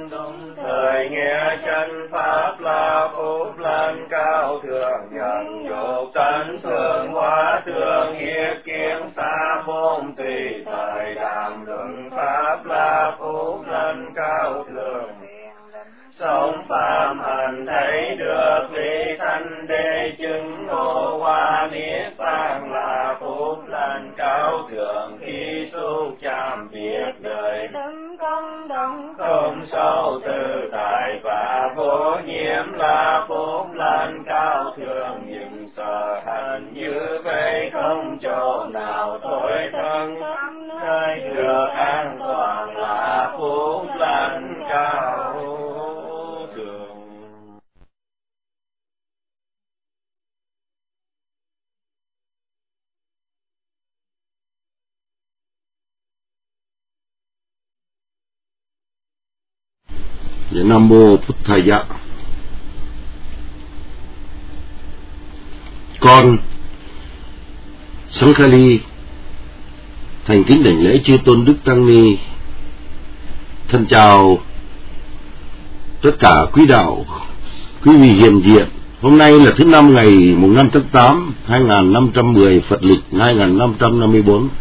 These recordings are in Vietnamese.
đúng thời nghĩa chân pháp là phúc lành cao thượng nhận dục tấn thượng hóa thượng hiệp kiến xa bốn tùy thời đàm luận pháp là phúc lành cao thượng sống phạm hành thấy được lý thanh đế chứng ngộ hoa niết bàn là phúc lành cao thượng khi xúc chạm biết đời đấng công đồng không sâu tự tại và vô nhiễm là phúc lành cao thượng nhưng sợ hành như vậy không chỗ nào tối thân nơi được an toàn là phúc lành cao thượng. Nam mô Phật Thaya. Con Sankhali thành kính đảnh lễ chư tôn đức tăng ni. Thân chào tất cả quý đạo, quý vị hiện diện. Hôm nay là thứ năm ngày mùng 5 tháng 8 2510 Phật lịch 2554.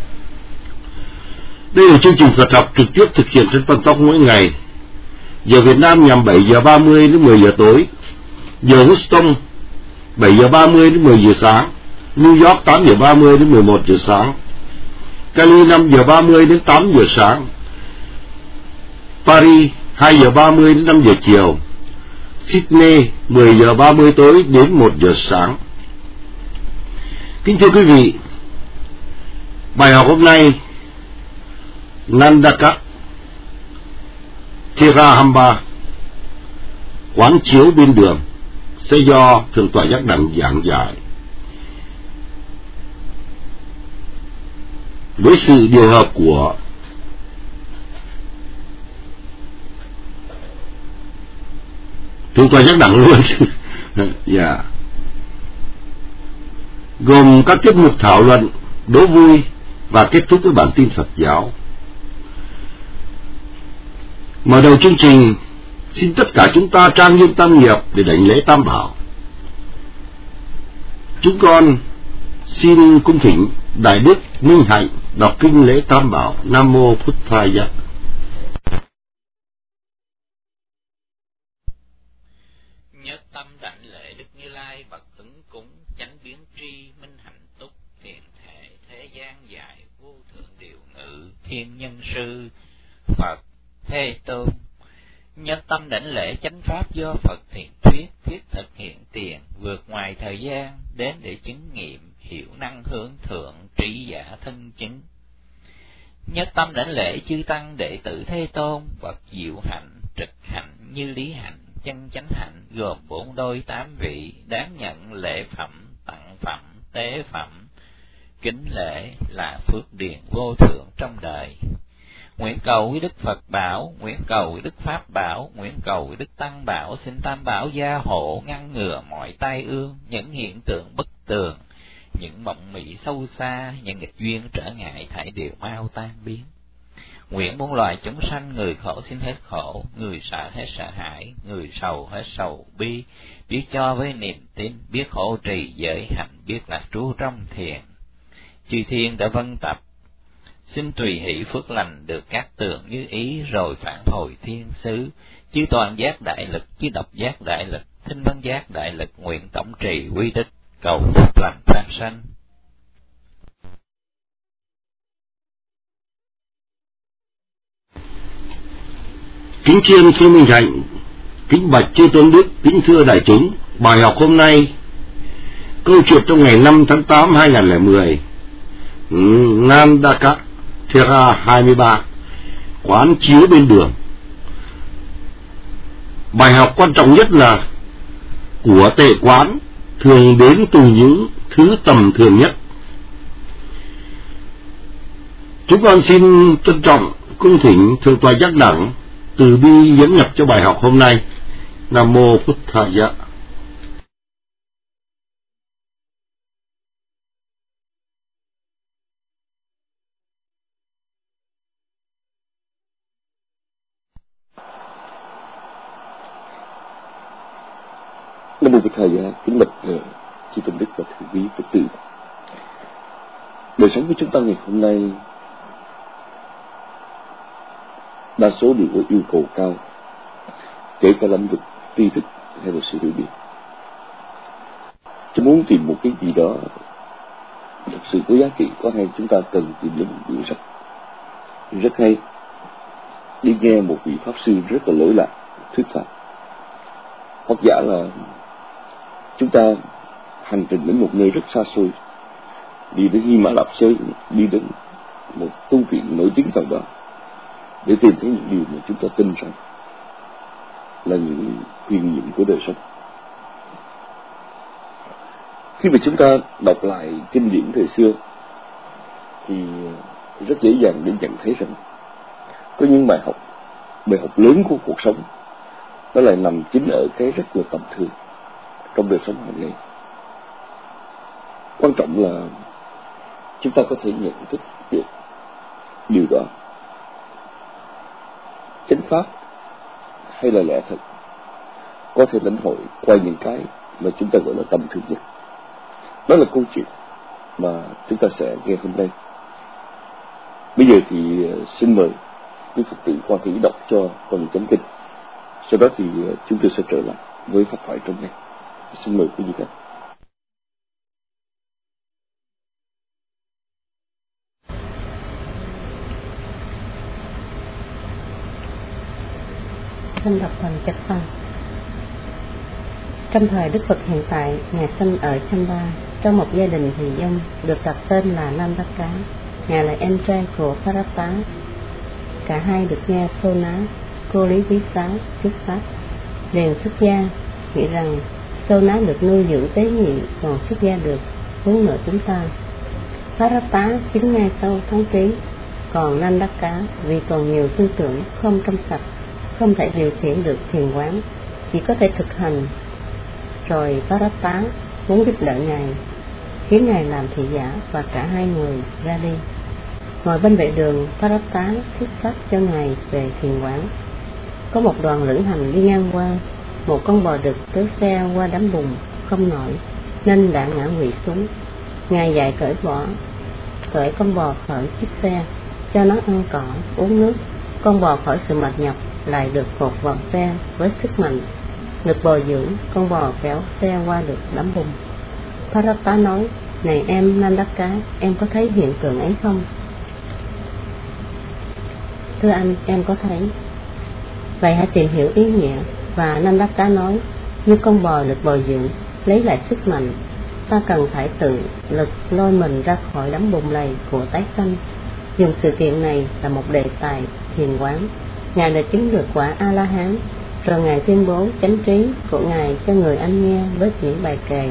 Đây là chương trình Phật học trực tiếp thực hiện trên Tăng Tốc mỗi ngày. Giờ Việt Nam nhằm 7 giờ 30 đến 10 giờ tối. Giờ Houston 7 giờ 30 đến 10 giờ sáng. New York 8 giờ 30 đến 11 giờ sáng. Cali 5 giờ 30 đến 8 giờ sáng. Paris 2 giờ 30 đến 5 giờ chiều. Sydney 10 giờ 30 tối đến 1 giờ sáng. Kính thưa quý vị, bài học hôm nay Nandaka Tirahamba quán chiếu bên đường sẽ do Thượng tọa Giác Đẳng giảng giải với sự điều hợp của Thượng tọa Giác Đẳng luôn. Yeah. Gồm các tiết mục thảo luận, đố vui và kết thúc với bản tin Phật giáo. Mở đầu chương trình, xin tất cả chúng ta trang nghiêm tam nghiệp để đảnh lễ Tam Bảo. Chúng con xin cung thỉnh Đại Đức Minh Hạnh đọc kinh lễ Tam Bảo. Nam mô Phật Thaya. Nhất tâm đảnh lễ Đức Như Lai bậc ứng cúng chánh biến tri minh hạnh túc thiện thể thế gian giải vô thượng điều ngự thiên nhân sư Phật Thế Tôn. Nhất tâm đảnh lễ chánh pháp do Phật thiện thuyết thiết thực hiện tiền vượt ngoài thời gian đến để chứng nghiệm hiểu năng hướng thượng trí giả thân chứng. Nhất tâm đảnh lễ chư tăng đệ tử Thế Tôn Phật diệu hạnh trực hạnh như lý hạnh chân chánh hạnh gồm 4 đôi 8 vị đáng nhận lễ phẩm tặng phẩm tế phẩm kính lễ là phước điền vô thượng trong đời. Nguyện cầu với Đức Phật bảo, nguyện cầu với Đức Pháp bảo, nguyện cầu với Đức Tăng bảo, xin Tam Bảo gia hộ ngăn ngừa mọi tai ương, những hiện tượng bất tường, những mộng mị sâu xa, những nghịch duyên trở ngại thảy đều mau tan biến. Nguyện muôn loài chúng sanh, người khổ xin hết khổ, người sợ hết sợ hãi, người sầu hết sầu bi, biết cho với niềm tin, biết hộ trì giới hạnh, biết lạc trú trong thiền. Chư thiên đã vân tập, xin tùy hỷ phước lành được các tường như ý rồi phản hồi thiên xứ. Chư toàn giác đại lực, chư độc giác đại lực, thinh văn giác đại lực, nguyện tổng trì quy đích, cầu phước lành phát sanh. Kính chiên sư Minh Hạnh, kính bạch chư tôn đức, kính thưa đại chúng. Bài học hôm nay, câu chuyện trong ngày 5 tháng 8 2010, Nandaka Thera 23, quán chiếu bên đường. Bài học quan trọng nhất là của tệ quán thường đến từ những thứ tầm thường nhất. Chúng con xin trân trọng cung thỉnh Thượng tọa Giác Đẳng từ bi dẫn nhập cho bài học hôm nay. Nam mô Phật Thaya. Nam mô Bổn Thầy, kính bạch chư tôn đức và thượng quý Phật tử. Đời sống của chúng ta ngày hôm nay đa số đều có yêu cầu cao, kể cả lĩnh vực tri thức hay là sự hiểu biết. Chúng muốn tìm một cái gì đó thật sự có giá trị, có hay, chúng ta cần tìm đến một quyển sách rất hay, đi nghe một vị pháp sư rất là lỗi lạc thuyết pháp, hoặc giả là chúng ta hành trình đến một nơi rất xa xôi, đi đến Hy Mã Lạp Giới, đi đến một tu viện nổi tiếng nào đó để tìm thấy những điều mà chúng ta tin rằng là những huyền nhiệm của đời sống. Khi mà chúng ta đọc lại kinh điển thời xưa thì rất dễ dàng để nhận thấy rằng có những bài học lớn của cuộc sống nó lại nằm chính ở cái rất là tầm thường trong đời sống hàng ngày. Quan trọng là chúng ta có thể nhận thức được điều đó. Chánh pháp hay là lẽ thật có thể lãnh hội qua những cái mà chúng ta gọi là tầm thường nhất. Đó là câu chuyện mà chúng ta sẽ nghe hôm nay. Bây giờ thì xin mời quý Phật tử quan hỷ đọc cho phần chánh kinh. Sau đó thì chúng tôi sẽ trở lại với pháp thoại trong ngày. Xin mời quý vị các. Xin đọc phần chánh văn. Trong thời Đức Phật hiện tại, Ngài sinh ở Chamba, trong một gia đình thì dân được đặt tên là Nandaka. Ngài là em trai của Pharata. Cả hai được nghe Sona, cô Lý Quý Xá, thuyết pháp. Liền xuất gia, nghĩ rằng Sona được nuôi dưỡng tế nhị, còn xuất gia được huống nợ chúng ta. Pharata chứng ngay sâu thắng trí, còn Nandaka vì còn nhiều tư tưởng không trong sạch, không thể điều khiển được thiền quán, chỉ có thể thực hành. Rồi Pharata muốn giúp đỡ Ngài, khiến Ngài làm thị giả, và cả hai người ra đi. Ngồi bên vệ đường, Pharata thuyết pháp cho Ngài về thiền quán. Có một đoàn lữ hành đi ngang qua, một con bò đực kéo xe qua đám bùn không nổi nên đã ngã quỵ xuống. Ngài dạy cởi con bò khỏi chiếc xe, cho nó ăn cỏ, uống nước. Con bò khỏi sự mệt nhọc lại được cột vào xe với sức mạnh. Được bồi dưỡng, con bò kéo xe qua được đám bùn. Pharata nói: này em Nandaka, em có thấy hiện tượng ấy không? Thưa anh, em có thấy. Vậy hãy tìm hiểu ý nghĩa. Và Nandaka nói: như con bò được bồi dưỡng, lấy lại sức mạnh, ta cần phải tự lực lôi mình ra khỏi đám bùn lầy của tái sanh. Dùng sự kiện này là một đề tài thiền quán. Ngài đã chứng được quả A-la-hán, rồi Ngài tuyên bố chánh trí của Ngài cho người anh nghe với những bài kệ.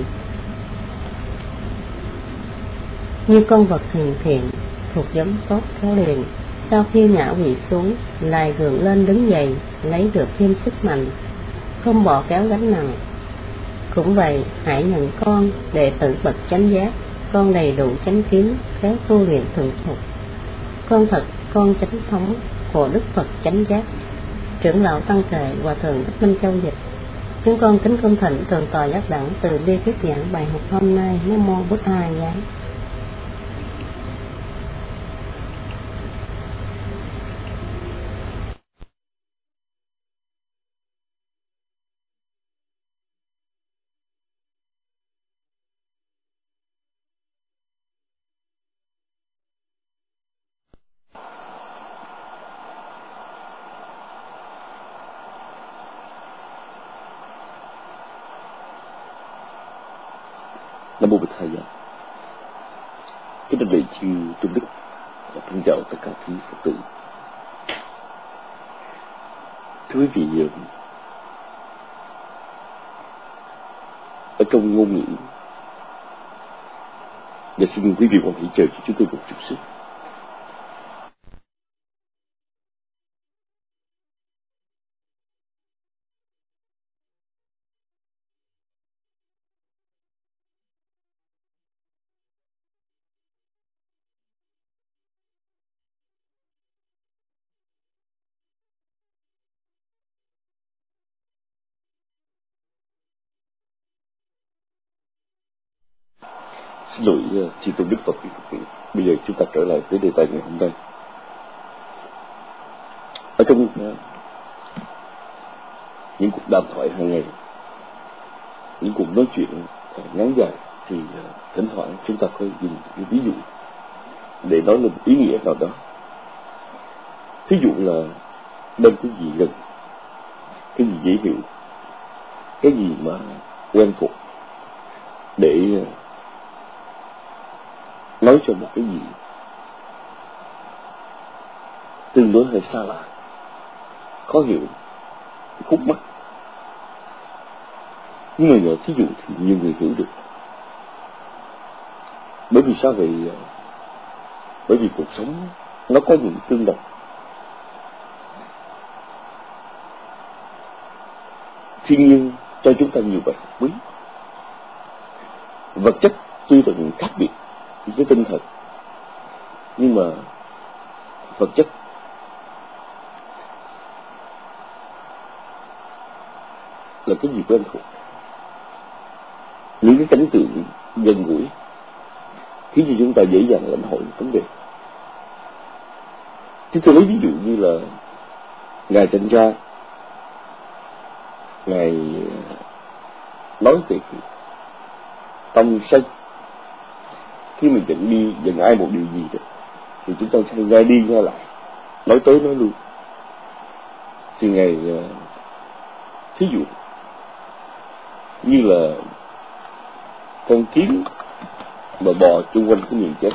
Như con vật hiền thiện, thuộc giống tốt khéo liền, sau khi ngã quỵ xuống, lại gượng lên đứng dậy, lấy được thêm sức mạnh, không bỏ kéo gánh nặng. Cũng vậy, hãy nhận con đệ tử bậc chánh giác, con đầy đủ chánh kiến, khéo tu luyện thuần thục. Con chánh thống của Đức Phật chánh giác. Trưởng lão Tăng Kệ Hòa thượng Thích Minh Châu dịch. Chúng con kính cung thỉnh thượng tọa giác đẳng từ bi thuyết giảng bài học hôm nay. Nam mô Bổn Thầy. Nam mô Bổn Thầy. Kính lạy chư tôn đức và thân chào tất cả quý Phật tử. Thưa quý vị, ở trong ngôn ngữ, và xin quý vị quan hỷ chờ cho chúng tôi một chút xíu. Xin lỗi chị Tôn Đức và quý vị. Bây giờ chúng ta trở lại với đề tài ngày hôm nay. Ở trong những cuộc đàm thoại hàng ngày, những cuộc nói chuyện ngắn dài, thì thỉnh thoảng chúng ta có dùng cái ví dụ để nói lên ý nghĩa nào đó. Thí dụ là đem cái gì gần, cái gì dễ hiểu, cái gì mà quen thuộc để nói cho một cái gì tương đối hơi xa lạ, khó hiểu, khúc mắc. Nhưng mà nhờ thí dụ thì nhiều người hiểu được. Bởi vì sao vậy? Bởi vì cuộc sống nó có những tương đồng. Thiên nhiên cho chúng ta nhiều bài học quý. Vật chất tuy là khác biệt với tinh thần, nhưng mà vật chất là cái gì quen thuộc. Những cái cảnh tượng gần gũi khiến cho chúng ta dễ dàng lãnh hội vấn đề. Chúng tôi lấy ví dụ như là Ngài Chánh Gia, Ngài nói về tâm sân. Khi mình giận ai một điều gì đó, thì chúng ta sẽ nghe đi nghe lại, nói tới nói lui. Thì Ngài thí dụ như là con kiến mà bò chung quanh cái miệng chén,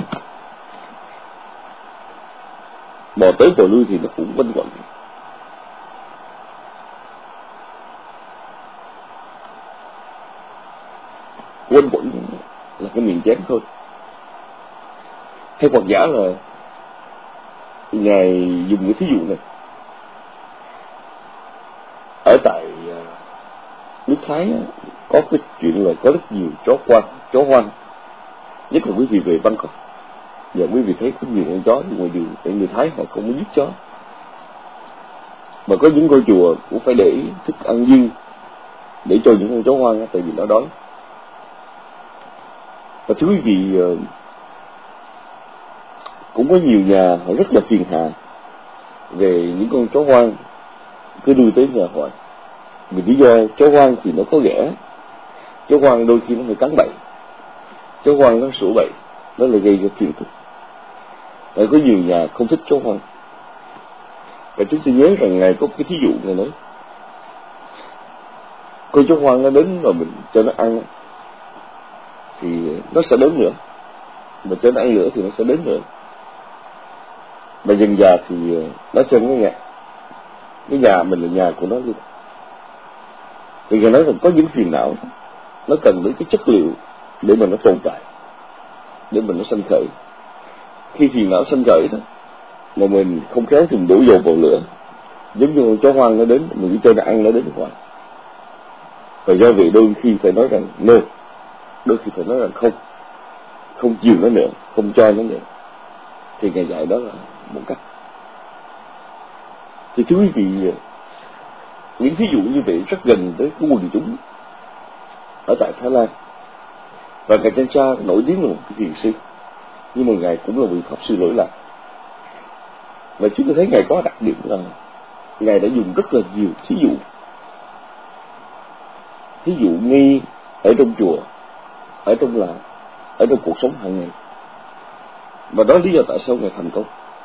bò tới bò lui thì nó cũng quanh quẩn. Quanh quẩn là cái miệng chén thôi. Hay hoặc giả là Ngài dùng cái thí dụ này ở tại nước Thái có cái chuyện là có rất nhiều chó hoang, nhất là quý vị về Bangkok và quý vị thấy có nhiều con chó ngoài đường. Tại người Thái họ không muốn giết chó, mà có những ngôi chùa cũng phải để thức ăn dư để cho những con chó hoang, tại vì nó đói. Và thưa quý vị, cũng có nhiều nhà họ rất là phiền hà về những con chó hoang cứ nuôi tới nhà hoài. Vì lý do chó hoang thì nó có ghẻ, chó hoang đôi khi nó phải cắn bậy, chó hoang nó sủa bậy, nó lại gây ra phiền phức. Tại có nhiều nhà không thích chó hoang. Và chúng tôi nhớ rằng Ngài có cái thí dụ Ngài nói, con chó hoang nó đến mà mình cho nó ăn thì nó sẽ đến nữa, mà cho nó ăn nữa thì nó sẽ đến nữa. Mà dần già thì nó xem cái nhà mình là nhà của nó luôn. Thì Ngài nói rằng có những phiền não nó cần đến cái chất liệu để mà nó tồn tại, để mà nó sanh khởi. Khi phiền não sanh khởi đó mà mình không khéo thì mình đổ dầu vào lửa, giống như con chó hoang nó đến, mình cứ cho nó ăn nó đến hoài. Và do vậy đôi khi phải nói rằng no, đôi khi phải nói rằng không chiều nó nữa, không cho nó nữa. Thì Ngài dạy đó là một cách. Thì thưa quý vị, những ví dụ như vậy rất gần tới cái quần chúng ở tại Thái Lan. Và Ngài Chánh Cha nổi tiếng là một cái thiền sư, nhưng mà Ngài cũng là vị pháp sư lỗi lạc. Và chúng tôi thấy Ngài có đặc điểm là Ngài đã dùng rất là nhiều thí dụ ngay ở trong chùa, ở trong làng, ở trong cuộc sống hàng ngày. Và đó là lý do tại sao Ngài thành công.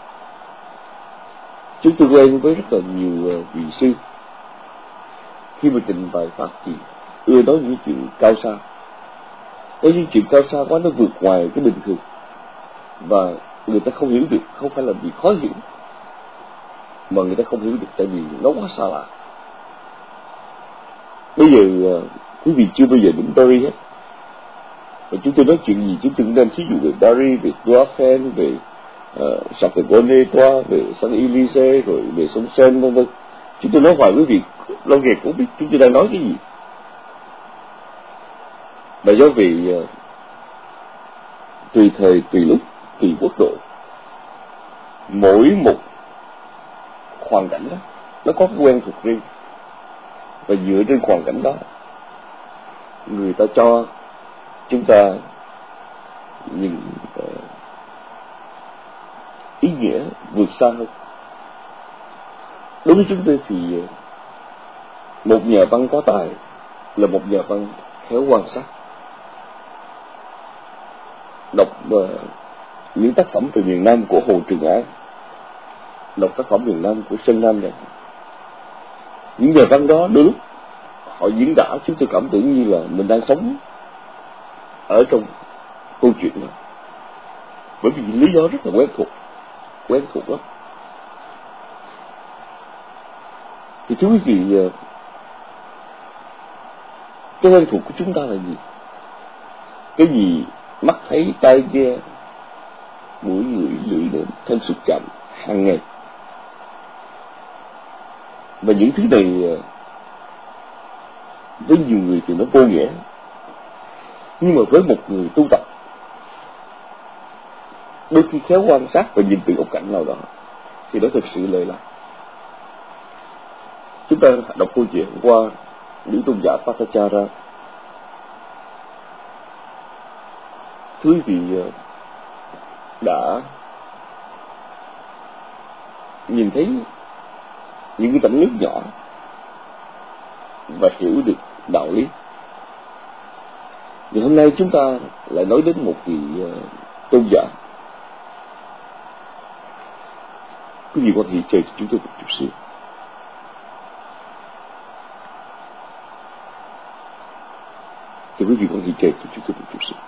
Chúng tôi quen với rất là nhiều vị sư, khi mà trình bày pháp thì ưa nói những chuyện cao xa. Có những chuyện cao xa quá, nó vượt ngoài cái bình thường, và người ta không hiểu được. Không phải là vì khó hiểu, mà người ta không hiểu được tại vì nó quá xa lạ. Bây giờ quý vị chưa bao giờ đến Paris hết, và chúng tôi nói chuyện gì chúng tôi nên thí dụ về Paris, về Tour Eiffel, về Sacré-Cœur, về Saint-Élysée, rồi về sông Seine, vân vân. Chúng tôi nói hoài quý vị lâu ngày cũng biết chúng tôi đang nói cái gì. Và do vì tùy thời, tùy lúc, tùy quốc độ, mỗi một hoàn cảnh đó nó có cái quen thuộc riêng. Và dựa trên hoàn cảnh đó, người ta cho chúng ta những ý nghĩa vượt xa hơn. Đối với chúng tôi thì một nhà văn có tài là một nhà văn khéo quan sát. Đọc những tác phẩm từ miền Nam của Hồ Trường Án, đọc tác phẩm miền Nam của Sơn Nam này, những nhà văn đó đôi lúc họ diễn tả chúng tôi cảm tưởng như là mình đang sống ở trong câu chuyện đó, bởi vì lý do rất là quen thuộc lắm. Thì thưa quý vị, cái quen thuộc của chúng ta là gì? Cái gì mắt thấy tai nghe, mũi ngửi lưỡi nếm thân xúc chạm hàng ngày. Và những thứ này với nhiều người thì nó vô nghĩa, nhưng mà với một người tu tập, đôi khi khéo quan sát và nhìn từ góc cạnh nào đó thì đó thực sự lợi lạc. Chúng ta đọc câu chuyện qua nữ tôn giả Patachara. Thưa quý vị, đã nhìn thấy những cái tảng nước nhỏ và hiểu được đạo lý. Thì hôm nay chúng ta lại nói đến một vị tôn giả. Quý vị quan hệ chơi cho chúng tôi một chút xíu. Thì quý vị quan hệ chơi cho chúng tôi một chút xíu.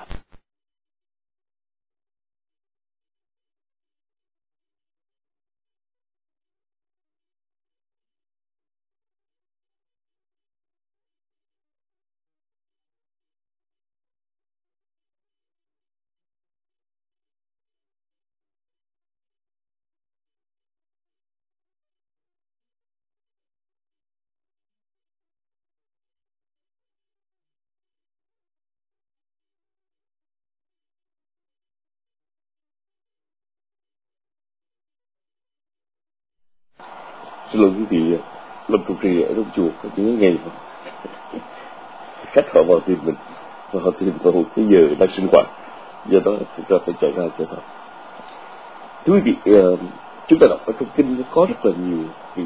Xin lỗi quý vị, Lâm Trục Trì ở trong chùa có những ngày mà khách họ vào tìm mình và họ tìm vào cái giờ đang sinh hoạt, do đó thực ra phải chạy ra cho họ. Thưa quý vị, chúng ta đọc ở trong kinh có rất là nhiều vì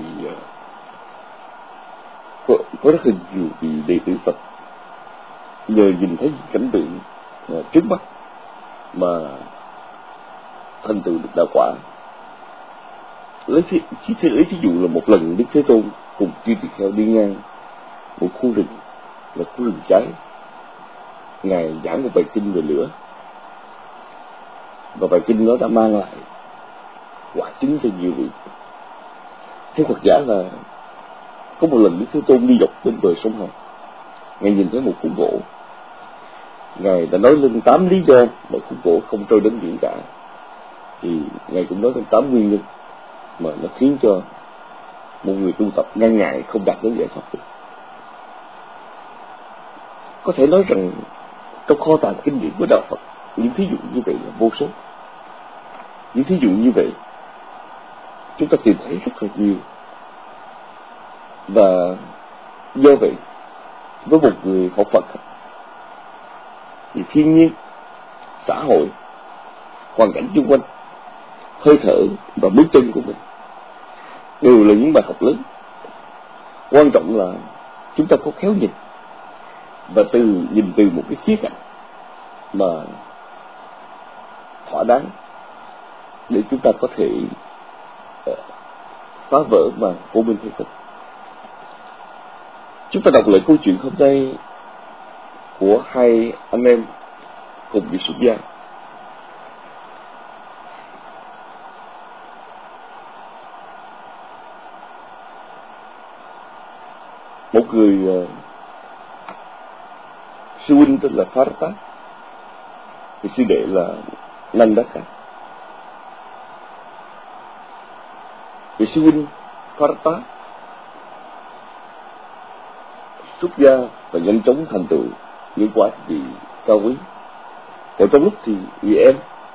có rất là nhiều vị đệ tử Phật nhờ nhìn thấy cảnh tượng trước mắt mà thành tựu được đạo quả. Lấy thí dụ là một lần Đức Thế Tôn cùng chư tỳ kheo đi ngang một khu rừng, là khu rừng cháy. Ngài giảng một bài kinh về lửa, và bài kinh đó đã mang lại quả chứng cho nhiều vị. Theo Phật giả là có một lần Đức Thế Tôn đi dọc bên bờ sông Hàn, Ngài nhìn thấy một khúc gỗ. Ngài đã nói lên 8 lý do mà khúc gỗ không trôi đến biển cả. Thì Ngài cũng nói lên 8 nguyên nhân mà nó khiến cho một người tu tập ngang ngại không đạt đến giải thoát được. Có thể nói rằng trong kho tàng kinh điển của đạo Phật, những thí dụ như vậy là vô số. Những thí dụ như vậy chúng ta tìm thấy rất là nhiều. Và do vậy, với một người học Phật thì thiên nhiên, xã hội, hoàn cảnh xung quanh, hơi thở và bước chân của mình đều là những bài học lớn. Quan trọng là chúng ta có khéo nhìn, và nhìn từ một cái khía cạnh mà thỏa đáng để chúng ta có thể phá vỡ mà vô minh hay không. Chúng ta đọc lại câu chuyện hôm nay của hai anh em cùng đi xuất gia. Một người sư huynh tên là Pharata, thì sư đệ là Nandaka. Vị sư huynh Pharata xuất gia và nhanh chóng thành tựu những quả vị cao quý. Còn trong lúc thì vị em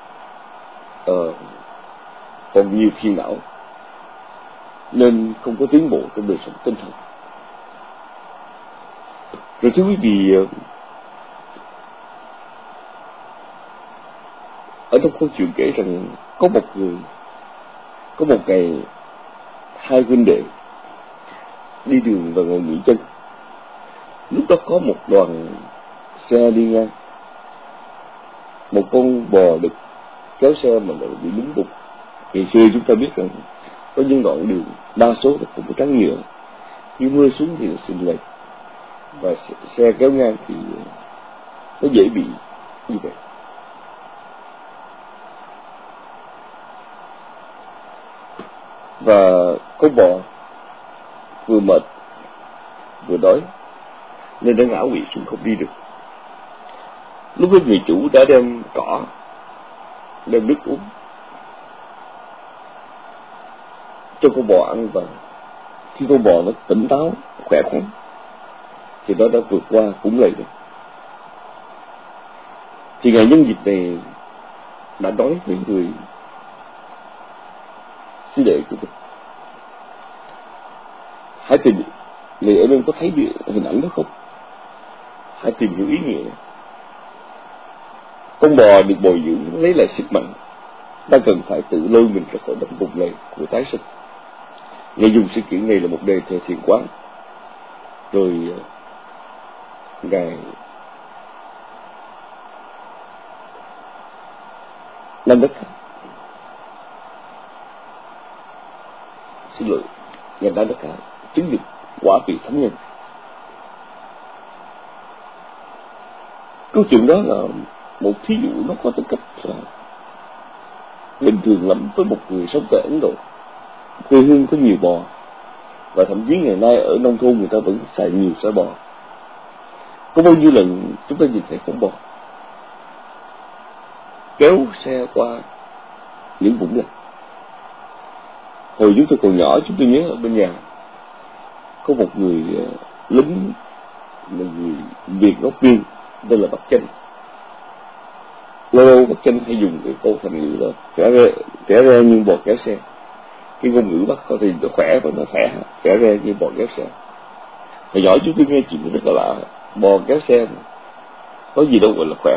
còn nhiều phiền não nên không có tiến bộ trong đời sống tinh thần. Rồi thưa quý vị, ở trong câu chuyện kể rằng có một ngày hai huynh đệ đi đường và ngồi nghỉ chân. Lúc đó có một đoàn xe đi ngang, một con bò được kéo xe mà lại bị lún bụng. Ngày xưa chúng ta biết rằng có những đoạn đường đa số là không có trắng nhựa, khi mưa xuống thì sình lệch, và xe kéo ngang thì nó dễ bị như vậy. Và con bò vừa mệt vừa đói nên đã ngã quỵ xuống không đi được. Lúc đó người chủ đã đem cỏ, đem nước uống cho con bò ăn, và khi con bò nó tỉnh táo khỏe khoắn thì nó đã vượt qua cũng lại được. Thì ngày nhân dịp này đã nói với người sư đệ của mình: hãy tìm, liệu em có thấy được hình ảnh đó không? Hãy tìm hiểu ý nghĩa. Con bò được bồi dưỡng lấy lại sức mạnh, ta cần phải tự lôi mình ra khỏi đầm bùn này của tái sinh. Ngài dùng sự kiện này là một đề thề thiền quán, rồi Ngài Nam Đất Khải, xin lỗi, Ngài Nam Đất Khải chứng được quả vị thánh nhân. Câu chuyện đó là một thí dụ nó có tư cách là bình thường lắm với một người sống tại Ấn Độ, quê hương có nhiều bò, và thậm chí ngày nay ở nông thôn người ta vẫn xài nhiều sữa bò. Có bao nhiêu lần chúng ta nhìn thấy con bò kéo xe qua những vũng lầy. Hồi chúng tôi còn nhỏ, chúng tôi nhớ ở bên nhà có một người lính, một người Việt gốc Viên tên là Bác Chanh. Lâu lâu Bác Chanh hay dùng cái câu thành ngữ là trẻ ra như bò kéo xe. Cái ngôn ngữ Bắc có thì nó khỏe và nó khỏe ra như bò kéo xe. Hồi nhỏ chúng tôi nghe chuyện rất là lạ, bò kéo xe có gì đâu gọi là khỏe.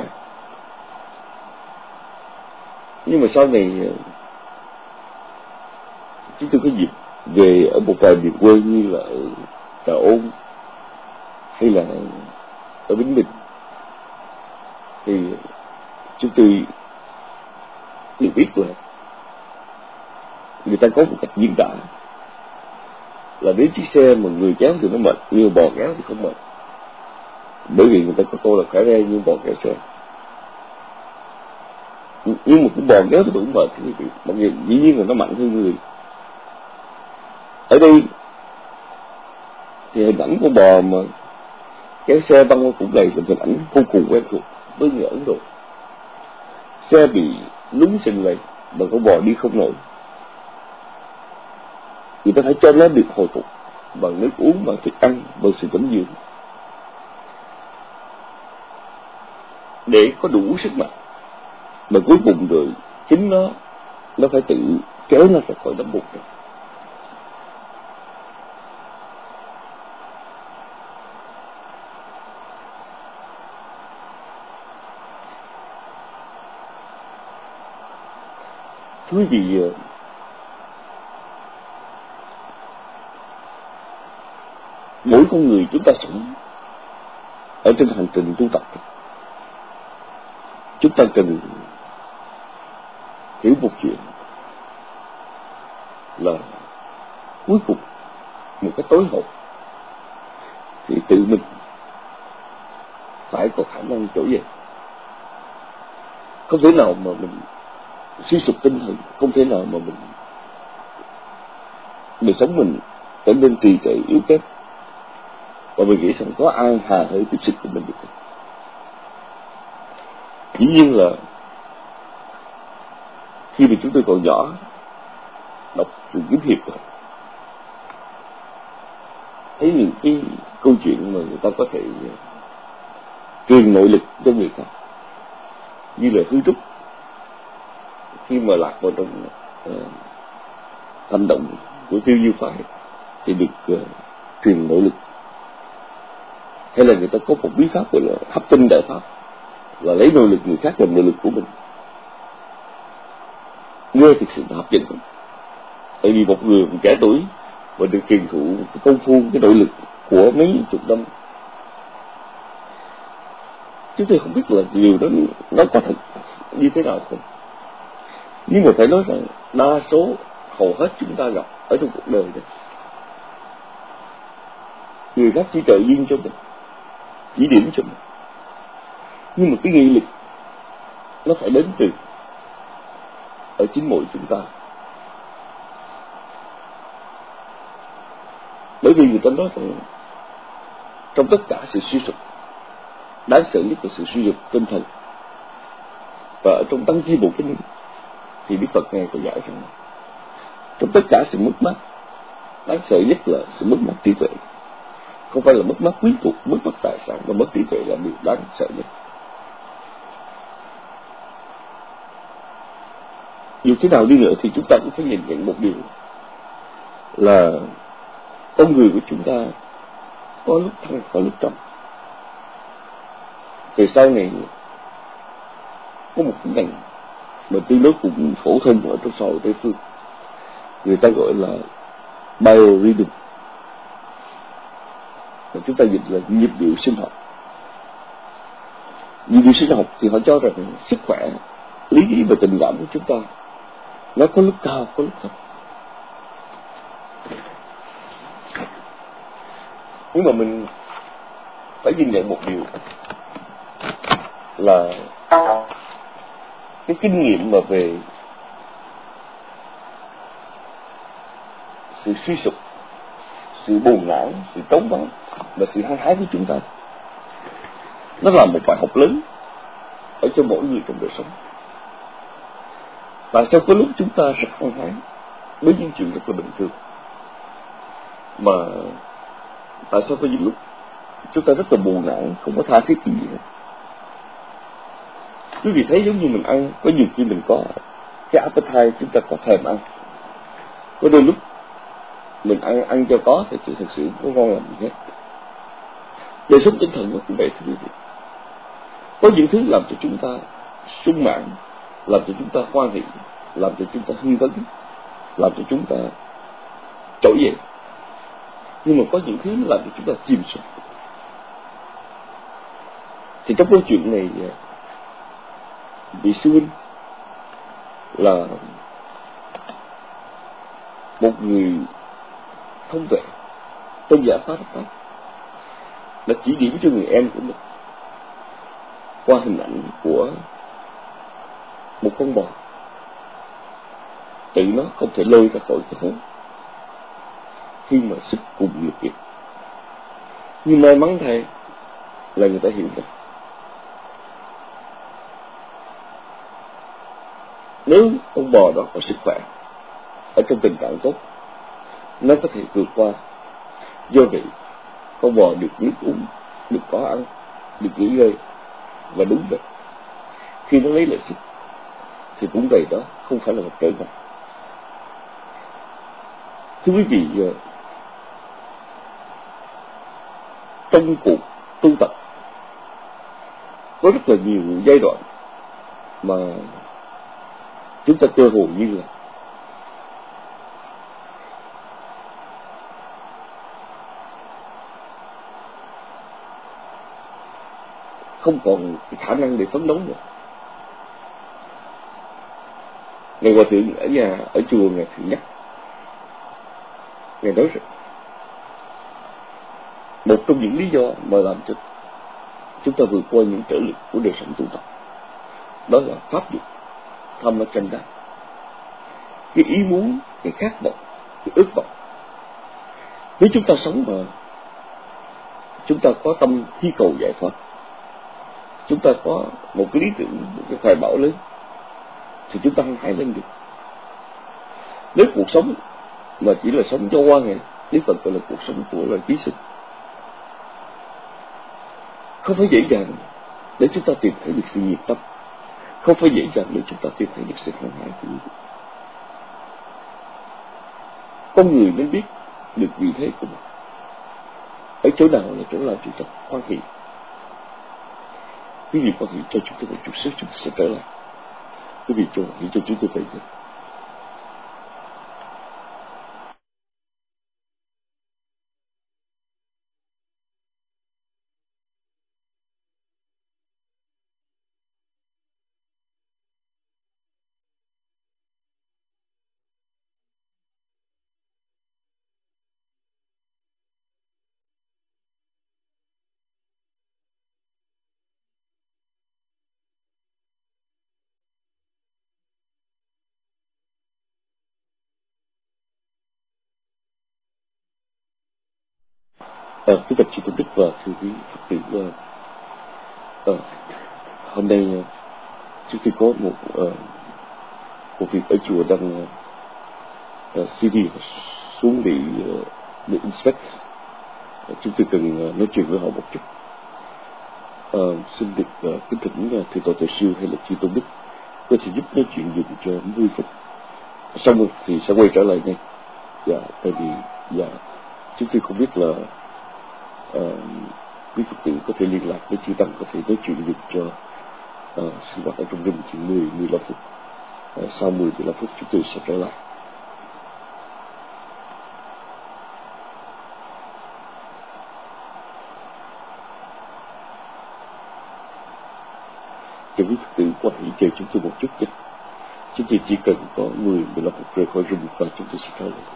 Nhưng mà sau này chúng tôi có dịp về ở một vài miền quê như là ở Trà Ôn hay là ở Bến Bình, thì chúng tôi được biết là người ta có một cách diễn tả là đến chiếc xe mà người kéo thì nó mệt, nhưng bò kéo thì không mệt, bởi vì người ta có câu là khỏe ra như bò kéo xe. Nhưng một cái bò kéo thì cũng mệt, thì mặc dù dĩ nhiên là nó mạnh hơn người. Ở đây thì hình ảnh con bò mà kéo xe băng qua cũng đầy là hình ảnh vô cùng quen thuộc với người Ấn Độ. Xe bị lún sình lầy mà con bò đi không nổi, người ta phải cho nó được hồi phục bằng nước uống, bằng thức ăn, bằng sự tĩnh dưỡng để có đủ sức mạnh. Mà cuối cùng rồi chính nó phải tự kéo nó ra khỏi đống bùn này. Thứ gì mỗi con người chúng ta sống ở trên hành trình tu tập, chúng ta cần hiểu một chuyện là cuối cùng một cái tối hậu thì tự mình phải có khả năng trỗi dậy. Không thể nào mà mình suy sụp tinh thần, không thể nào mà mình sống mình trở nên trì trệ yếu kém, và mình nghĩ rằng có ai hà hơi tiếp sức của mình được không? Dĩ nhiên là khi mà chúng tôi còn nhỏ đọc truyện kiếm hiệp rồi, thấy những cái câu chuyện mà người ta có thể truyền nội lực cho người khác, như là Hư Trúc khi mà lạc vào trong hành động của Tiêu Diêu Phái thì được truyền nội lực. Hay là người ta có một bí pháp gọi là hấp tinh đại pháp, là lấy nội lực người khác làm nội lực của mình. ghê thực sự là hấp dẫn lắm. Bởi vì một người trẻ tuổi mà được truyền thụ cái công phu, cái nội lực của mấy chục năm, chúng tôi không biết là điều đó nó có thật như thế nào không. Nhưng mà phải nói rằng đa số, hầu hết chúng ta gặp ở trong cuộc đời này, người khác chỉ trợ duyên cho mình, chỉ điểm cho mình, nhưng mà cái nghị lực nó phải đến từ ở chính mỗi chúng ta. Bởi vì người ta nói rằng trong tất cả sự suy sụp, đáng sợ nhất là sự suy sụp tinh thần. Và ở trong Tăng Chi Bộ Kinh thì Đức Phật Ngài có giải rằng trong tất cả sự mất mát, đáng sợ nhất là sự mất mát trí tuệ. Không phải là mất mát quyến thuộc, mất mát tài sản, mà mất trí tuệ là điều đáng sợ nhất. Dù thế nào đi nữa thì chúng ta cũng phải nhìn nhận một điều là con người của chúng ta có lúc thăng, có lúc trầm. Từ sau này có một cái ngành mà tương đối cũng phổ thông ở trong xã hội Tây phương, người ta gọi là biorhythm, mà chúng ta dịch là nhịp điệu sinh học. Nhịp điệu sinh học thì họ cho rằng sức khỏe, lý trí và tình cảm của chúng ta nó có lúc cao, có lúc thấp. Nhưng mà mình phải nhìn nhận một điều là cái kinh nghiệm mà về sự suy sụp, sự buồn nản, sự trống vắng và sự hăng hái của chúng ta, nó là một bài học lớn ở cho mỗi người trong đời sống. Tại sao có lúc chúng ta rất hăng hái với những chuyện rất là bình thường, mà tại sao có những lúc chúng ta rất là buồn nản, không có tha thiết gì hết. Quý vị thấy giống như mình ăn, có nhiều khi mình có cái appetite, chúng ta có thèm ăn. Có đôi lúc mình ăn cho có thì sự thật sự không ngon làm gì hết. Đời sống tinh thần nó cũng vậy thưa quý vị. Có những thứ làm cho chúng ta sung mãn, làm cho chúng ta hoan hỷ, làm cho chúng ta hưng phấn, làm cho chúng ta trỗi dậy. Nhưng mà có những thứ làm cho chúng ta chìm xuống. Thì trong câu chuyện này, vị sư huynh là một người thông tuệ, tôn giả Pháp đã chỉ điểm cho người em của mình qua hình ảnh của một con bò tự nó không thể lôi ra khỏi cái hố khi mà sức cùng liệt kiệt. Nhưng may mắn thay là người ta hiểu rằng nếu con bò đó có sức khỏe, ở trong tình trạng tốt, nó có thể vượt qua. Do vậy con bò được nước uống, được có ăn, được nghỉ ngơi, và đúng vậy, khi nó lấy lại sức thì cũng vậy đó, không phải là một trở ngại. Thưa quý vị, trong cuộc tu tập có rất là nhiều giai đoạn mà chúng ta cơ hồ như là không còn cái khả năng để phấn đấu nữa. Ngài Hòa Thượng ở nhà, ở chùa, Ngài thường nhắc, Ngài nói rằng một trong những lý do mà làm cho chúng ta vượt qua những trở lực của đời sống tu tập đó là pháp dục, tham chân đa, cái ý muốn, cái khát vọng, cái ước vọng. Nếu chúng ta sống mà chúng ta có tâm hy cầu giải thoát, chúng ta có một cái lý tưởng, một cái hoài bão lớn, thì chúng ta hăng hái lên được. Nếu cuộc sống mà chỉ là sống cho qua ngày, Đức Phật gọi là cuộc sống của loài ký sinh, không phải dễ dàng để chúng ta tìm thấy được sự nhiệt tâm, không phải dễ dàng để chúng ta tìm thấy được sự hăng hái của người. Con người nên biết được vị thế của mình, ở chỗ nào là chỗ làm chúng ta hoan hỷ. Quý vị hoan hỷ cho chúng tôi một chút xíu, chúng ta sẽ trở lại. Quý vị cho hoan hỷ cho chúng tôi vậy. Quý bạch Sư Tôn Đức và thưa quý Phật tử, hôm nay chúng tôi có một việc ở chùa đang CD xuống để inspect. Chúng tôi cần nói chuyện với họ một chút. Xin được kính thỉnh thưa Tổ Tuệ Sư hay là Chư Tôn Đức có thể giúp nói chuyện dùng cho 10 phút. Xong rồi thì sẽ quay trở lại ngay. Dạ, tại vì chúng tôi không biết là quý Phật tử có thể liên lạc với Chư Tăng, có thể nói chuyện dùng cho sinh hoạt ở trong rừng chừng 10-15 phút. Sau 10-15 phút chúng tôi sẽ trở lại. Cho quý Phật tử qua hãy chờ chúng tôi một chút nhé. Chúng tôi chỉ cần có 10-15 phút rời khỏi rừng và chúng tôi sẽ trở lại.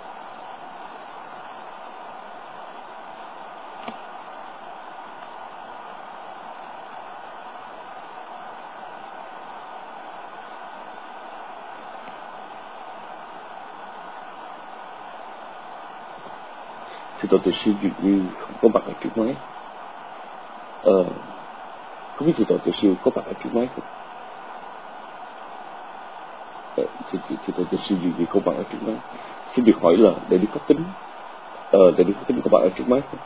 Thì Tổ Tuệ Sư dường như không có mặt ở trước máy. Không biết thì Tổ Tuệ Sư có mặt ở trước máy không? Thì Tổ Tuệ Sư dường như không mặt ở trước máy. Xin được hỏi là Đại Đức Pháp Tính, Đại Đức Pháp Tính có mặt ở trước máy không?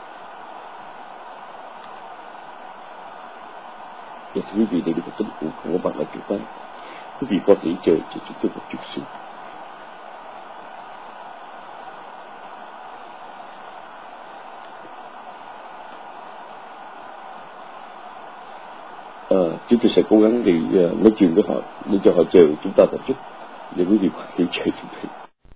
Dạ thưa quý vị, Đại Đức Pháp Tính cũng không có mặt ở trước máy. Quý vị có thể chờ cho chúng tôi một chút xíu. Chúng tôi sẽ cố gắng để nói chuyện với họ, để cho họ chờ chúng ta một chút, để quý vị có thể chờ chúng tôi.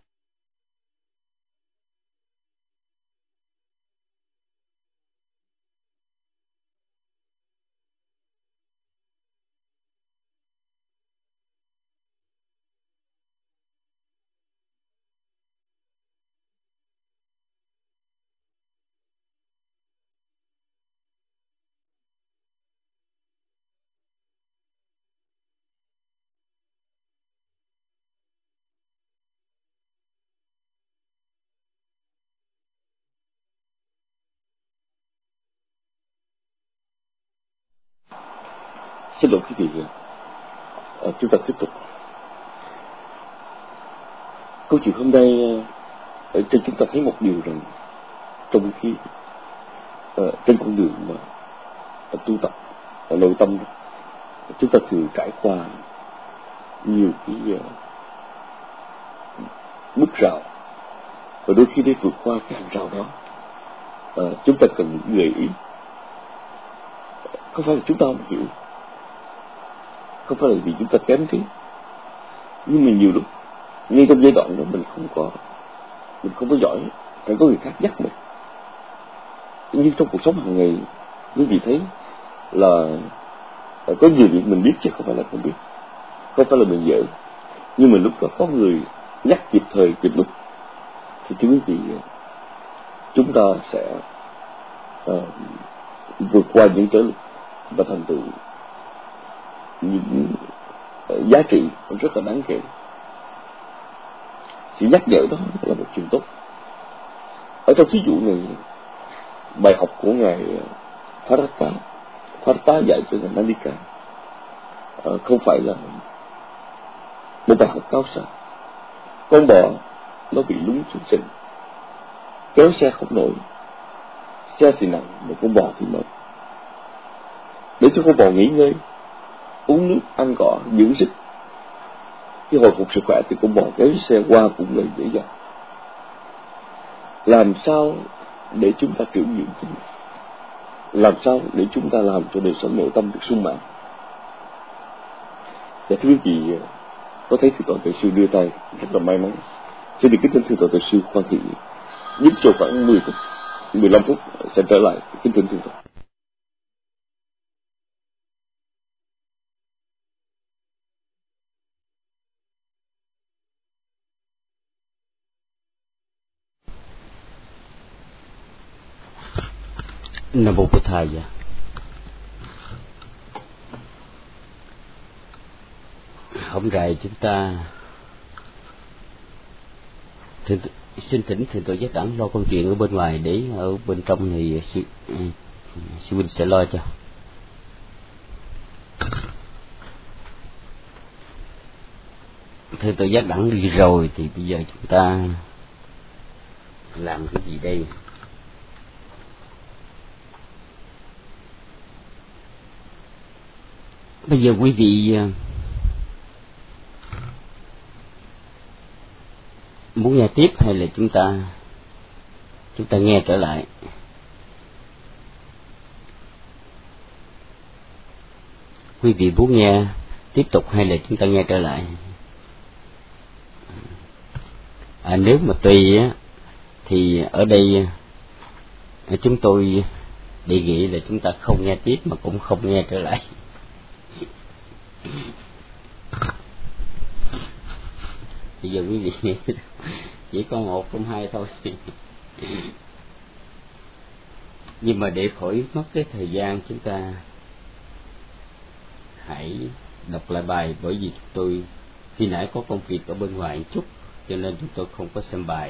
Xin lỗi quý vị, chúng ta tiếp tục. Câu chuyện hôm nay ở trên chúng ta thấy một điều rằng trong khi trên con đường mà tu tập ở nội tâm, chúng ta thường trải qua nhiều cái bước rào, và đôi khi để vượt qua cái hàng rào đó, chúng ta cần gợi ý. Không phải là chúng ta không hiểu, không phải là vì chúng ta kém thế, nhưng mà nhiều lúc ngay trong giai đoạn đó mình không có giỏi, phải có người khác nhắc mình. Nhưng trong cuộc sống hàng ngày, quý vị thấy là có nhiều việc mình biết chứ không phải là không biết, không phải là mình dở, nhưng mà lúc đó có người nhắc kịp thời kịp lúc thì thưa quý vị, chúng ta sẽ vượt qua những trở lực và thành tựu những giá trị rất là đáng kể. Sự nhắc nhở đó là một chuyện tốt. Ở trong thí dụ này, bài học của ngài Pharata dạy cho ngài Nanika không phải là một bài học cao xa. Con bò nó bị lún xuống sình, kéo xe không nổi, xe thì nặng mà con bò thì mệt. Để cho con bò nghỉ ngơi, uống nước, ăn cỏ, dưỡng sức, khi hồi phục sức khỏe thì con bò kéo xe qua cũng là dễ dàng. Làm sao để chúng ta trưởng dưỡng chính mình? Làm sao để chúng ta làm cho đời sống nội tâm được sung mãn? Và thưa quý vị, có thấy Thượng tọa Tuệ Sư đưa tay rất là may mắn. Xin được kính thỉnh Thượng tọa Tuệ Sư khoan thị giúp cho khoảng 10 phút, 15 phút sẽ trở lại. Kính thỉnh Thượng tọa. Nam Mô Bổn Thầy. Hôm nay chúng ta Xin thỉnh thượng tọa Giác Đẳng lo công chuyện ở bên ngoài, để ở bên trong thì sư huynh sẽ lo cho. Thượng tọa Giác Đẳng đi rồi thì bây giờ chúng ta làm cái gì đây? Bây giờ quý vị muốn nghe tiếp hay là chúng ta nghe trở lại? Quý vị muốn nghe tiếp tục hay là chúng ta nghe trở lại? Nếu mà tùy á thì ở đây chúng tôi đề nghị là chúng ta không nghe tiếp mà cũng không nghe trở lại. Bây giờ quý vị chỉ có một trong hai thôi. Nhưng mà để khỏi mất cái thời gian, chúng ta hãy đọc lại bài, bởi vì tôi khi nãy có công việc ở bên ngoài một chút cho nên chúng tôi không có xem bài.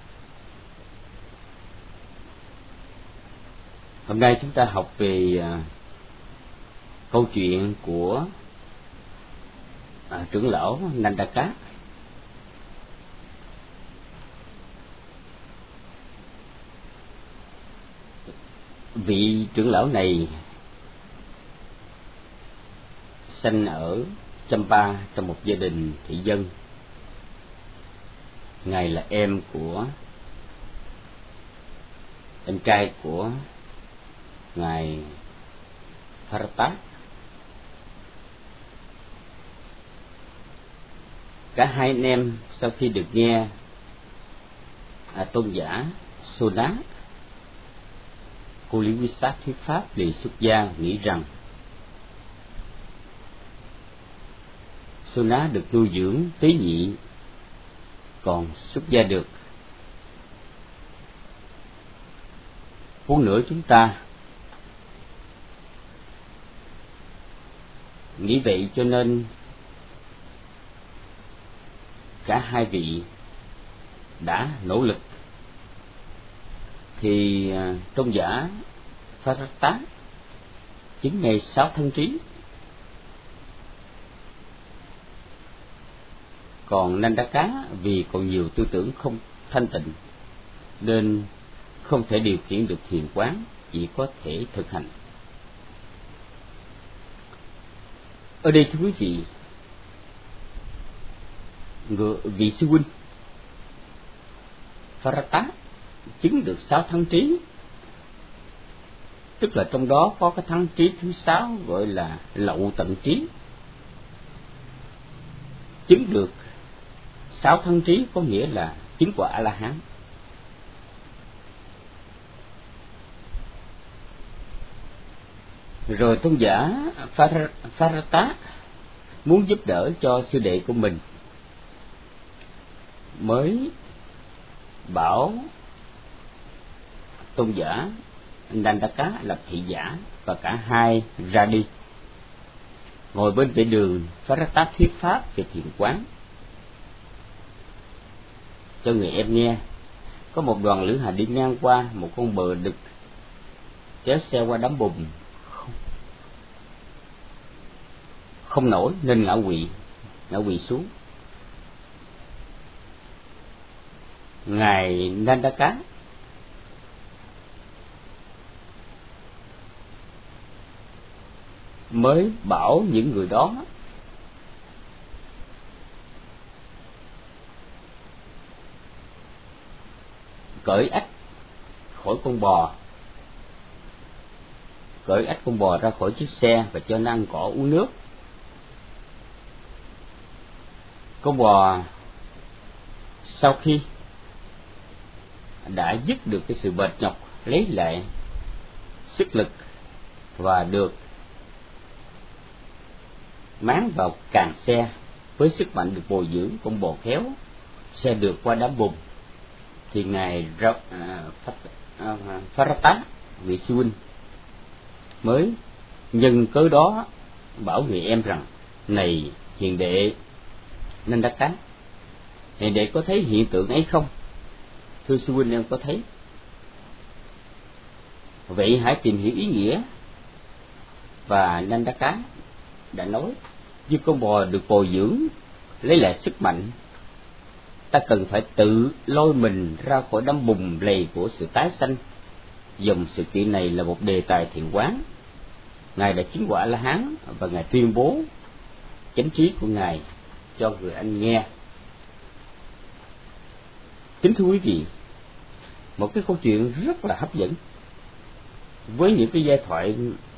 Hôm nay chúng ta học về câu chuyện của trưởng lão Nandaka. Vị trưởng lão này sinh ở Champa trong một gia đình thị dân. Ngài là em trai của ngài Bharata. Cả hai anh em sau khi được nghe tôn giả Sona cô Lý Quy Sát thuyết pháp liền xuất gia, nghĩ rằng Sona được nuôi dưỡng tế nhị, còn xuất gia được. Huống nữa chúng ta nghĩ vậy, cho nên cả hai vị đã nỗ lực. Thì tôn giả Bharata chứng ngày 6 thân trí, còn Nandaka vì còn nhiều tư tưởng không thanh tịnh nên không thể điều khiển được thiền quán, chỉ có thể thực hành. Ở đây thưa quý vị, vị sư huynh Bharata chứng được 6 thắng trí, tức là trong đó có cái thắng trí thứ 6 gọi là lậu tận trí. Chứng được 6 thắng trí có nghĩa là chứng quả A-la-hán. Rồi tôn giả Bharata muốn giúp đỡ cho sư đệ của mình, mới bảo tôn giả Nandaka lập thị giả, và cả hai ra đi ngồi bên vệ đường. Bharata thuyết pháp về thiền quán cho người em nghe. Có một đoàn lữ hành đi ngang qua một con bờ đực, kéo xe qua đám bùn không nổi nên ngã quỵ xuống. Ngài Nandaka mới bảo những người đó cởi ách khỏi con bò, cởi ách con bò ra khỏi chiếc xe và cho nó ăn cỏ uống nước. Con bò sau khi đã dứt được cái sự mệt nhọc, lấy lại sức lực và được máng vào càng xe, với sức mạnh được bồi dưỡng, con bò khéo xe được qua đám bùn, thì ngài Bharata, vị sư huynh, mới nhân cớ đó bảo người em rằng: này hiền đệ Nandaka, hiền đệ có thấy hiện tượng ấy không? Thưa sư huynh, em có thấy. Vậy hãy tìm hiểu ý nghĩa. Và Nandaka đã nói, như con bò được bồi dưỡng lấy lại sức mạnh, ta cần phải tự lôi mình ra khỏi đám bùn lầy của sự tái sanh. Dòng sự kiện này là một đề tài thiện quán. Ngài đã chứng quả La Hán và Ngài tuyên bố chánh trí của Ngài cho người Anh nghe. Kính thưa quý vị, một cái câu chuyện rất là hấp dẫn với những cái giai thoại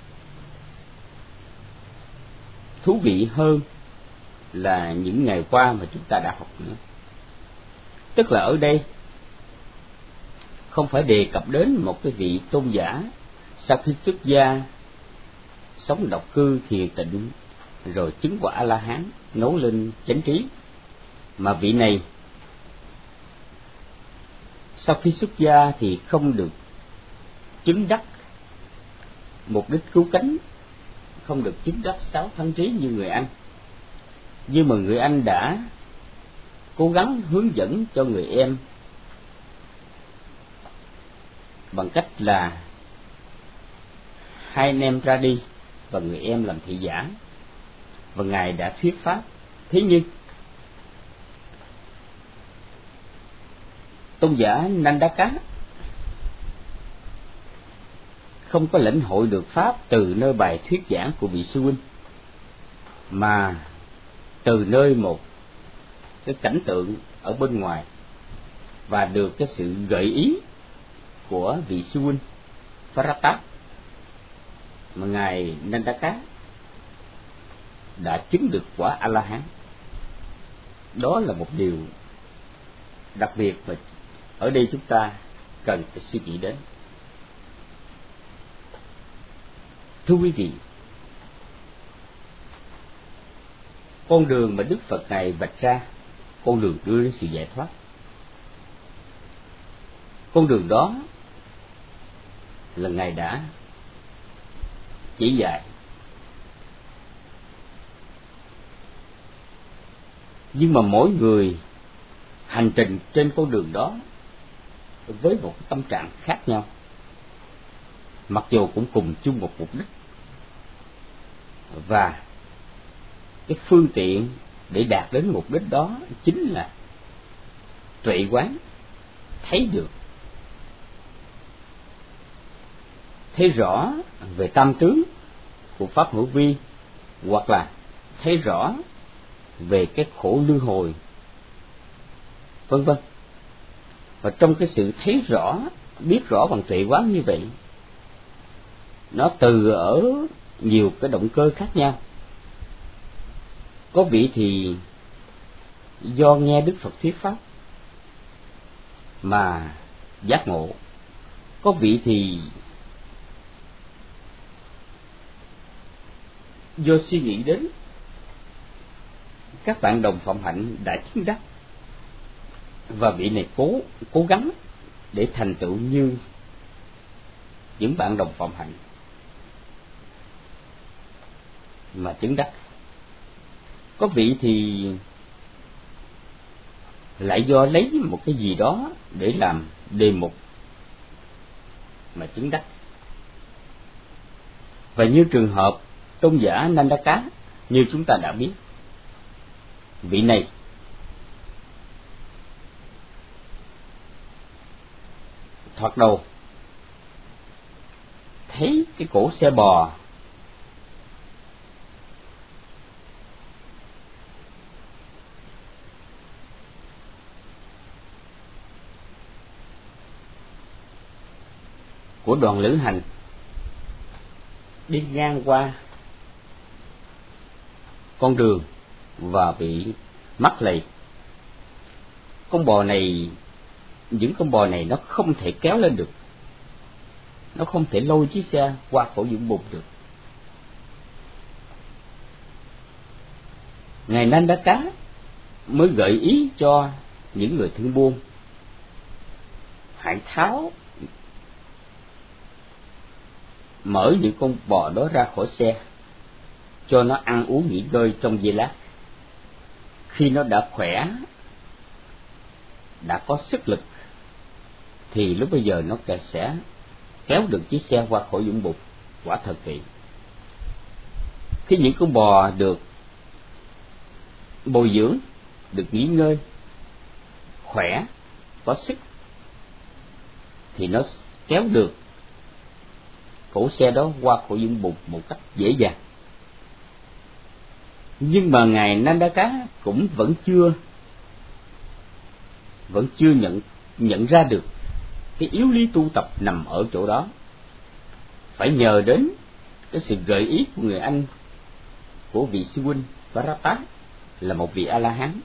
thú vị hơn là những ngày qua mà chúng ta đã học nữa. Tức là ở đây không phải đề cập đến một cái vị tôn giả sau khi xuất gia sống độc cư thiền tịnh rồi chứng quả A La Hán nấu lên chánh trí, mà vị này sau khi xuất gia thì không được chứng đắc mục đích cứu cánh, không được chứng đắc 6 thắng trí như người Anh. Nhưng mà người Anh đã cố gắng hướng dẫn cho người em bằng cách là hai anh em ra đi và người em làm thị giả, và Ngài đã thuyết pháp. Thế nhưng tôn giả Nandaka không có lãnh hội được pháp từ nơi bài thuyết giảng của vị sư huynh, mà từ nơi một cái cảnh tượng ở bên ngoài, và được cái sự gợi ý của vị sư huynh Pharatap mà ngài Nandaka đã chứng được quả A La Hán. Đó là một điều đặc biệt mà ở đây chúng ta cần phải suy nghĩ đến. Thưa quý vị, con đường mà Đức Phật Ngài vạch ra, con đường đưa đến sự giải thoát, con đường đó là Ngài đã chỉ dạy. Nhưng mà mỗi người hành trình trên con đường đó với một tâm trạng khác nhau, mặc dù cũng cùng chung một mục đích, và cái phương tiện để đạt đến mục đích đó chính là tuệ quán, thấy được, thấy rõ về tam tướng của pháp hữu vi, hoặc là thấy rõ về cái khổ luân hồi, vân vân. Và trong cái sự thấy rõ, biết rõ bằng tuệ quán như vậy, nó từ ở nhiều cái động cơ khác nhau. Có vị thì do nghe Đức Phật thuyết pháp mà giác ngộ, có vị thì do suy nghĩ đến các bạn đồng phạm hạnh đã chứng đắc, và vị này cố gắng để thành tựu như những bạn đồng phạm hạnh mà chứng đắc. Có vị thì lại do lấy một cái gì đó để làm đề mục mà chứng đắc. Và như trường hợp tôn giả Nandaka, như chúng ta đã biết, vị này thoạt đầu thấy cái cổ xe bò của đoàn lữ hành đi ngang qua con đường và bị mắc lầy. Con bò này, những con bò này nó không thể kéo lên được, nó không thể lôi chiếc xe qua khỏi vũng bùn được. Ngài Nandaka mới gợi ý cho những người thương buôn hãy tháo, mở những con bò đó ra khỏi xe, cho nó ăn uống nghỉ ngơi trong giây lát. Khi nó đã khỏe, đã có sức lực, thì lúc bây giờ nó sẽ kéo được chiếc xe qua khỏi vũng bùn. Quả thật vậy. Khi những con bò được bồi dưỡng, được nghỉ ngơi, khỏe, có sức, thì nó kéo được cỗ xe đó qua khỏi vũng bùn một cách dễ dàng. Nhưng mà ngài Nandaka cũng vẫn chưa nhận ra được cái yếu lý tu tập nằm ở chỗ đó. Phải nhờ đến cái sự gợi ý của người anh, của vị sư huynh Varata, là một vị A-la-hán.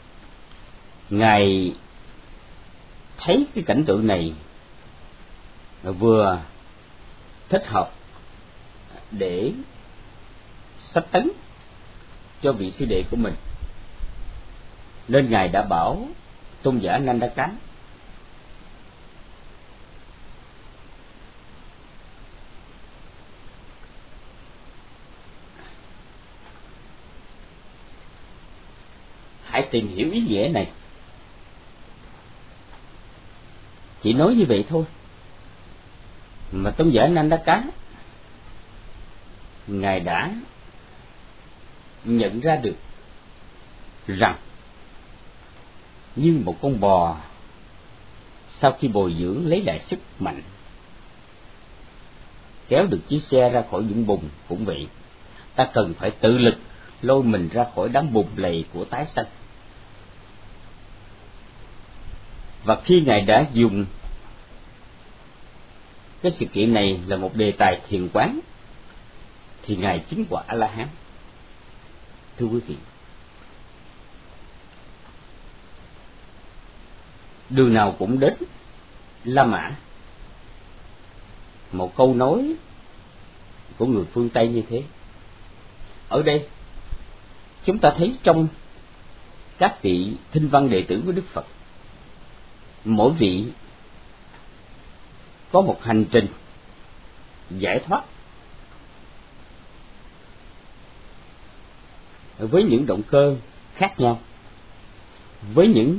Ngài thấy cái cảnh tượng này vừa thích hợp để sách tấn cho vị sư đệ của mình, nên ngài đã bảo tôn giả Nandaka hãy tìm hiểu ý nghĩa này. Chỉ nói như vậy thôi mà tôn giả Nandaka ngài đã nhận ra được rằng như một con bò sau khi bồi dưỡng lấy lại sức mạnh, kéo được chiếc xe ra khỏi vũng bùn cũng vậy. Ta cần phải tự lực lôi mình ra khỏi đám bùn lầy của tái sanh. Và khi ngài đã dùng cái sự kiện này là một đề tài thiền quán, thì ngài chứng quả A-la-hán. Thưa quý vị, đường nào cũng đến La Mã. Một câu nói của người phương Tây như thế. Ở đây chúng ta thấy trong các vị thinh văn đệ tử của Đức Phật, mỗi vị có một hành trình giải thoát với những động cơ khác nhau, với những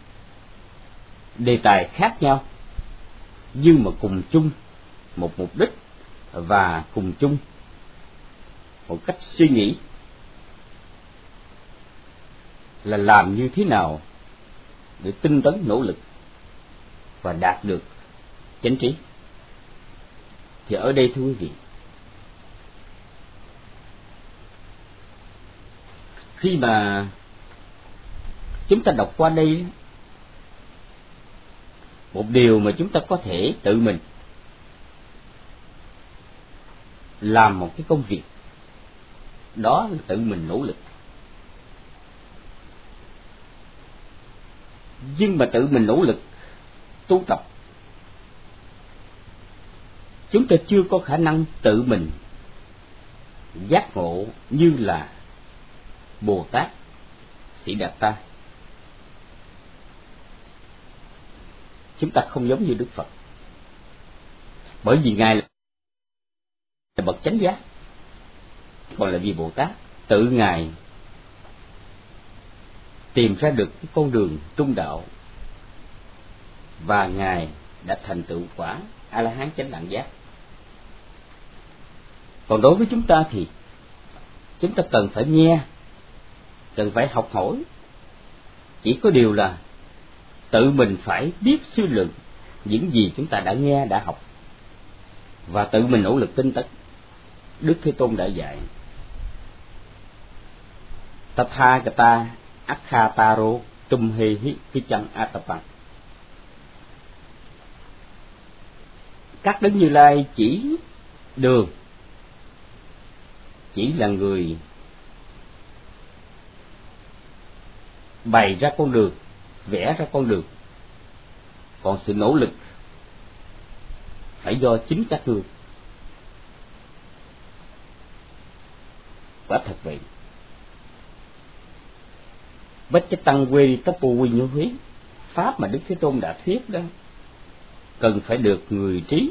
đề tài khác nhau, nhưng mà cùng chung một mục đích và cùng chung một cách suy nghĩ là làm như thế nào để tinh tấn nỗ lực và đạt được chánh trí. Thì ở đây thưa quý vị, khi mà chúng ta đọc qua đây, một điều mà chúng ta có thể tự mình làm một cái công việc, đó là tự mình nỗ lực. Nhưng mà tự mình nỗ lực tu tập, chúng ta chưa có khả năng tự mình giác ngộ như là Bồ Tát Sĩ Đạt Ta. Chúng ta không giống như Đức Phật, bởi vì ngài là bậc chánh giác. Còn là vì Bồ Tát tự ngài tìm ra được cái con đường trung đạo, và ngài đã thành tựu quả A-la-hán chánh đẳng giác. Còn đối với chúng ta thì chúng ta cần phải nghe, cần phải học hỏi. Chỉ có điều là tự mình phải biết suy luận những gì chúng ta đã nghe, đã học, và tự mình nỗ lực tinh tấn. Đức Thế Tôn đã dạy Tathagata Akhataro Tumhehi Kichang Atapang. Các Đấng Như Lai chỉ đường, chỉ là người bày ra con đường, vẽ ra con đường, còn sự nỗ lực phải do chính các ngươi. Quả thật vậy. Bách Chánh Tăng Quê Tapu Quy Nhô Huế, pháp mà Đức Thế Tôn đã thuyết đó, cần phải được người trí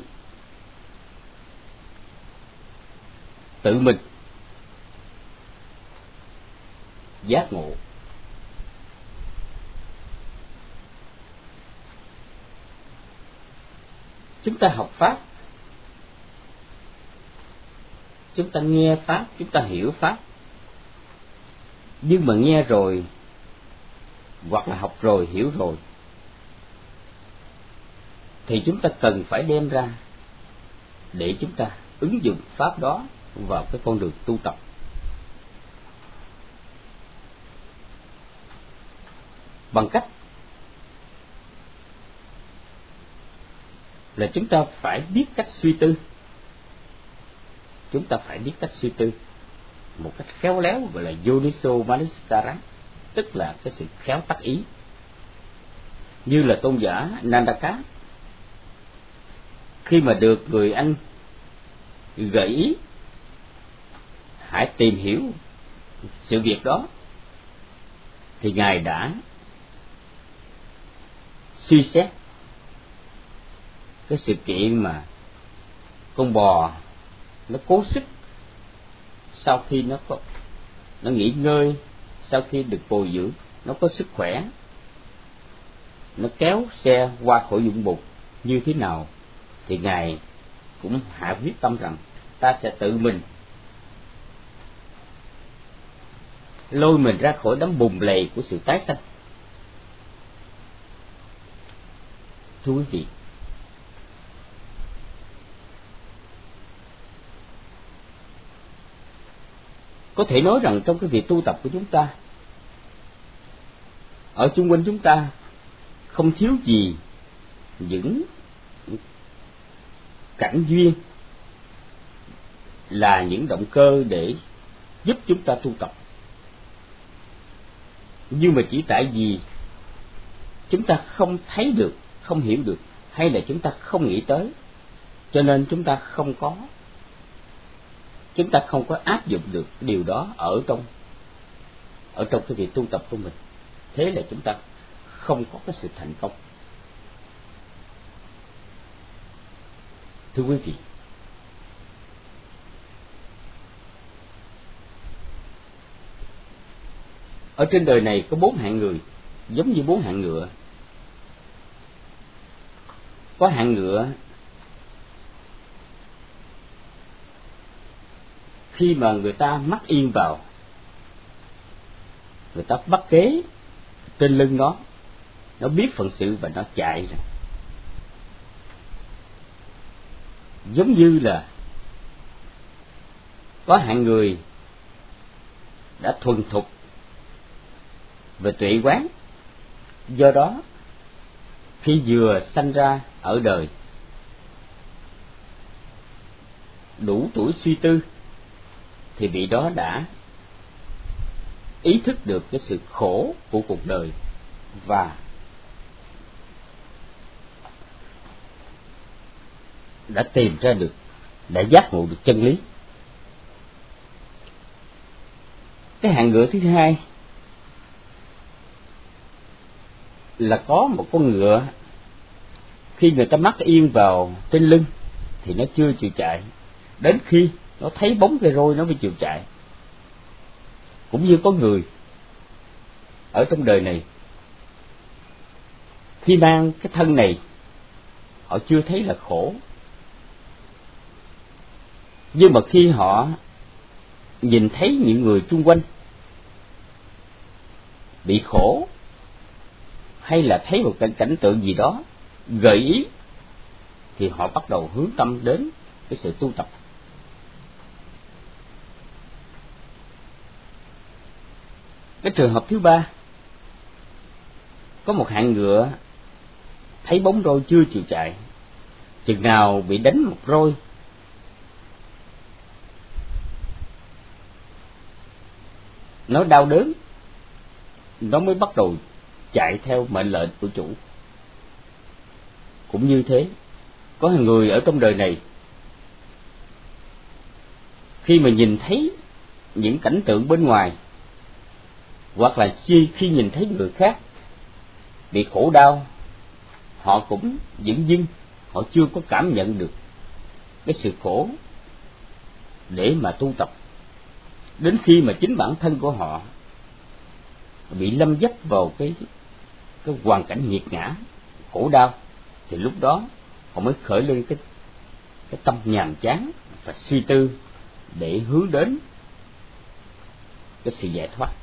tự mình giác ngộ. Chúng ta học Pháp, chúng ta nghe Pháp, chúng ta hiểu Pháp. Nhưng mà nghe rồi, hoặc là học rồi, hiểu rồi, thì chúng ta cần phải đem ra để chúng ta ứng dụng Pháp đó vào cái con đường tu tập. Bằng cách là chúng ta phải biết cách suy tư. Chúng ta phải biết cách suy tư một cách khéo léo, gọi là Yoniso Manasikara, tức là cái sự khéo tác ý. Như là tôn giả Nandaka, khi mà được người anh gợi ý hãy tìm hiểu sự việc đó, thì ngài đã suy xét cái sự kiện mà con bò nó cố sức sau khi nó nghỉ ngơi, sau khi được bồi dưỡng, nó có sức khỏe, nó kéo xe qua khỏi vũng bùn như thế nào, thì ngài cũng hạ quyết tâm rằng ta sẽ tự mình lôi mình ra khỏi đám bùn lầy của sự tái sanh. Thưa quý vị, có thể nói rằng trong cái việc tu tập của chúng ta, ở chung quanh chúng ta không thiếu gì những cảnh duyên là những động cơ để giúp chúng ta tu tập. Nhưng mà chỉ tại vì chúng ta không thấy được, không hiểu được, hay là chúng ta không nghĩ tới, cho nên chúng ta không có áp dụng được điều đó ở trong cái việc tu tập của mình. Thế là chúng ta không có cái sự thành công. Thưa quý vị, ở trên đời này có 4 hạng người, giống như 4 hạng ngựa. Có hạng ngựa khi mà người ta mắc yên vào, người ta bắt kế trên lưng nó biết phận sự và nó chạy rồi. Giống như là có hạng người đã thuần thục về tuệ quán, do đó khi vừa sanh ra ở đời, đủ tuổi suy tư, thì vị đó đã ý thức được cái sự khổ của cuộc đời và đã tìm ra được, đã giác ngộ được chân lý. Cái hạng ngựa thứ hai là có một con ngựa, khi người ta mắc yên vào trên lưng thì nó chưa chịu chạy, đến khi nó thấy bóng cây roi nó mới chịu chạy. Cũng như có người ở trong đời này, khi mang cái thân này họ chưa thấy là khổ, nhưng mà khi họ nhìn thấy những người chung quanh bị khổ, hay là thấy một cảnh tượng gì đó gợi ý, thì họ bắt đầu hướng tâm đến cái sự tu tập. Cái trường hợp thứ ba, có một hạng ngựa thấy bóng roi chưa chịu chạy, chừng nào bị đánh một roi, nó đau đớn, nó mới bắt đầu chạy theo mệnh lệnh của chủ. Cũng như thế, có người ở trong đời này, khi mà nhìn thấy những cảnh tượng bên ngoài, hoặc là khi nhìn thấy người khác bị khổ đau, họ cũng dửng dưng, họ chưa có cảm nhận được cái sự khổ để mà tu tập. Đến khi mà chính bản thân của họ bị lâm dấp vào cái hoàn cảnh nghiệt ngã, khổ đau, thì lúc đó họ mới khởi lên cái tâm nhàm chán và suy tư để hướng đến cái sự giải thoát.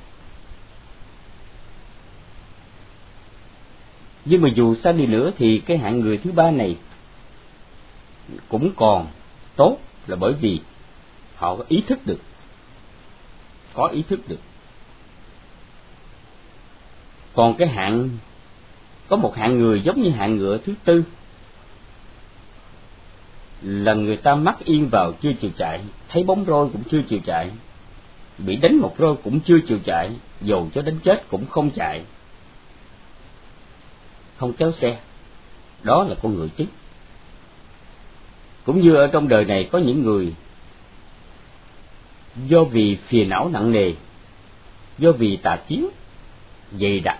Nhưng mà dù sao đi nữa thì cái hạng người thứ ba này cũng còn tốt, là bởi vì họ có ý thức được, Còn có một hạng người giống như hạng ngựa thứ tư, là người ta mắc yên vào chưa chịu chạy, thấy bóng roi cũng chưa chịu chạy, bị đánh một roi cũng chưa chịu chạy, dầu cho đánh chết cũng không chạy, không kéo xe. Đó là con ngựa chứng. Cũng như ở trong đời này có những người do vì phiền não nặng nề, do vì tà kiến dày đặc,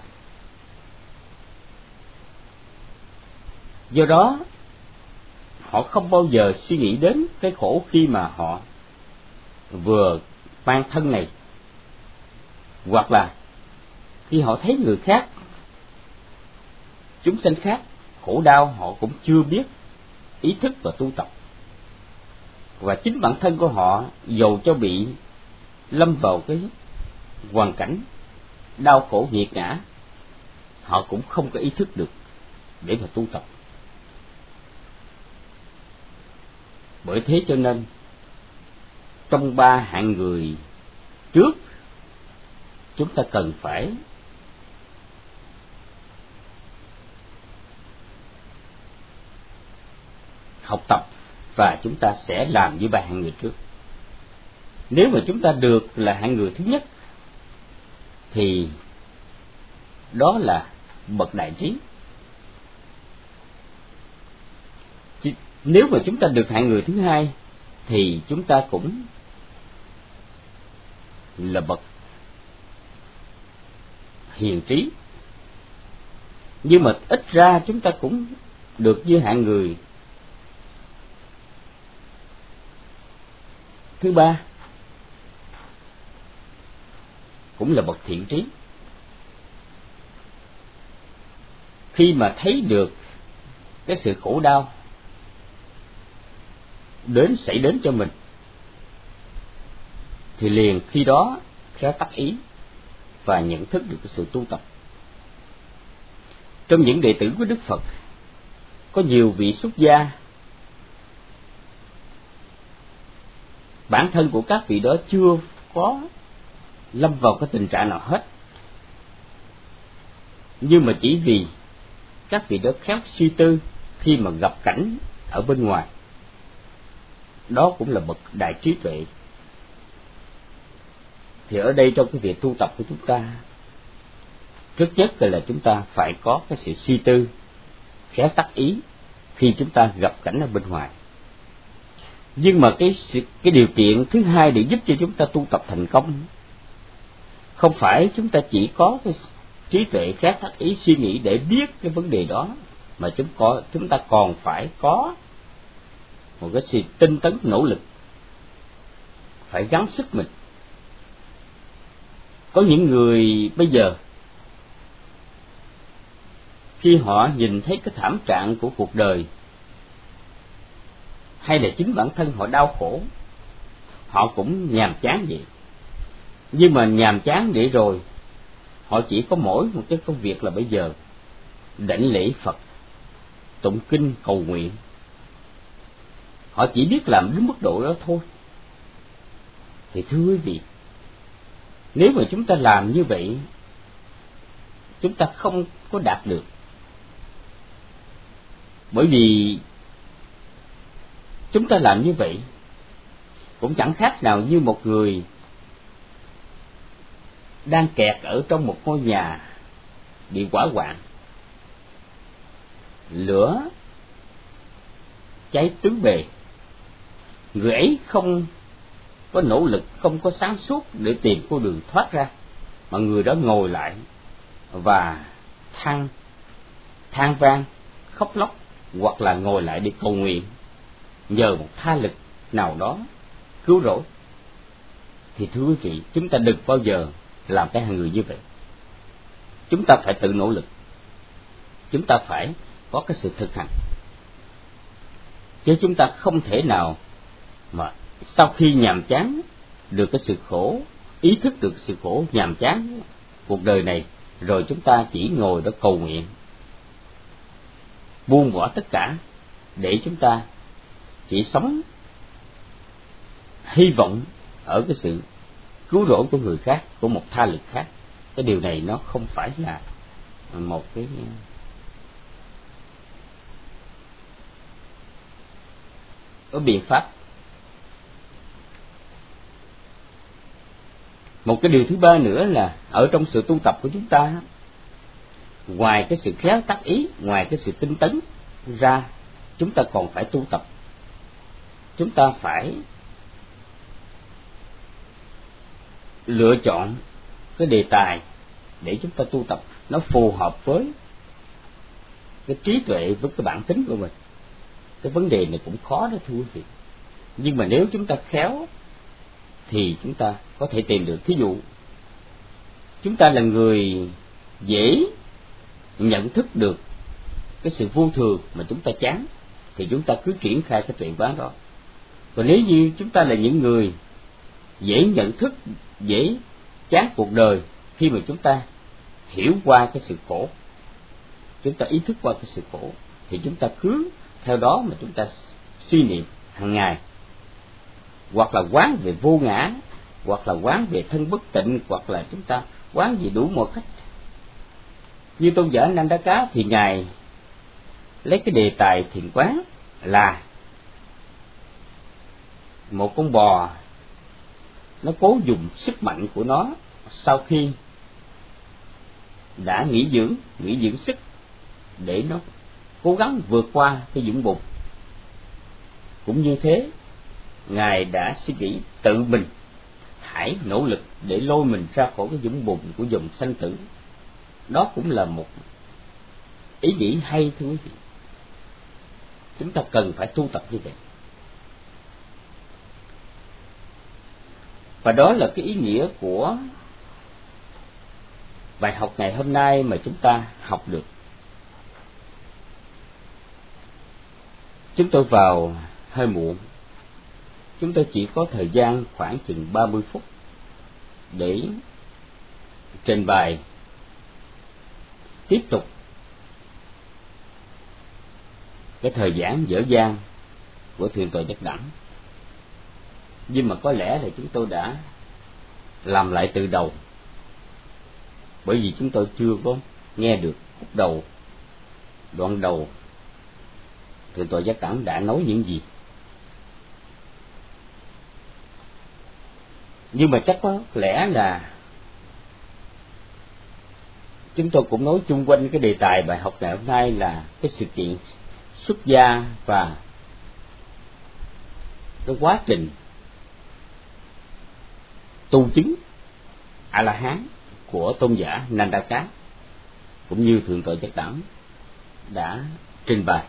do đó họ không bao giờ suy nghĩ đến cái khổ khi mà họ vừa mang thân này, hoặc là khi họ thấy người khác, chúng sanh khác khổ đau, họ cũng chưa biết ý thức và tu tập. Và chính bản thân của họ dầu cho bị lâm vào cái hoàn cảnh đau khổ nghiệt ngã, họ cũng không có ý thức được để mà tu tập. Bởi thế cho nên trong ba hạng người trước, chúng ta cần phải học tập và chúng ta sẽ làm như ba hạng người trước. Nếu mà chúng ta được là hạng người thứ nhất thì đó là bậc đại trí. Nếu mà chúng ta được hạng người thứ hai thì chúng ta cũng là bậc hiền trí. Nhưng mà ít ra chúng ta cũng được như hạng người thứ ba, cũng là bậc thiện trí. Khi mà thấy được cái sự khổ đau xảy đến cho mình thì liền khi đó khéo tác ý và nhận thức được cái sự tu tập. Trong những đệ tử của Đức Phật có nhiều vị xuất gia, bản thân của các vị đó chưa có lâm vào cái tình trạng nào hết, nhưng mà chỉ vì các vị đó khéo suy tư khi mà gặp cảnh ở bên ngoài, đó cũng là bậc đại trí tuệ. Thì ở đây trong cái việc tu tập của chúng ta, trước nhất là chúng ta phải có cái sự suy tư, khéo tác ý khi chúng ta gặp cảnh ở bên ngoài. Nhưng mà cái điều kiện thứ hai để giúp cho chúng ta tu tập thành công không phải chúng ta chỉ có cái trí tuệ khéo tác ý suy nghĩ để biết cái vấn đề đó, mà chúng ta còn phải có một cái sự tinh tấn nỗ lực, phải gắng sức mình. Có những người bây giờ khi họ nhìn thấy cái thảm trạng của cuộc đời, hay là chính bản thân họ đau khổ, họ cũng nhàm chán vậy. Nhưng mà nhàm chán để rồi họ chỉ có mỗi một cái công việc là bây giờ đảnh lễ Phật, tụng kinh cầu nguyện. Họ chỉ biết làm đến mức độ đó thôi. Thì thưa quý vị, nếu mà chúng ta làm như vậy, chúng ta không có đạt được. Bởi vì chúng ta làm như vậy cũng chẳng khác nào như một người đang kẹt ở trong một ngôi nhà bị hỏa hoạn, lửa cháy tứ bề. Người ấy không có nỗ lực, không có sáng suốt để tìm con đường thoát ra, mà người đó ngồi lại và than vang, khóc lóc, hoặc là ngồi lại để cầu nguyện, nhờ một tha lực nào đó cứu rỗi. Thì thưa quý vị, chúng ta đừng bao giờ làm cái hàng người như vậy. Chúng ta phải tự nỗ lực, chúng ta phải có cái sự thực hành. chứ chúng ta không thể nào mà sau khi nhàm chán được cái sự khổ, ý thức được sự khổ nhàm chán cuộc đời này, rồi chúng ta chỉ ngồi đó cầu nguyện, buông bỏ tất cả để chúng ta chỉ sống hy vọng ở cái sự cứu rỗi của người khác, của một tha lực khác. Cái điều này nó không phải là một cái biện pháp. Một cái điều thứ ba nữa là ở trong sự tu tập của chúng ta, ngoài cái sự khéo tác ý, ngoài cái sự tinh tấn ra, chúng ta còn phải tu tập. Chúng ta phải lựa chọn cái đề tài để chúng ta tu tập nó phù hợp với cái trí tuệ, với cái bản tính của mình. Cái vấn đề này cũng khó đó thưa quý vị, nhưng mà nếu chúng ta khéo thì chúng ta có thể tìm được. Thí dụ chúng ta là người dễ nhận thức được cái sự vô thường mà chúng ta chán, thì chúng ta cứ triển khai cái tuệ quán đó. Còn nếu như chúng ta là những người dễ nhận thức, dễ chán cuộc đời, khi mà chúng ta hiểu qua cái sự khổ, chúng ta ý thức qua cái sự khổ, thì chúng ta cứ theo đó mà chúng ta suy niệm hàng ngày, hoặc là quán về vô ngã, hoặc là quán về thân bất tịnh, hoặc là chúng ta quán gì đủ mọi cách. Như tôn giả Nandaka thì ngài lấy cái đề tài thiền quán là một con bò, nó cố dùng sức mạnh của nó sau khi đã nghỉ dưỡng sức để nó cố gắng vượt qua cái vũng bùn. Cũng như thế, ngài đã suy nghĩ tự mình hãy nỗ lực để lôi mình ra khỏi cái vũng bùn của dòng sanh tử. Đó cũng là một ý nghĩ hay thưa quý vị. Chúng ta cần phải tu tập như vậy. Và đó là cái ý nghĩa của bài học ngày hôm nay mà chúng ta học được. Chúng tôi vào hơi muộn, chúng tôi chỉ có thời gian khoảng chừng 30 phút để trình bày tiếp tục cái thời giảng dở dang của Thượng tọa Giác Đẳng. Nhưng mà có lẽ là chúng tôi đã làm lại từ đầu, bởi vì chúng tôi chưa có nghe được khúc đầu, đoạn đầu Thượng tọa Giác Đẳng đã nói những gì. Nhưng mà chắc có lẽ là chúng tôi cũng nói chung quanh cái đề tài bài học ngày hôm nay là cái sự kiện xuất gia và cái quá trình tu chứng A-la-hán của tôn giả Nandaka cũng như Thượng tọa Giác Đẳng đã trình bày.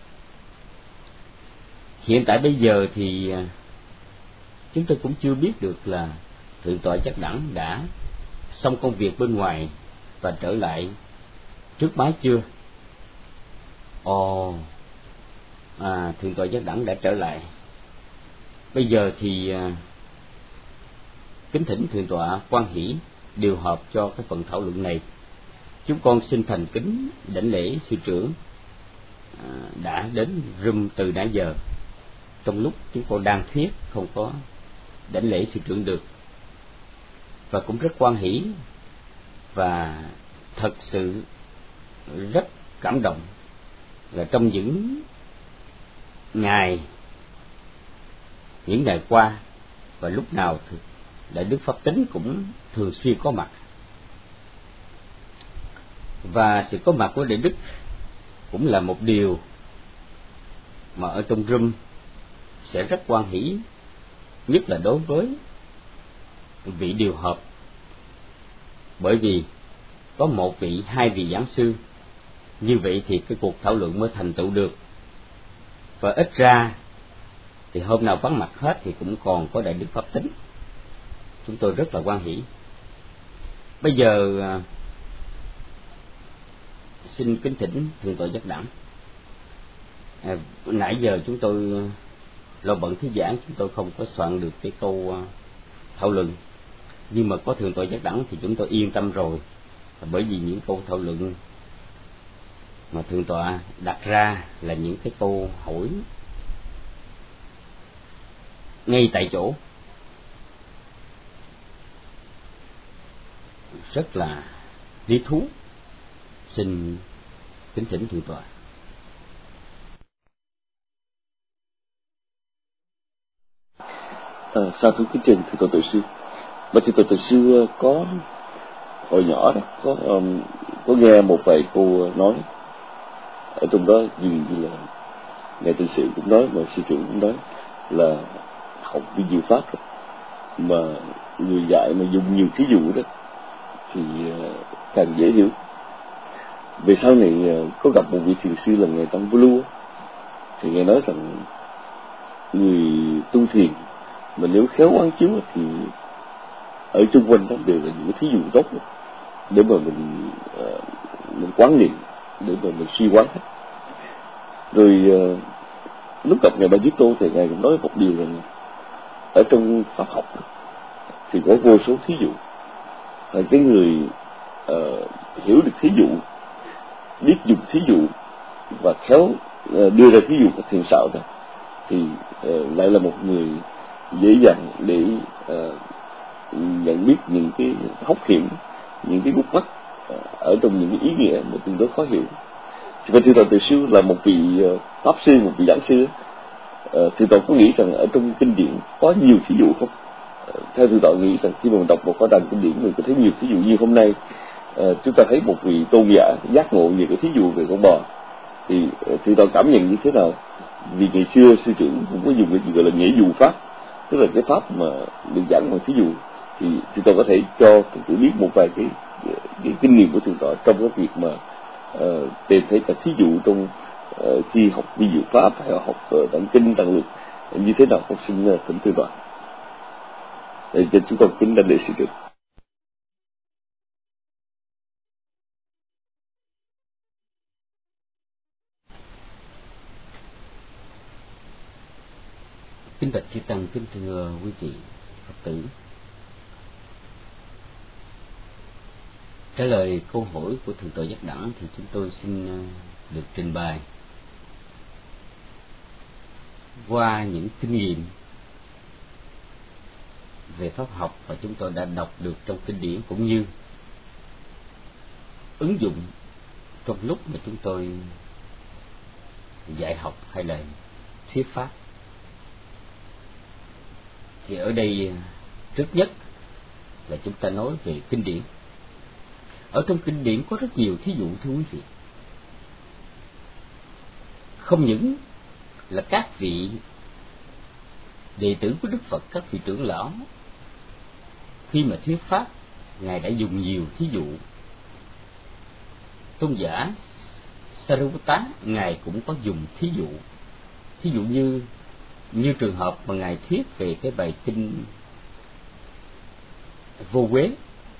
Hiện tại bây giờ thì chúng tôi cũng chưa biết được là Thượng tọa Giác Đẳng đã xong công việc bên ngoài và trở lại trước máy chưa. Thượng tọa Giác Đẳng đã trở lại. Bây giờ thì kính thỉnh Thượng tọa Quan Hỷ điều hợp cho cái phần thảo luận này. Chúng con xin thành kính đảnh lễ sư trưởng đã đến room từ nãy giờ, trong lúc chúng con đang thuyết không có đảnh lễ sư trưởng được, và cũng rất hoan hỷ và thật sự rất cảm động là trong những ngày qua và lúc nào Đại Đức Pháp Tính cũng thường xuyên có mặt, và sự có mặt của Đại Đức cũng là một điều mà ở trong room sẽ rất hoan hỷ, nhất là đối với vị điều hợp, bởi vì có một vị, hai vị giảng sư như vậy thì cái cuộc thảo luận mới thành tựu được. Và ít ra thì hôm nào vắng mặt hết thì cũng còn có Đại Đức Pháp Tính. Chúng tôi rất là hoan hỷ. Bây giờ xin kính thỉnh Thượng tọa Giác Đẳng. Nãy giờ chúng tôi lo bận thuyết giảng, chúng tôi không có soạn được cái câu thảo luận, nhưng mà có Thượng tọa Giác Đẳng thì chúng tôi yên tâm rồi, bởi vì những câu thảo luận mà Thượng tọa đặt ra là những cái câu hỏi ngay tại chỗ, rất là lý thú. Xin kính thỉnh Thượng tọa. Sa thú kính trình Thượng tọa Tự sư. Và Thượng tọa Tự sư có hồi nhỏ đó có nghe một vài cô nói ở trong đó, dường như là ngài Tự sự cũng nói, mà sư trưởng cũng nói là học vi diệu pháp rồi, mà người dạy mà dùng nhiều thí dụ đó thì càng dễ hiểu. Về sau này có gặp một vị thiền sư là ngài Tăng Bulu, thì ngài nói rằng người tu thiền mà nếu khéo quán chiếu thì ở chung quanh đó đều là những thí dụ tốt để mà mình quán niệm, để mà mình suy quán hết. Rồi lúc gặp ngài Ba Dứt Tô thì ngài cũng nói một điều rằng ở trong pháp học thì có vô số thí dụ, và cái người hiểu được thí dụ, biết dùng thí dụ và khéo đưa ra thí dụ các thiền xảo đó thì lại là một người dễ dàng để nhận biết những cái hóc hiểm, những cái gút mắt ở trong những cái ý nghĩa mà tương đối khó hiểu. Thì Thượng tọa Tự sư là một vị pháp sư, một vị giảng sư, Thượng tọa có nghĩ rằng ở trong kinh điển có nhiều thí dụ không? Theo Thượng tọa nghĩ rằng khi mà mình đọc một đoạn kinh điển mình có thấy nhiều thí dụ. Như hôm nay chúng ta thấy một vị tôn giả giác ngộ về cái thí dụ về con bò, thì Thượng tọa cảm nhận như thế nào? Vì ngày xưa sư trưởng cũng có dùng cái gì gọi là nghĩa dụ pháp, tức là cái pháp mà được giảng bằng thí dụ, thì Thượng tọa có thể cho Thượng tọa biết một vài cái kinh nghiệm của Thượng tọa trong cái việc mà tìm thấy cả thí dụ trong khi học vi diệu pháp hay học tạng kinh tạng lược như thế nào. Học sinh thỉnh Thượng tọa. Để cho chúng con kính đảnh lễ sư trưởng. Kính bạch chư tăng, kính thưa quý vị Phật tử. Trả lời câu hỏi của Thượng tọa Giác Đẳng thì chúng tôi xin được trình bày qua những kinh nghiệm về pháp học mà chúng tôi đã đọc được trong kinh điển, cũng như ứng dụng trong lúc mà chúng tôi dạy học hay là thuyết pháp. Thì ở đây trước nhất là chúng ta nói về kinh điển. Ở trong kinh điển có rất nhiều thí dụ, thưa quý vị. Không những là các vị đệ tử của Đức Phật, các vị trưởng lão, khi mà thuyết pháp, ngài đã dùng nhiều thí dụ. Tôn giả Sariputta, ngài cũng có dùng thí dụ. Thí dụ như trường hợp mà ngài thuyết về cái bài kinh vô uế,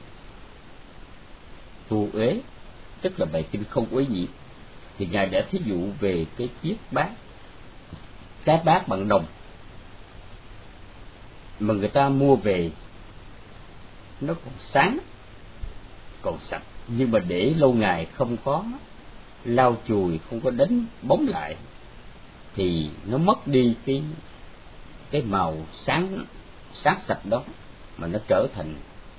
tức là bài kinh không uế nhiễm, thì ngài đã thí dụ về cái chiếc bát, cái bát bằng đồng mà người ta mua về nó còn sáng, còn sạch, nhưng mà để lâu ngày không có lau chùi, không có đánh bóng lại thì nó mất đi cái màu sáng sạch đó, mà nó trở thành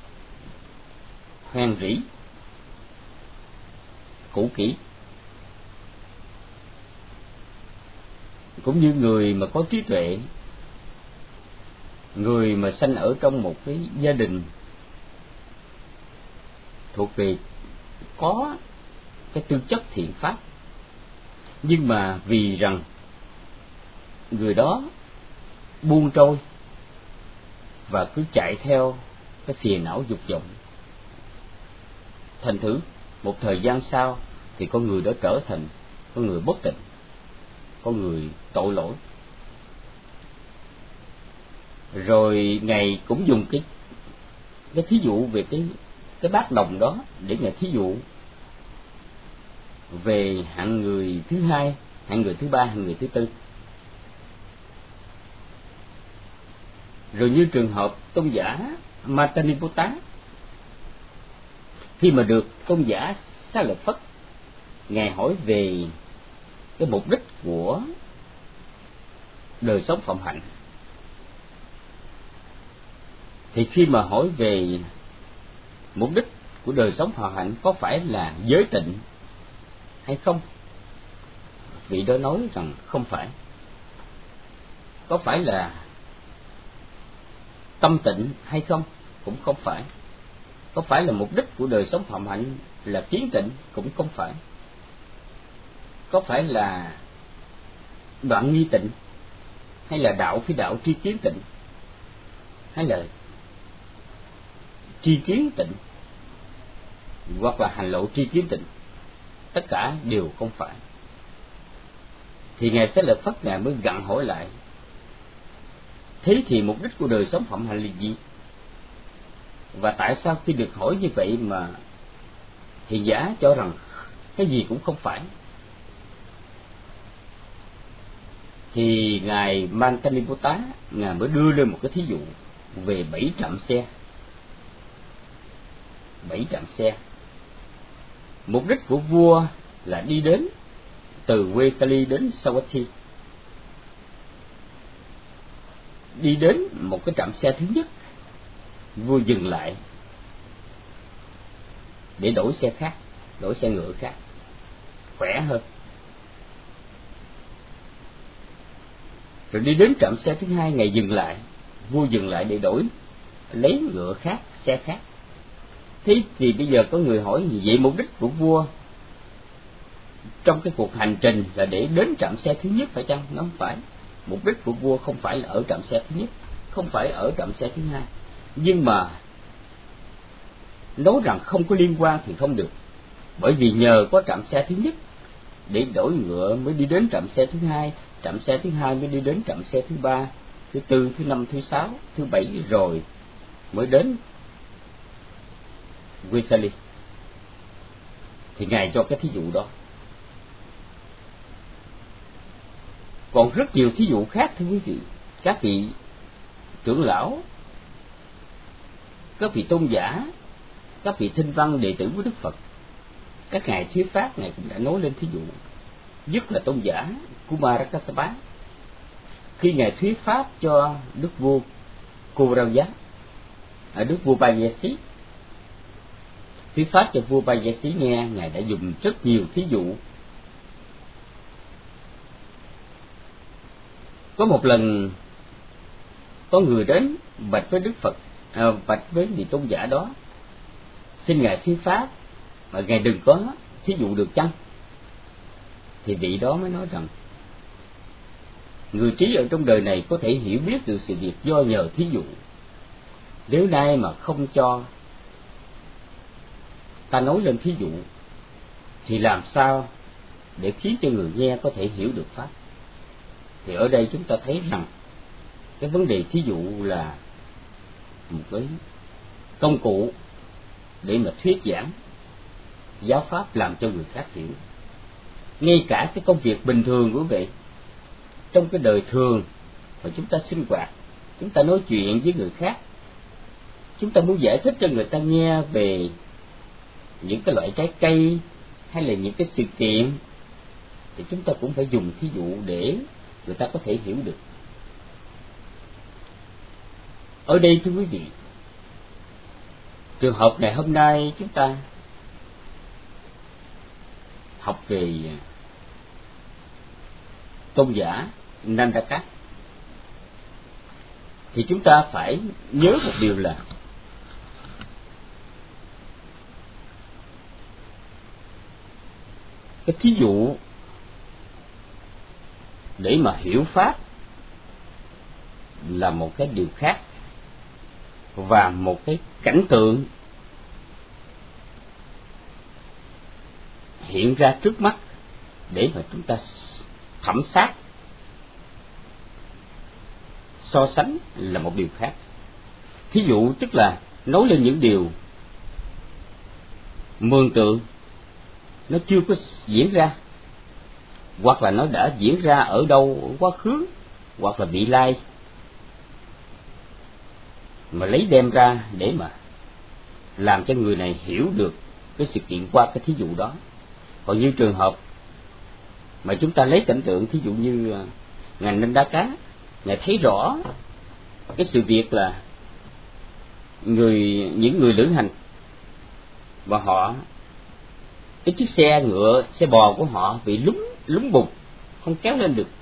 hoen rỉ, cũ kỹ. Cũng như người mà có trí tuệ, người mà sanh ở trong một cái gia đình thuộc về có cái tư chất thiện pháp, nhưng mà vì rằng người đó buông trôi và cứ chạy theo cái phiền não dục vọng, thành thử một thời gian sau thì con người đó trở thành con người bất tịnh, con người tội lỗi. Rồi ngài cũng dùng cái thí dụ về cái bát đồng đó để ngài thí dụ về hạng người thứ hai hay người thứ ba hay người thứ tư. Rồi như trường hợp tôn giả Mataniputta, khi mà được tôn giả Xá Lợi Phất ngài hỏi về cái mục đích của đời sống phạm hạnh, thì khi mà hỏi về mục đích của đời sống phạm hạnh có phải là giới tịnh hay không, vị đó nói rằng không phải. Có phải là tâm tịnh hay không, cũng không phải. Có phải là mục đích của đời sống phạm hạnh là kiến tịnh, cũng không phải. Có phải là đoạn nghi tịnh, hay là đạo phi đạo tri kiến tịnh, hay là tri kiến tịnh, hoặc là hành lộ tri kiến tịnh, tất cả đều không phải. Thì ngài Xá Lợi Phất ngài mới gặng hỏi lại, thế thì mục đích của đời sống phạm hạnh là gì? Và tại sao khi được hỏi như vậy mà hiền giả cho rằng cái gì cũng không phải? Thì ngài Mantaniputta ngài mới đưa lên một cái thí dụ về 7 trạm xe. 7 trạm xe. Mục đích của vua là đi đến từ Vesali đến Savatthi. Đi đến một cái trạm xe thứ nhất, vua dừng lại để đổi xe khác, đổi xe ngựa khác khỏe hơn. Rồi đi đến trạm xe thứ hai, ngài dừng lại, vua dừng lại để đổi, lấy ngựa khác, xe khác. Thế thì bây giờ có người hỏi, vậy mục đích của vua trong cái cuộc hành trình là để đến trạm xe thứ nhất phải chăng? Nó không phải. Mục đích của vua không phải là ở trạm xe thứ nhất, không phải ở trạm xe thứ hai. Nhưng mà nói rằng không có liên quan thì không được. Bởi vì nhờ có trạm xe thứ nhất để đổi ngựa mới đi đến trạm xe thứ hai, trạm xe thứ hai mới đi đến trạm xe thứ ba, thứ tư, thứ năm, thứ sáu, thứ bảy, rồi mới đến Vesali. Thì ngài cho cái thí dụ đó. Còn rất nhiều thí dụ khác thưa quý vị. Các vị trưởng lão, các vị tôn giả, các vị thinh văn đệ tử của Đức Phật, các ngài thuyết pháp ngài cũng đã nói lên thí dụ. Nhất là tôn giả Kumarakassapa, khi ngài thuyết pháp cho đức vua Kovaraja, đức vua Payasi, thuyết pháp cho vua Payasi nghe, ngài đã dùng rất nhiều thí dụ. Có một lần có người đến bạch với Đức Phật, bạch với vị tôn giả đó, xin ngài thuyết pháp mà ngài đừng có thí dụ được chăng? Thì vị đó mới nói rằng, người trí ở trong đời này có thể hiểu biết được sự việc do nhờ thí dụ. Nếu nay mà không cho ta nói lên thí dụ thì làm sao để khiến cho người nghe có thể hiểu được pháp? Thì ở đây chúng ta thấy rằng cái vấn đề thí dụ là một cái công cụ để mà thuyết giảng giáo pháp, làm cho người khác hiểu. Ngay cả cái công việc bình thường của vậy, trong cái đời thường mà chúng ta sinh hoạt, chúng ta nói chuyện với người khác, chúng ta muốn giải thích cho người ta nghe về những cái loại trái cây hay là những cái sự kiện, thì chúng ta cũng phải dùng thí dụ để người ta có thể hiểu được. Ở đây thưa quý vị, trường hợp ngày hôm nay chúng ta học về tôn giả Nandaka, thì chúng ta phải nhớ một điều là cái thí dụ để mà hiểu pháp là một cái điều khác, và một cái cảnh tượng hiện ra trước mắt để mà chúng ta thẩm sát, so sánh là một điều khác. Thí dụ tức là nói lên những điều mường tượng nó chưa có diễn ra, hoặc là nó đã diễn ra ở đâu ở quá khứ, hoặc là vị lai, mà lấy đem ra để mà làm cho người này hiểu được cái sự kiện qua cái thí dụ đó. Còn như trường hợp mà chúng ta lấy cảnh tượng, thí dụ như ngài Nanda Đá Cá, ngài thấy rõ cái sự việc là những người lữ hành và họ, cái chiếc xe ngựa, xe bò của họ bị lún bùn, không kéo lên được.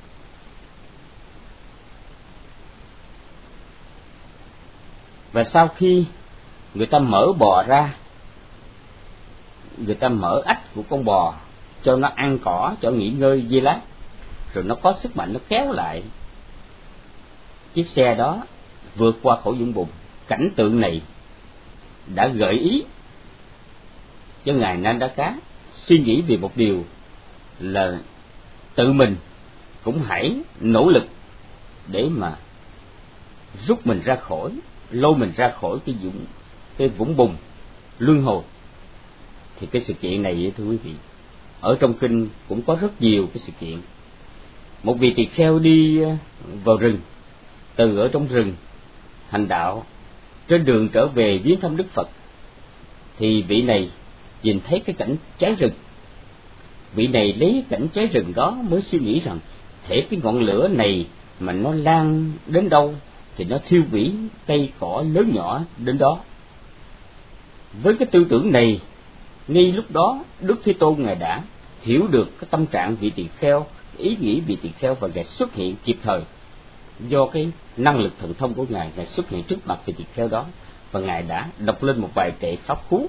Và sau khi người ta mở bò ra, người ta mở ách của con bò cho nó ăn cỏ, cho nghỉ ngơi giây lát, rồi nó có sức mạnh nó kéo lại chiếc xe đó vượt qua khỏi vũng bùn. Cảnh tượng này đã gợi ý cho ngài Nanda Đá Cá suy nghĩ về một điều là tự mình cũng hãy nỗ lực để mà rút mình ra khỏi, lôi mình ra khỏi cái vũng bùn luân hồi. Thì cái sự kiện này, thưa quý vị, ở trong kinh cũng có rất nhiều cái sự kiện. Một vị tỳ kheo đi vào rừng, từ ở trong rừng hành đạo, trên đường trở về viếng thăm Đức Phật, thì vị này nhìn thấy cái cảnh cháy rừng. Vị này lấy cảnh cháy rừng đó mới suy nghĩ rằng thể cái ngọn lửa này mà nó lan đến đâu thì nó thiêu hủy cây cỏ lớn nhỏ đến đó. Với cái tư tưởng này, ngay lúc đó Đức Thế Tôn ngài đã hiểu được cái tâm trạng vị tỳ kheo, ý nghĩ vị tỳ kheo, và ngài xuất hiện kịp thời. Do cái năng lực thần thông của ngài xuất hiện trước mặt vị tỳ kheo đó, và ngài đã đọc lên một vài kệ pháp cú.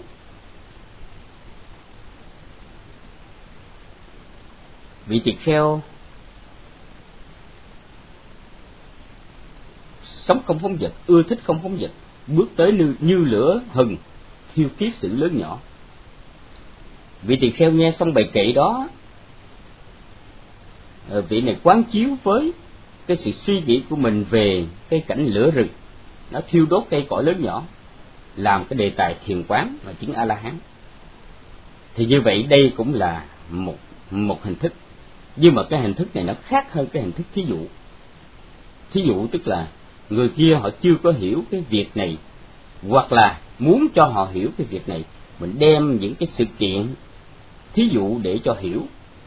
Vị tỳ kheo sống không phóng dật, ưa thích không phóng dật, bước tới như lửa hừng thiêu kiết sự lớn nhỏ. Vị tỳ kheo nghe xong bài kệ đó, vị này quán chiếu với cái sự suy nghĩ của mình về cái cảnh lửa rừng nó thiêu đốt cây cỏ lớn nhỏ, làm cái đề tài thiền quán và chứng A La Hán. Thì như vậy đây cũng là một hình thức, nhưng mà cái hình thức này nó khác hơn cái hình thức thí dụ. Thí dụ tức là người kia họ chưa có hiểu cái việc này, hoặc là muốn cho họ hiểu cái việc này, mình đem những cái sự kiện thí dụ để cho hiểu.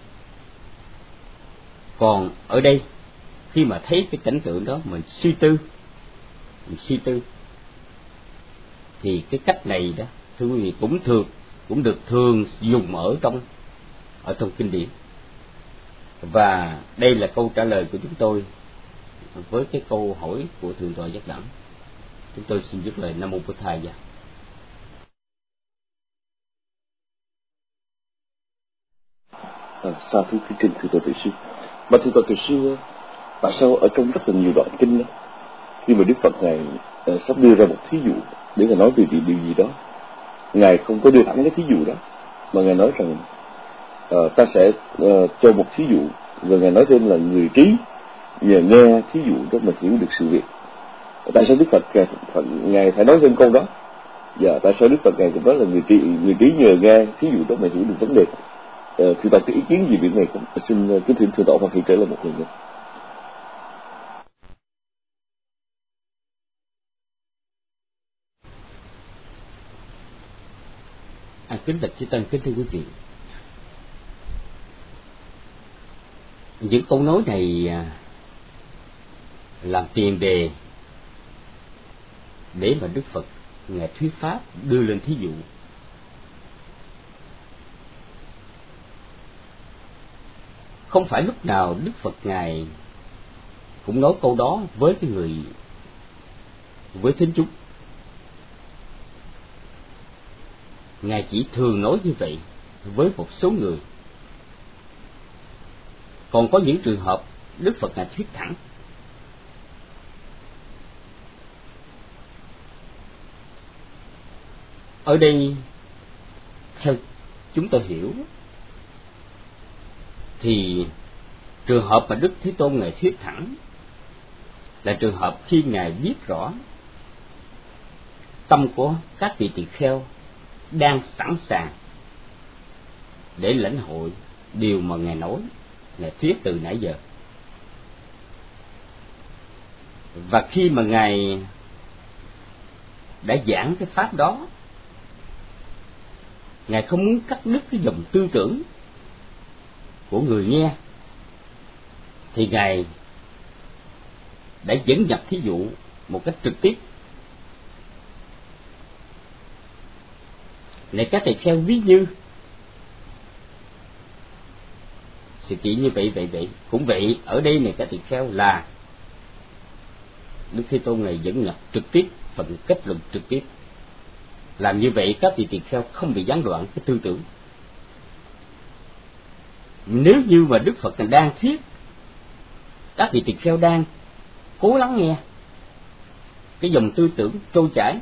Còn ở đây, khi mà thấy cái cảnh tượng đó, mình suy tư, thì cái cách này đó, thưa quý vị, cũng được thường dùng ở trong kinh điển. Và đây là câu trả lời của chúng tôi với cái câu hỏi của Thượng tọa Giác Đẳng. Chúng tôi xin dứt lời. Nam mô Bổn Thầy. Sa thú cái kinh Thượng tọa Tự Sư. Mà Thượng tọa Tự Sư, tại sao ở trong rất là nhiều đoạn kinh đó, khi mà Đức Phật ngài sắp đưa ra một thí dụ để ngài nói về điều gì đó, ngài không có đưa thẳng cái thí dụ đó, mà ngài nói rằng ta sẽ cho một thí dụ, và ngài nói thêm là người trí nhờ nghe thí dụ đó mà hiểu được sự việc. Tại sao Đức Phật ngài phải nói thêm câu đó? Và tại sao Đức Phật ngài cũng nói là người trí nhờ nghe thí dụ đó mà hiểu được vấn đề? Thưa tọa cái ý kiến gì việc này cũng xin kính thỉnh thưa tọa Hoàng Thị trở lại một lần nữa. Kính bạch chư tăng, kính thưa quý vị, những câu nói này làm tiền đề để mà Đức Phật ngài thuyết pháp, đưa lên thí dụ. Không phải lúc nào Đức Phật ngài cũng nói câu đó với thính chúng. Ngài chỉ thường nói như vậy với một số người. Còn có những trường hợp Đức Phật ngài thuyết thẳng. Ở đây, theo chúng tôi hiểu, thì trường hợp mà Đức Thế Tôn ngài thuyết thẳng là trường hợp khi ngài biết rõ tâm của các vị tỳ kheo đang sẵn sàng để lãnh hội điều mà ngài nói, Ngài thuyết từ nãy giờ. Và khi mà Ngài đã giảng cái pháp đó, Ngài không muốn cắt đứt cái dòng tư tưởng của người nghe, thì Ngài đã dẫn nhập thí dụ một cách trực tiếp. Này các thầy kheo, ví như sự kiện như vậy cũng vậy. Ở đây này các thầy kheo là Đức Thế Tôn Ngài dẫn nhập trực tiếp, phần kết luận trực tiếp. Làm như vậy các vị tỳ kheo không bị gián đoạn cái tư tưởng. Nếu như mà Đức Phật đang thuyết, các vị tỳ kheo đang cố lắng nghe, cái dòng tư tưởng trôi chảy,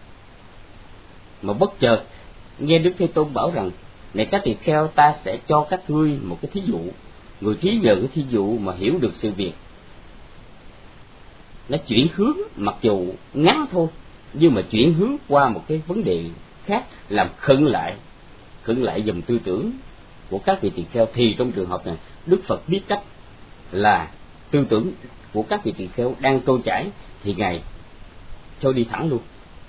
mà bất chợt nghe Đức Thế Tôn bảo rằng: này các tỳ kheo, ta sẽ cho các ngươi một cái thí dụ. Người trí nhờ cái thí dụ mà hiểu được sự việc, nó chuyển hướng, mặc dù ngắn thôi, nhưng mà chuyển hướng qua một cái vấn đề khác, làm khựng lại dòng tư tưởng của các vị tỳ kheo. Thì trong trường hợp này, Đức Phật biết cách là tư tưởng của các vị tỳ kheo đang trôi chảy, thì Ngài cho đi thẳng luôn.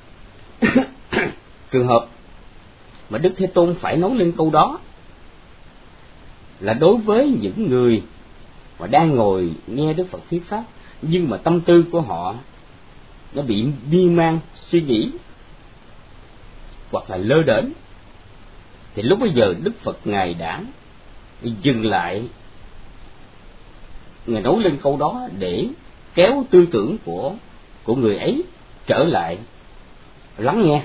Trường hợp mà Đức Thế Tôn phải nói lên câu đó là đối với những người mà đang ngồi nghe Đức Phật thuyết pháp, nhưng mà tâm tư của họ nó bị miên man suy nghĩ hoặc là lơ đễnh, thì lúc bây giờ Đức Phật Ngài đã dừng lại, Ngài nói lên câu đó để kéo tư tưởng của người ấy trở lại lắng nghe.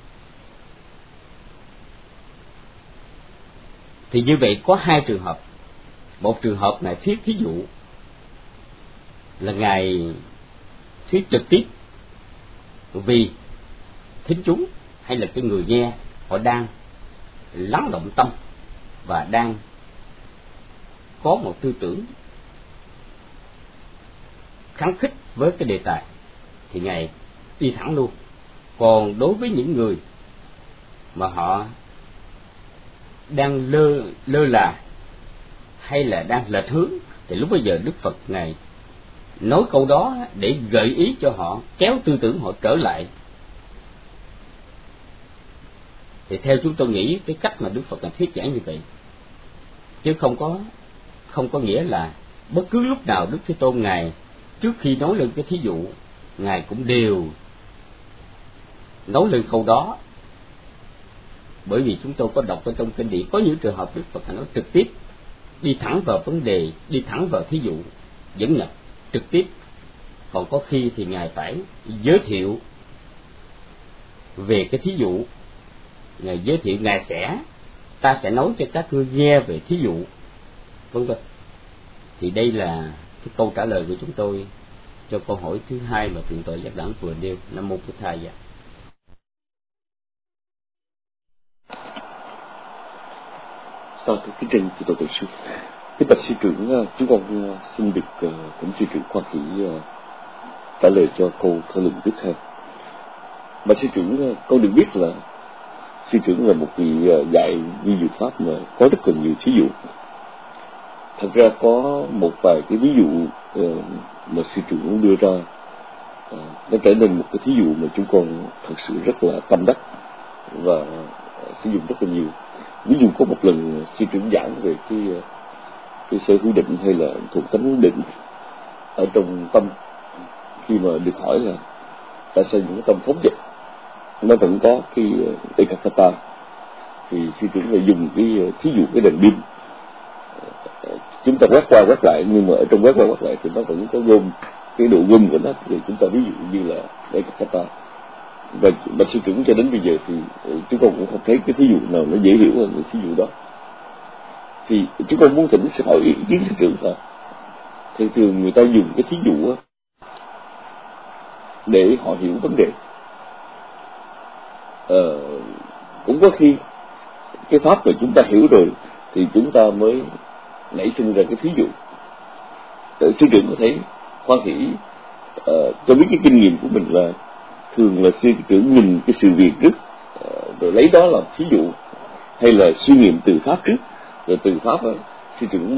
Thì như vậy có hai trường hợp. Một trường hợp Ngài thuyết thí dụ là Ngài thuyết trực tiếp, vì thính chúng hay là cái người nghe họ đang lắng động tâm và đang có một tư tưởng kháng khích với cái đề tài, thì Ngài đi thẳng luôn. Còn đối với những người mà họ đang lơ là hay là đang lệch hướng, thì lúc bây giờ Đức Phật Ngài nói câu đó để gợi ý cho họ, kéo tư tưởng họ trở lại. Thì theo chúng tôi nghĩ cái cách mà Đức Phật Ngài thuyết giảng như vậy, chứ không có nghĩa là bất cứ lúc nào Đức Thế Tôn Ngài trước khi nói lên cái thí dụ, Ngài cũng đều nói lên câu đó. Bởi vì chúng tôi có đọc ở trong kinh điển, có những trường hợp Đức Phật Ngài nói trực tiếp, đi thẳng vào vấn đề, đi thẳng vào thí dụ, dẫn nhập trực tiếp. Còn có khi thì Ngài phải giới thiệu về cái thí dụ, Ngài giới thiệu, ta sẽ nói cho các ngươi nghe về thí dụ, vân vân. Thì đây là cái câu trả lời của chúng tôi cho câu hỏi thứ hai mà Thượng tọa Giác Đẳng vừa nêu. Nam mô Bụt Thầy. Sau cái trình của tổ sư, cái bạch sư trưởng, chúng con xin được thỉnh sư trưởng Khoa Khỉ trả lời cho câu thảo luận tiếp theo. Bạch sư trưởng, con được biết là sư trưởng là một vị dạy vi diệu pháp mà có rất là nhiều thí dụ. Thật ra có một vài cái ví dụ mà sư trưởng đưa ra, nó trở nên một cái thí dụ mà chúng con thật sự rất là tâm đắc và sử dụng rất là nhiều. Ví dụ có một lần sư trưởng giảng về cái sở hữu định hay là thuộc tánh định ở trong tâm, khi mà được hỏi là tại sao những cái tâm phóng dật nó vẫn có cái ekakata, thì sư trưởng lại dùng cái thí dụ cái đèn pin, chúng ta quét qua quét lại, nhưng mà ở trong quét qua quét lại thì nó vẫn có gom, cái độ gom của nó thì chúng ta ví dụ như là ekakata. Và bạch sư trưởng cho đến bây giờ thì chúng con cũng không thấy cái thí dụ nào nó dễ hiểu hơn cái thí dụ đó. Thì chúng con muốn thỉnh hỏi ý kiến sư trưởng là thường người ta dùng cái thí dụ để họ hiểu vấn đề. Cũng có khi cái pháp mà chúng ta hiểu rồi thì chúng ta mới nảy sinh ra cái thí dụ. Sư trưởng có thấy Khoa Khỉ cho biết cái kinh nghiệm của mình là thường là sư trưởng nhìn cái sự việc trước rồi lấy đó làm thí dụ, hay là suy nghiệm từ pháp trước, rồi từ pháp sư trưởng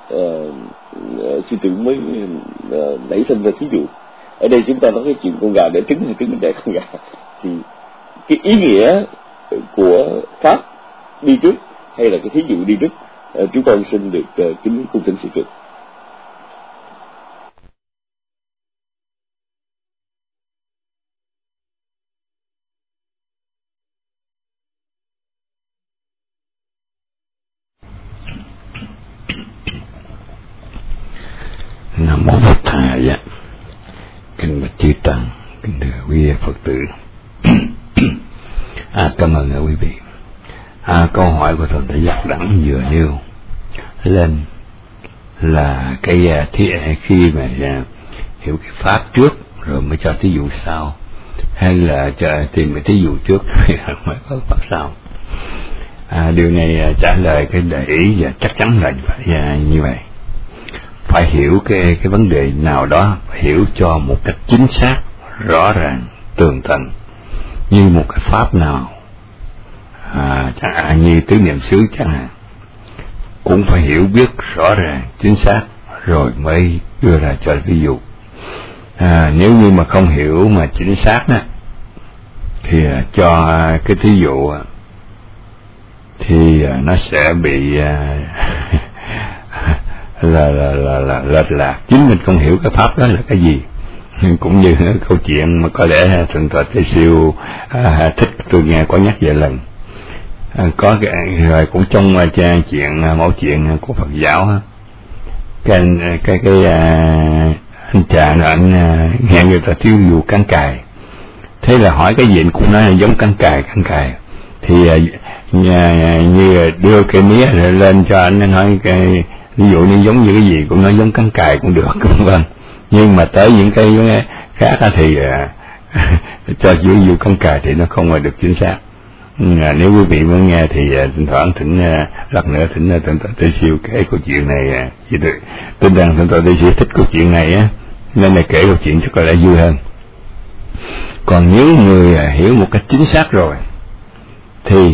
mới nảy sinh ra thí dụ. Ở đây chúng ta nói cái chuyện con gà đẻ trứng hay trứng đẻ con gà, thì cái ý nghĩa của pháp đi trước hay là cái thí dụ đi trước, chúng con xin được kính cung thỉnh sư trưởng. Nam mô Phật Thầy. Kính bạch chư tăng, kính thưa quý Phật tử. Cảm ơn quý vị. Câu hỏi của tôi đã dắt đẳng vừa nêu lên là cái khi mà hiểu cái pháp trước rồi mới cho thí dụ sau, hay là tìm cái thí dụ trước mới có pháp sau. Điều này trả lời cái để ý và chắc chắn là phải như vậy. Phải hiểu cái vấn đề nào đó, phải hiểu cho một cách chính xác, rõ ràng, tường tận, như một cái pháp nào, chẳng hạn như tứ niệm xứ chẳng hạn, cũng phải hiểu biết rõ ràng, chính xác rồi mới đưa ra cho ví dụ. Nếu như mà không hiểu mà chính xác đó, thì cho cái thí dụ thì nó sẽ bị là lệch lạc. Chính mình không hiểu cái pháp đó là cái gì. Cũng như câu chuyện mà có lẽ Thượng tọa Tây Siêu thích tôi nghe có nhắc vài lần. Có rồi cũng trong chuyện mẫu chuyện của Phật giáo, cái anh chàng anh nghe người ta thiếu dụ cắn cài, thế là hỏi cái gì cũng nói là giống cắn cài, thì như đưa cái mía lên cho anh nói cái ví dụ như giống như cái gì cũng nói giống cắn cài cũng được, cũng vâng. Nhưng mà tới những cái khác thì cho chữ dụ cắn cài thì nó không mà được chính xác. Nếu quý vị muốn nghe thì thỉnh thoảng lát nữa thỉnh Thượng tọa Tây Siêu kể câu chuyện này. Tin rằng Thượng tọa Tây Siêu thích câu chuyện này á, nên là kể câu chuyện cho có lẽ vui hơn. Còn nếu người hiểu một cách chính xác rồi thì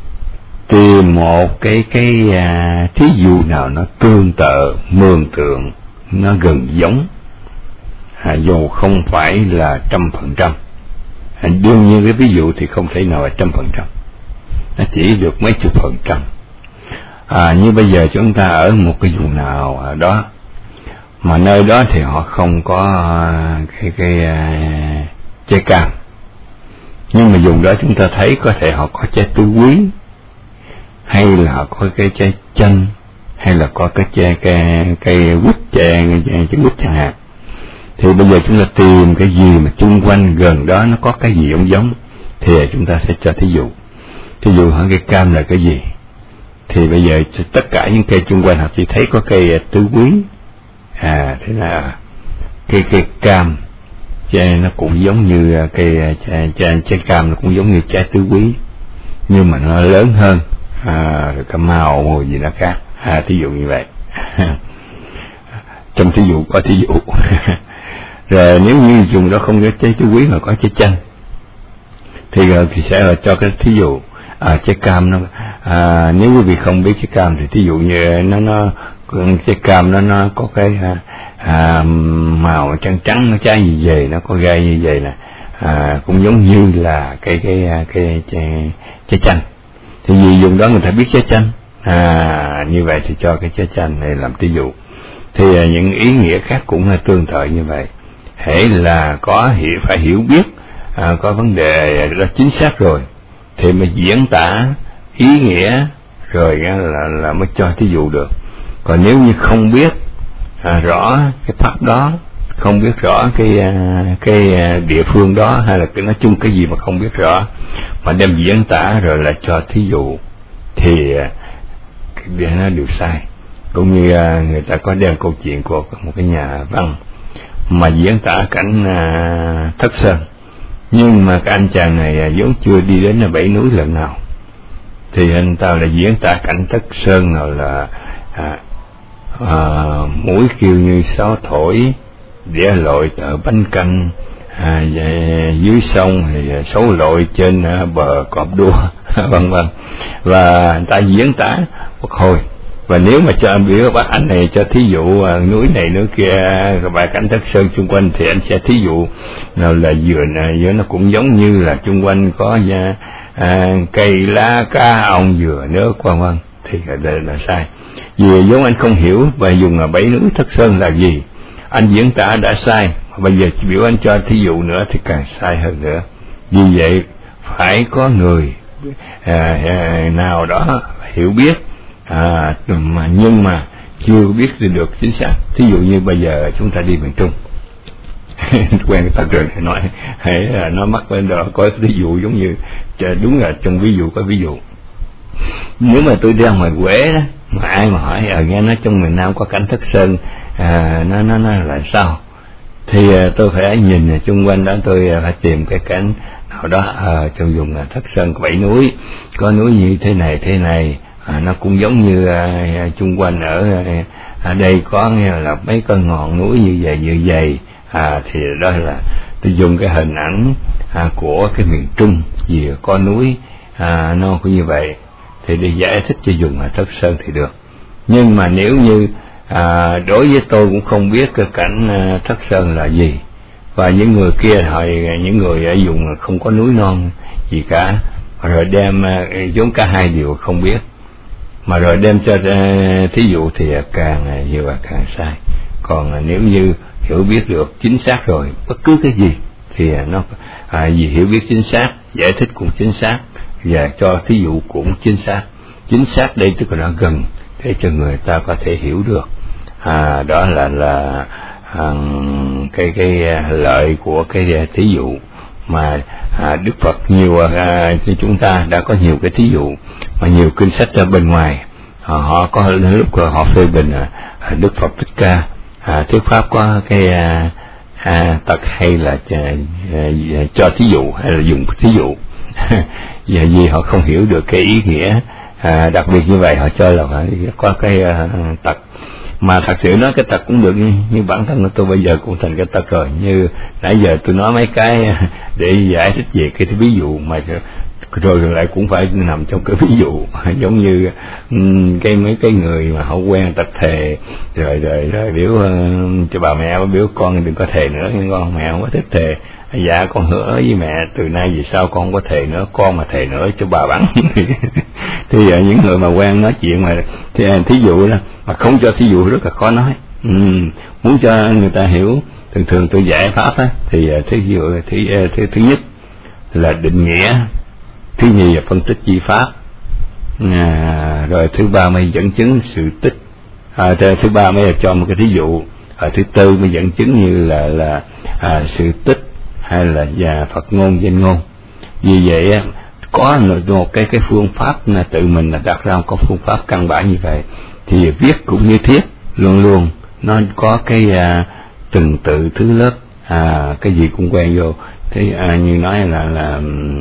tìm một cái thí dụ nào nó tương tự, mường tượng, nó gần giống, dù không phải là 100%. Đương nhiên cái ví dụ thì không thể nào là 100%, nó chỉ được mấy chục %. Như bây giờ chúng ta ở một cái vùng nào đó mà nơi đó thì họ không có cái trái cam, nhưng mà vùng đó chúng ta thấy có thể họ có trái tứ quý, hay là họ có cái trái chanh, hay là có cái cây quýt, trái quýt chẳng hạn. Thì bây giờ chúng ta tìm cái gì mà chung quanh gần đó nó có cái gì giống thì chúng ta sẽ cho thí dụ. Thí dụ hỏi cây cam là cái gì, thì bây giờ tất cả những cây chung quanh họ chỉ thấy có cây tứ quý. Thế là cây cam nó cũng giống như cây trái cam, nó cũng giống như trái tứ quý, nhưng mà nó lớn hơn, rồi cái màu mùi gì nó khác. Thí dụ như vậy. Trong thí dụ có thí dụ. Rồi nếu như dùng đó không có trái tứ quý mà có trái chanh thì sẽ cho cái thí dụ trái cam nó nếu quý vị không biết trái cam thì thí dụ như nó trái cam nó có cái màu trắng trắng, nó trái như vậy, nó có gai như vậy nè, cũng giống như là cái trái chanh. Thì vì dùng đó người ta biết trái chanh, như vậy thì cho cái trái chanh này làm thí dụ. Thì những ý nghĩa khác cũng là tương tự như vậy. Hễ là phải hiểu biết có vấn đề đó chính xác rồi thì mới diễn tả ý nghĩa rồi là mới cho thí dụ được. Còn nếu như không biết rõ cái pháp đó, không biết rõ cái địa phương đó, hay là nói chung cái gì mà không biết rõ mà đem diễn tả rồi là cho thí dụ thì nó đều sai. Cũng như người ta có đem câu chuyện của một cái nhà văn mà diễn tả cảnh Thất Sơn, nhưng mà cái anh chàng này vốn chưa đi đến 7 núi lần nào, thì anh ta là diễn tả cảnh Thất Sơn nào là mũi kêu như sáo thổi, đĩa lội tờ bánh canh, dưới sông thì sấu lội trên bờ cọp đua vân vân. Và người ta diễn tả một hồi Và nếu mà cho biểu bác anh này cho thí dụ núi này núi kia và cảnh Thất Sơn xung quanh, thì anh sẽ thí dụ nào là vườn nó cũng giống như là xung quanh có cây lá cá ong dừa nước vân vân, thì là sai. Vì giống anh không hiểu và dùng 7 núi Thất Sơn là gì, anh diễn tả đã sai, bây giờ biểu anh cho thí dụ nữa thì càng sai hơn nữa. Vì vậy phải có người nào đó hiểu biết nhưng mà chưa biết được chính xác. Thí dụ như bây giờ chúng ta đi miền Trung quen ta rồi nói nó mắc bên đó có ví dụ giống như đúng là trong ví dụ có ví dụ. Nếu mà tôi ra ngoài Huế đó, mà ai mà hỏi nghe nói trong miền Nam có cảnh Thất Sơn nó là sao, thì tôi phải nhìn xung quanh đó, tôi phải tìm cái cảnh nào đó trong vùng Thất Sơn có 7 núi, có núi như thế này nó cũng giống như xung quanh ở đây có là mấy con ngọn núi như vậy thì đó là tôi dùng cái hình ảnh của cái miền Trung vì có núi nó cũng như vậy thì để giải thích cho vùng Thất Sơn thì được. Nhưng mà nếu như đối với tôi cũng không biết cái cảnh Thất Sơn là gì, và những người kia hỏi những người ở vùng không có núi non gì cả, rồi đem vốn cả hai đều không biết, mà rồi đem cho thí dụ thì càng nhiều và càng sai. Còn nếu như hiểu biết được chính xác rồi bất cứ cái gì thì nó vì hiểu biết chính xác, giải thích cũng chính xác và cho thí dụ cũng chính xác. Chính xác đây tức là nó gần để cho người ta có thể hiểu được. Đó là cái lợi của cái thí dụ mà Đức Phật nhiều chúng ta đã có nhiều cái thí dụ mà nhiều kinh sách ở bên ngoài họ có lúc họ phê bình Đức Phật Thích Ca thuyết pháp có cái tật hay là cho thí dụ hay là dùng thí dụ và vì họ không hiểu được cái ý nghĩa đặc biệt như vậy, họ cho là có cái tật. Mà thật sự nói cái tật cũng được, như bản thân của tôi bây giờ cũng thành cái tật rồi. Như nãy giờ tôi nói mấy cái để giải thích về cái ví dụ mà rồi lại cũng phải nằm trong cái ví dụ giống như mấy cái người mà họ quen tập thề rồi biểu cho bà mẹ biểu con đừng có thề nữa, nhưng con mẹ không có thích thề. Dạ con hứa với mẹ từ nay về sau con không có thề nữa, con mà thề nữa cho bà bắn. Thì những người mà quen nói chuyện mà thí dụ đó mà không cho thí dụ rất là khó nói. Muốn cho người ta hiểu, thường tôi giải pháp á thì thí dụ thứ nhất là định nghĩa, thứ nhì là phân tích chi pháp, rồi thứ ba mới dẫn chứng sự tích, thứ ba mới là cho một cái thí dụ, thứ tư mới dẫn chứng như là sự tích hay là Phật ngôn danh ngôn. Vì vậy có một cái phương pháp là tự mình là đặt ra có phương pháp căn bản như vậy thì viết cũng như thiết, luôn luôn nó có cái từng tự thứ lớp, cái gì cũng quen vô. Thế như nói là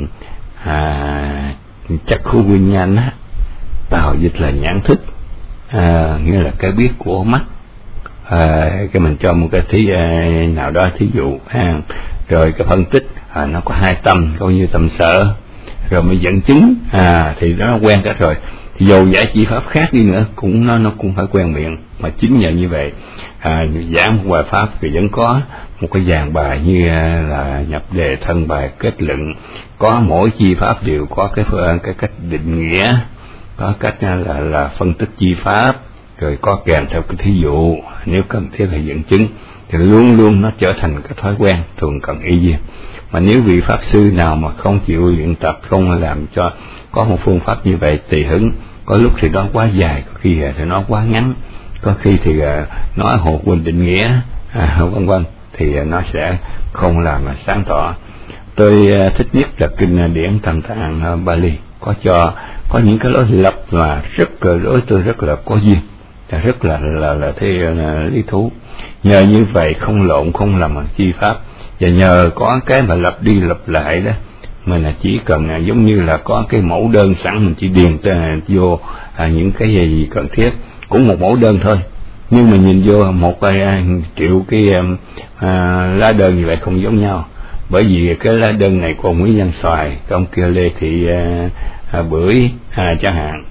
chắc khu nguyên nhanh á, tào dịch là nhãn thức, nghĩa là cái biết của mắt. Cái mình cho một cái nào đó thí dụ rồi cái phân tích nó có hai tâm, coi như tâm sở, rồi mới dẫn chứng thì nó quen cả rồi. Thì dầu giải chỉ pháp khác đi nữa cũng nó cũng phải quen miệng. Mà chính nhờ như vậy giảng một bài pháp thì vẫn có một cái dàn bài như là nhập đề, thân bài, kết luận, có mỗi chi pháp đều có cái cách định nghĩa, có cách là phân tích chi pháp, rồi có kèm theo cái thí dụ, nếu cần thiết là dẫn chứng, thì luôn luôn nó trở thành cái thói quen thường cần y viên. Mà nếu vị pháp sư nào mà không chịu luyện tập, không làm cho có một phương pháp như vậy tùy hứng, có lúc thì nó quá dài, có khi thì nó quá ngắn, có khi thì nói hồ quỳnh định nghĩa vân vân, thì nó sẽ không làm sáng tỏ. Tôi thích nhất là kinh điển Tam Tạng Bali, có những cái lối lập mà đối tôi rất là có duyên, rất là lý thú. Nhờ như vậy không lộn, không làm chi pháp, và nhờ có cái mà lặp đi lặp lại đó, mình là chỉ cần giống như là có cái mẫu đơn sẵn, mình chỉ điền vô những cái gì cần thiết, cũng một mẫu đơn thôi, nhưng mà nhìn vô 1 triệu cái lá đơn như vậy không giống nhau. Bởi vì cái lá đơn này của Nguyễn Văn Xoài, cái ông kia Lê Thị Bưởi chẳng hạn,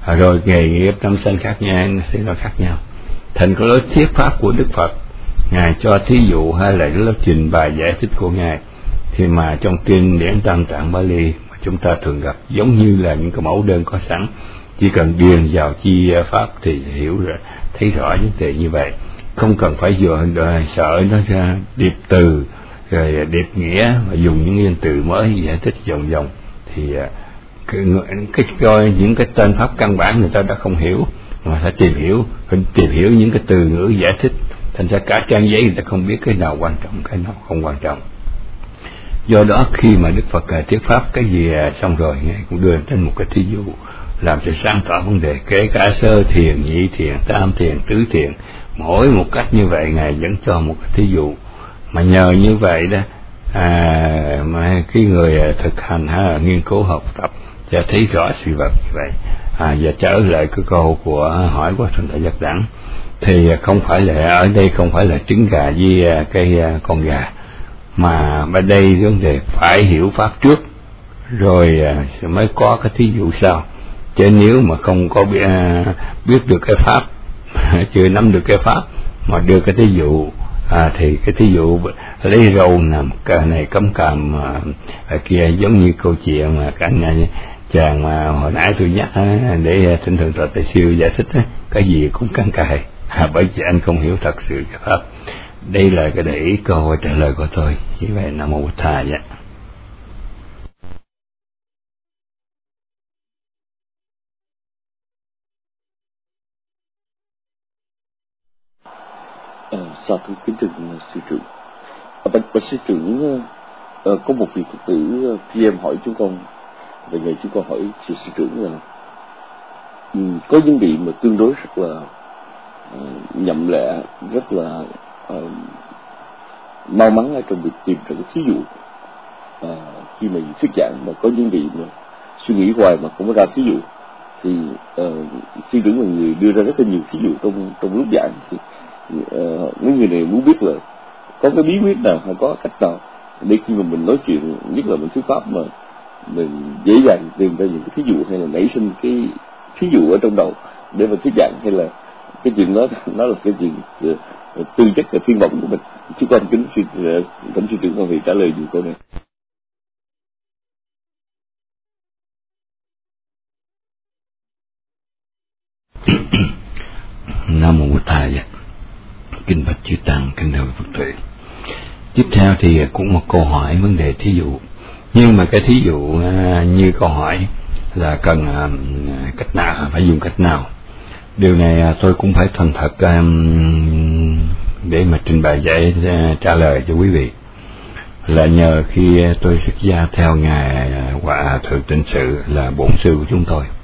rồi nghề nghiệp năm sanh khác nhau thì nó khác nhau. Thành có lối thuyết pháp của Đức Phật, Ngài cho thí dụ hay là lối trình bày giải thích của Ngài thì mà trong kinh điển Tam Tạng Bali mà chúng ta thường gặp giống như là những cái mẫu đơn có sẵn, chỉ cần điền vào chi pháp thì hiểu rồi, thấy rõ vấn đề như vậy, không cần phải vừa sợ nó ra điệp từ rồi điệp nghĩa mà dùng những nguyên từ mới giải thích vòng vòng thì coi những cái tên pháp căn bản người ta đã không hiểu, mà phải tìm hiểu những cái từ ngữ giải thích, thành ra cả trang giấy người ta không biết cái nào quan trọng cái nào không quan trọng. Do đó khi mà Đức Phật thuyết pháp cái gì xong rồi Ngài cũng đưa đến một cái thí dụ làm cho sáng tỏ vấn đề, kể cả sơ thiền, nhị thiền, tam thiền, tứ thiền, mỗi một cách như vậy Ngài vẫn cho một cái thí dụ, mà nhờ như vậy đó mà cái người thực hành nghiên cứu học tập sẽ thấy rõ sự vật như vậy. Và trở lại cái câu của hỏi của Thượng Tọa Giác Đẳng thì không phải là ở đây không phải là trứng gà với cái con gà, mà ở đây vấn đề phải hiểu pháp trước rồi mới có cái thí dụ sau. Chứ nếu mà không có biết được cái pháp chưa nắm được cái pháp mà đưa cái thí dụ thì cái thí dụ lấy râu nằm cái này cấm càm kia, giống như câu chuyện mà cả nhà chàng mà hồi nãy tôi nhắc để thỉnh Thượng Tọa Đại Siêu giải thích cái gì cũng căng cài bởi vì anh không hiểu thật sự cái pháp. Đây là cái để ý câu trả lời của tôi. Như vậy Nam Mô Bổn Thầy vậy. Sao thưa kính thưa sư trưởng, bạch sư trưởng, có một vị Phật tử khi em hỏi chúng con về ngày chúng con hỏi sư trưởng là có những vị mà tương đối rất là nhậm lẹ, rất là mau mắn ở trong việc tìm ra cái thí dụ khi mà thuyết giảng, mà có những vị mà suy nghĩ hoài mà không có ra thí dụ, thì sư trưởng là người đưa ra rất là nhiều thí dụ trong lúc giảng. Thì mấy người này muốn biết là có cái bí quyết nào hay có cách nào để khi mà mình nói chuyện, nhất là mình thuyết pháp, mà mình dễ dàng tìm ra những cái thí dụ hay là nảy sinh cái thí dụ ở trong đầu để mà thuyết giảng, hay là cái chuyện đó nó là cái chuyện tư chất và thiên vọng của mình. Chúng con kính xin thỉnh sư trưởng con vị trả lời dùm câu này. Nam Mô Bổn Thầy. Kinh bạch chư tăng, kính thưa Phật tử. Tiếp theo thì cũng một câu hỏi vấn đề thí dụ, nhưng mà cái thí dụ như câu hỏi là cần cách nào, phải dùng cách nào. Điều này tôi cũng phải thành thật để mà trình bày giải trả lời cho quý vị. Là nhờ khi tôi xuất gia theo ngài Hòa Thượng Tịnh Sự là bổn sư của chúng tôi,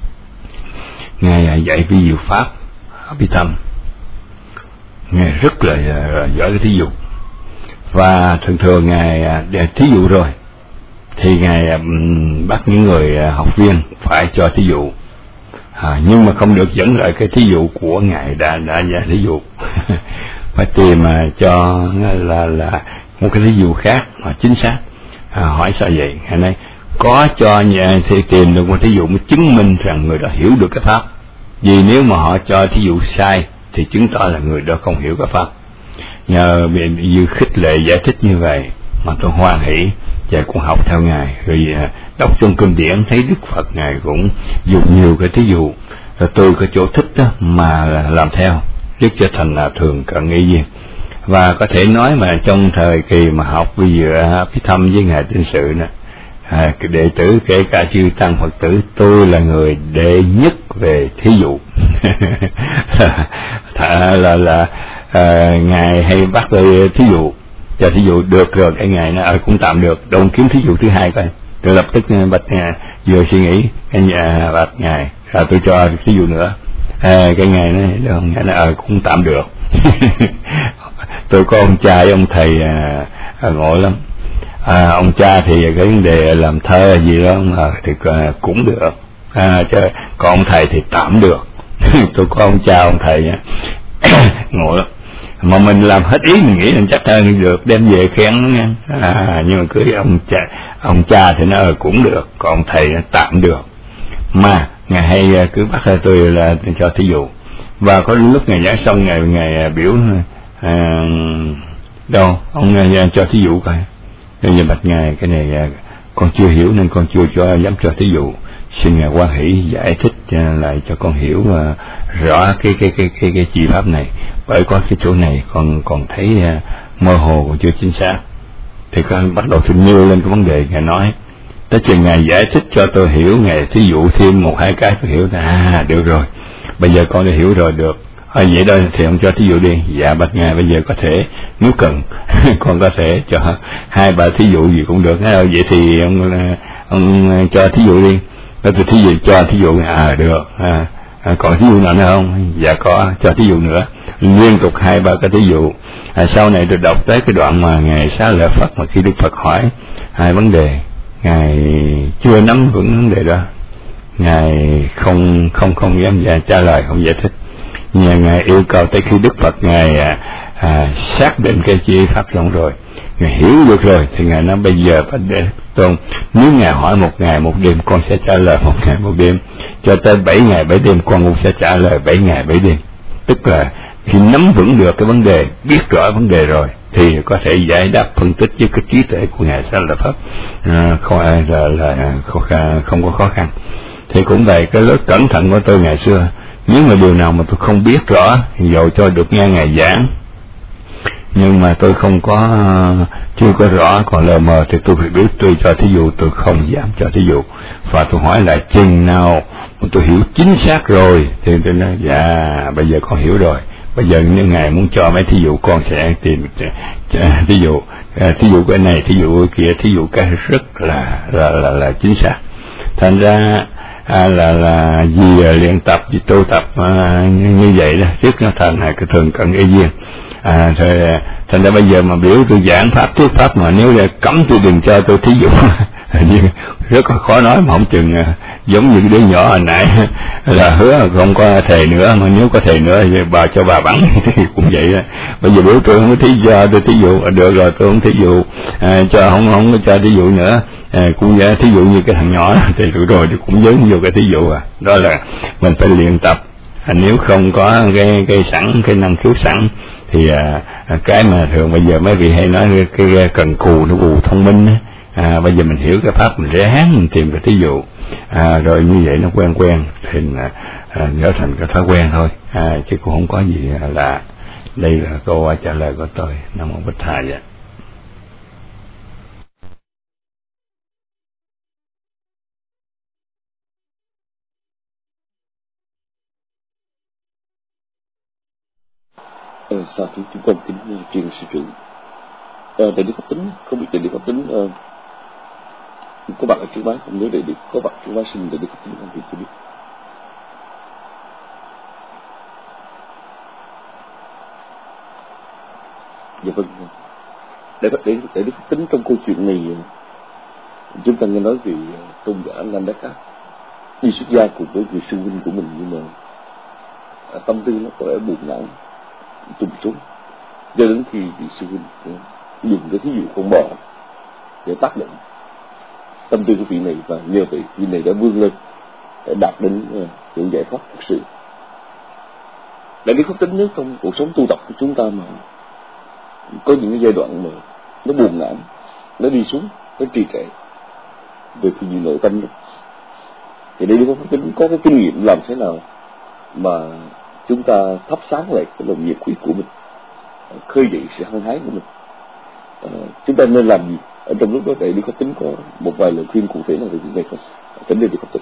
ngài dạy vi diệu pháp Abhidhamma, ngài rất là giỏi cái thí dụ, và thường ngài để thí dụ rồi thì ngài bắt những người học viên phải cho thí dụ, nhưng mà không được dẫn lại cái thí dụ của ngài đã dạy thí dụ phải tìm cho là một cái thí dụ khác mà chính xác. Hỏi sao vậy? Ngày nay có cho nhà thì tìm được một thí dụ mới chứng minh rằng người đó hiểu được cái pháp, vì nếu mà họ cho thí dụ sai thì chứng tỏ là người đó không hiểu cái pháp. Nhờ vì khích lệ giải thích như vậy mà tôi hoan hỷ và cũng học theo ngài, rồi đọc trong kinh điển thấy Đức Phật ngài cũng dùng nhiều cái thí dụ, rồi tôi có chỗ thích đó mà làm theo, rất trở thành là thường cận nghĩ viên. Và có thể nói mà trong thời kỳ mà học bây giờ Abhidhamma với ngài Tịnh Sự đó, đệ tử kể cả chư tăng Phật tử, tôi là người đệ nhất về thí dụ. Ngài hay bắt tôi thí dụ, cho thí dụ được rồi cái ngày nó cũng tạm được, đâu kiếm thí dụ thứ hai coi. Tôi lập tức bạch vừa suy nghĩ cái nhà bạch ngài, rồi tôi cho thí dụ nữa. Cái ngày nó cũng tạm được. Tôi có ông cha với ông thầy ngộ lắm. Ông cha thì cái vấn đề làm thơ gì đó thì cũng được, còn ông thầy thì tạm được. Tôi có ông cha ông thầy ngộ lắm, mà mình làm hết ý mình nghĩ là chắc hơn được, đem về khen nha. Nhưng mà cưới ông cha thì nó cũng được, còn ông thầy nó tạm được. Mà Ngài hay cứ bắt tôi là cho thí dụ. Và có lúc Ngài giảng xong, Ngài biểu đâu ông cho thí dụ coi. Bây giờ bạch Ngài, cái này con chưa hiểu nên con chưa dám cho thí dụ. Xin Ngài Quan Hỷ giải thích lại cho con hiểu rõ cái chi pháp này, bởi có cái chỗ này con còn thấy mơ hồ, còn chưa chính xác. Thì con bắt đầu tôi nêu lên cái vấn đề. Ngài nói tới chừng Ngài giải thích cho tôi hiểu, Ngài thí dụ thêm một hai cái tôi hiểu. Được rồi, bây giờ con đã hiểu rồi, được. Vậy đó thì ông cho thí dụ đi. Dạ bạch Ngài, bây giờ có thể nếu cần con có thể cho hai ba thí dụ gì cũng được. Vậy thì ông cho thí dụ đi. Tôi thí dụ cho thí dụ. Được. Còn thí dụ nào nữa không? Dạ có, cho thí dụ nữa. Liên tục hai ba cái thí dụ. Sau này tôi đọc tới cái đoạn mà Ngài Xá Lợi Phất, mà khi Đức Phật hỏi hai vấn đề, Ngài chưa nắm vững vấn đề đó, Ngài không dám trả lời, không giải thích. Ngài yêu cầu tới khi Đức Phật Ngài xác định cái chi pháp xong rồi, Ngài hiểu được rồi, thì Ngài nói bây giờ phải để tôn, nếu Ngài hỏi một ngày một đêm, con sẽ trả lời một ngày một đêm, cho tới 7 ngày 7 đêm con cũng sẽ trả lời 7 ngày 7 đêm. Tức là khi nắm vững được cái vấn đề, biết rõ vấn đề rồi, thì có thể giải đáp phân tích với cái trí tuệ của Ngài Xá Lợi Phất, không có khó khăn. Thì cũng vậy, cái lối cẩn thận của tôi ngày xưa, nếu mà điều nào mà tôi không biết rõ, dầu cho được nghe Ngài giảng, nhưng mà tôi không có chưa có rõ, còn lờ mờ, thì tôi phải biết tôi cho thí dụ, tôi không dám cho thí dụ. Và tôi hỏi lại chừng nào mà tôi hiểu chính xác rồi thì tôi nói dạ bây giờ con hiểu rồi, bây giờ nếu Ngài muốn cho mấy thí dụ con sẽ tìm thí dụ cái này, thí dụ cái kia, thí dụ cái rất là chính xác. Thành ra là vì luyện tập, vì tu tập như vậy đó, trước nó thành cái thường cận cái duyên. Thành ra bây giờ mà biểu tôi giảng pháp, thuyết pháp mà nếu là cấm tôi đừng cho tôi thí dụ rất là khó nói, mà không chừng giống như cái đứa nhỏ hồi nãy là hứa không có thề nữa, mà nếu có thề nữa thì bà cho bà bắn thì cũng vậy đó. Bây giờ biểu tôi không có thí cho tôi thí dụ, được rồi tôi không thí dụ, cho không có cho thí dụ nữa, cũng vậy, thí dụ như cái thằng nhỏ thì rồi cũng dấn vô cái thí dụ. Đó là mình phải luyện tập. Nếu không có cái sẵn, cái năng khiếu sẵn thì cái mà thường bây giờ mấy vị hay nói cái cần cù nó cù thông minh á. Bây giờ mình hiểu cái pháp, mình ráng mình tìm cái thí dụ, rồi như vậy nó quen thì trở thành cái thói quen thôi, chứ cũng không có gì lạ. Đây là câu trả lời của tôi. Nam Mô Bích Thầy. Vậy Sao chúng con kính truyền sư trưởng. Đại đức Pháp Tính, không biết đại đức Pháp Tính có bạn ở trước bái không? Nếu đại đức có bạn trước bái xin đại đức Pháp Tính thì tôi biết. Dạ vâng. Đại đức Pháp Tính, trong câu chuyện này chúng ta nghe nói về tôn giả Nandaka đi xuất gia cùng với người sư huynh của mình, nhưng mà tâm tư nó có lẽ buồn não trùng xuống, cho đến khi vị sư huynh dùng cái thí dụ con bò để tác động tâm tư của vị này, và nhờ vậy vị này đã vươn lên để đạt đến những giải thoát thực sự. Đại đức Pháp Tính, nếu trong cuộc sống tu tập của chúng ta mà có những cái giai đoạn mà nó buồn não, nó đi xuống, nó trì trệ về phương diện nội tâm đó, thì Đại đức Pháp Tính có cái kinh nghiệm làm thế nào mà chúng ta thắp sáng lại cái lòng nhiệt huyết của mình, khơi dậy sự hăng hái của mình. Chúng ta nên làm gì ở trong lúc đó? Đại đức Pháp Tính có một vài lời khuyên cụ thể nào về việc này không? Kính Đại đức Pháp Tính.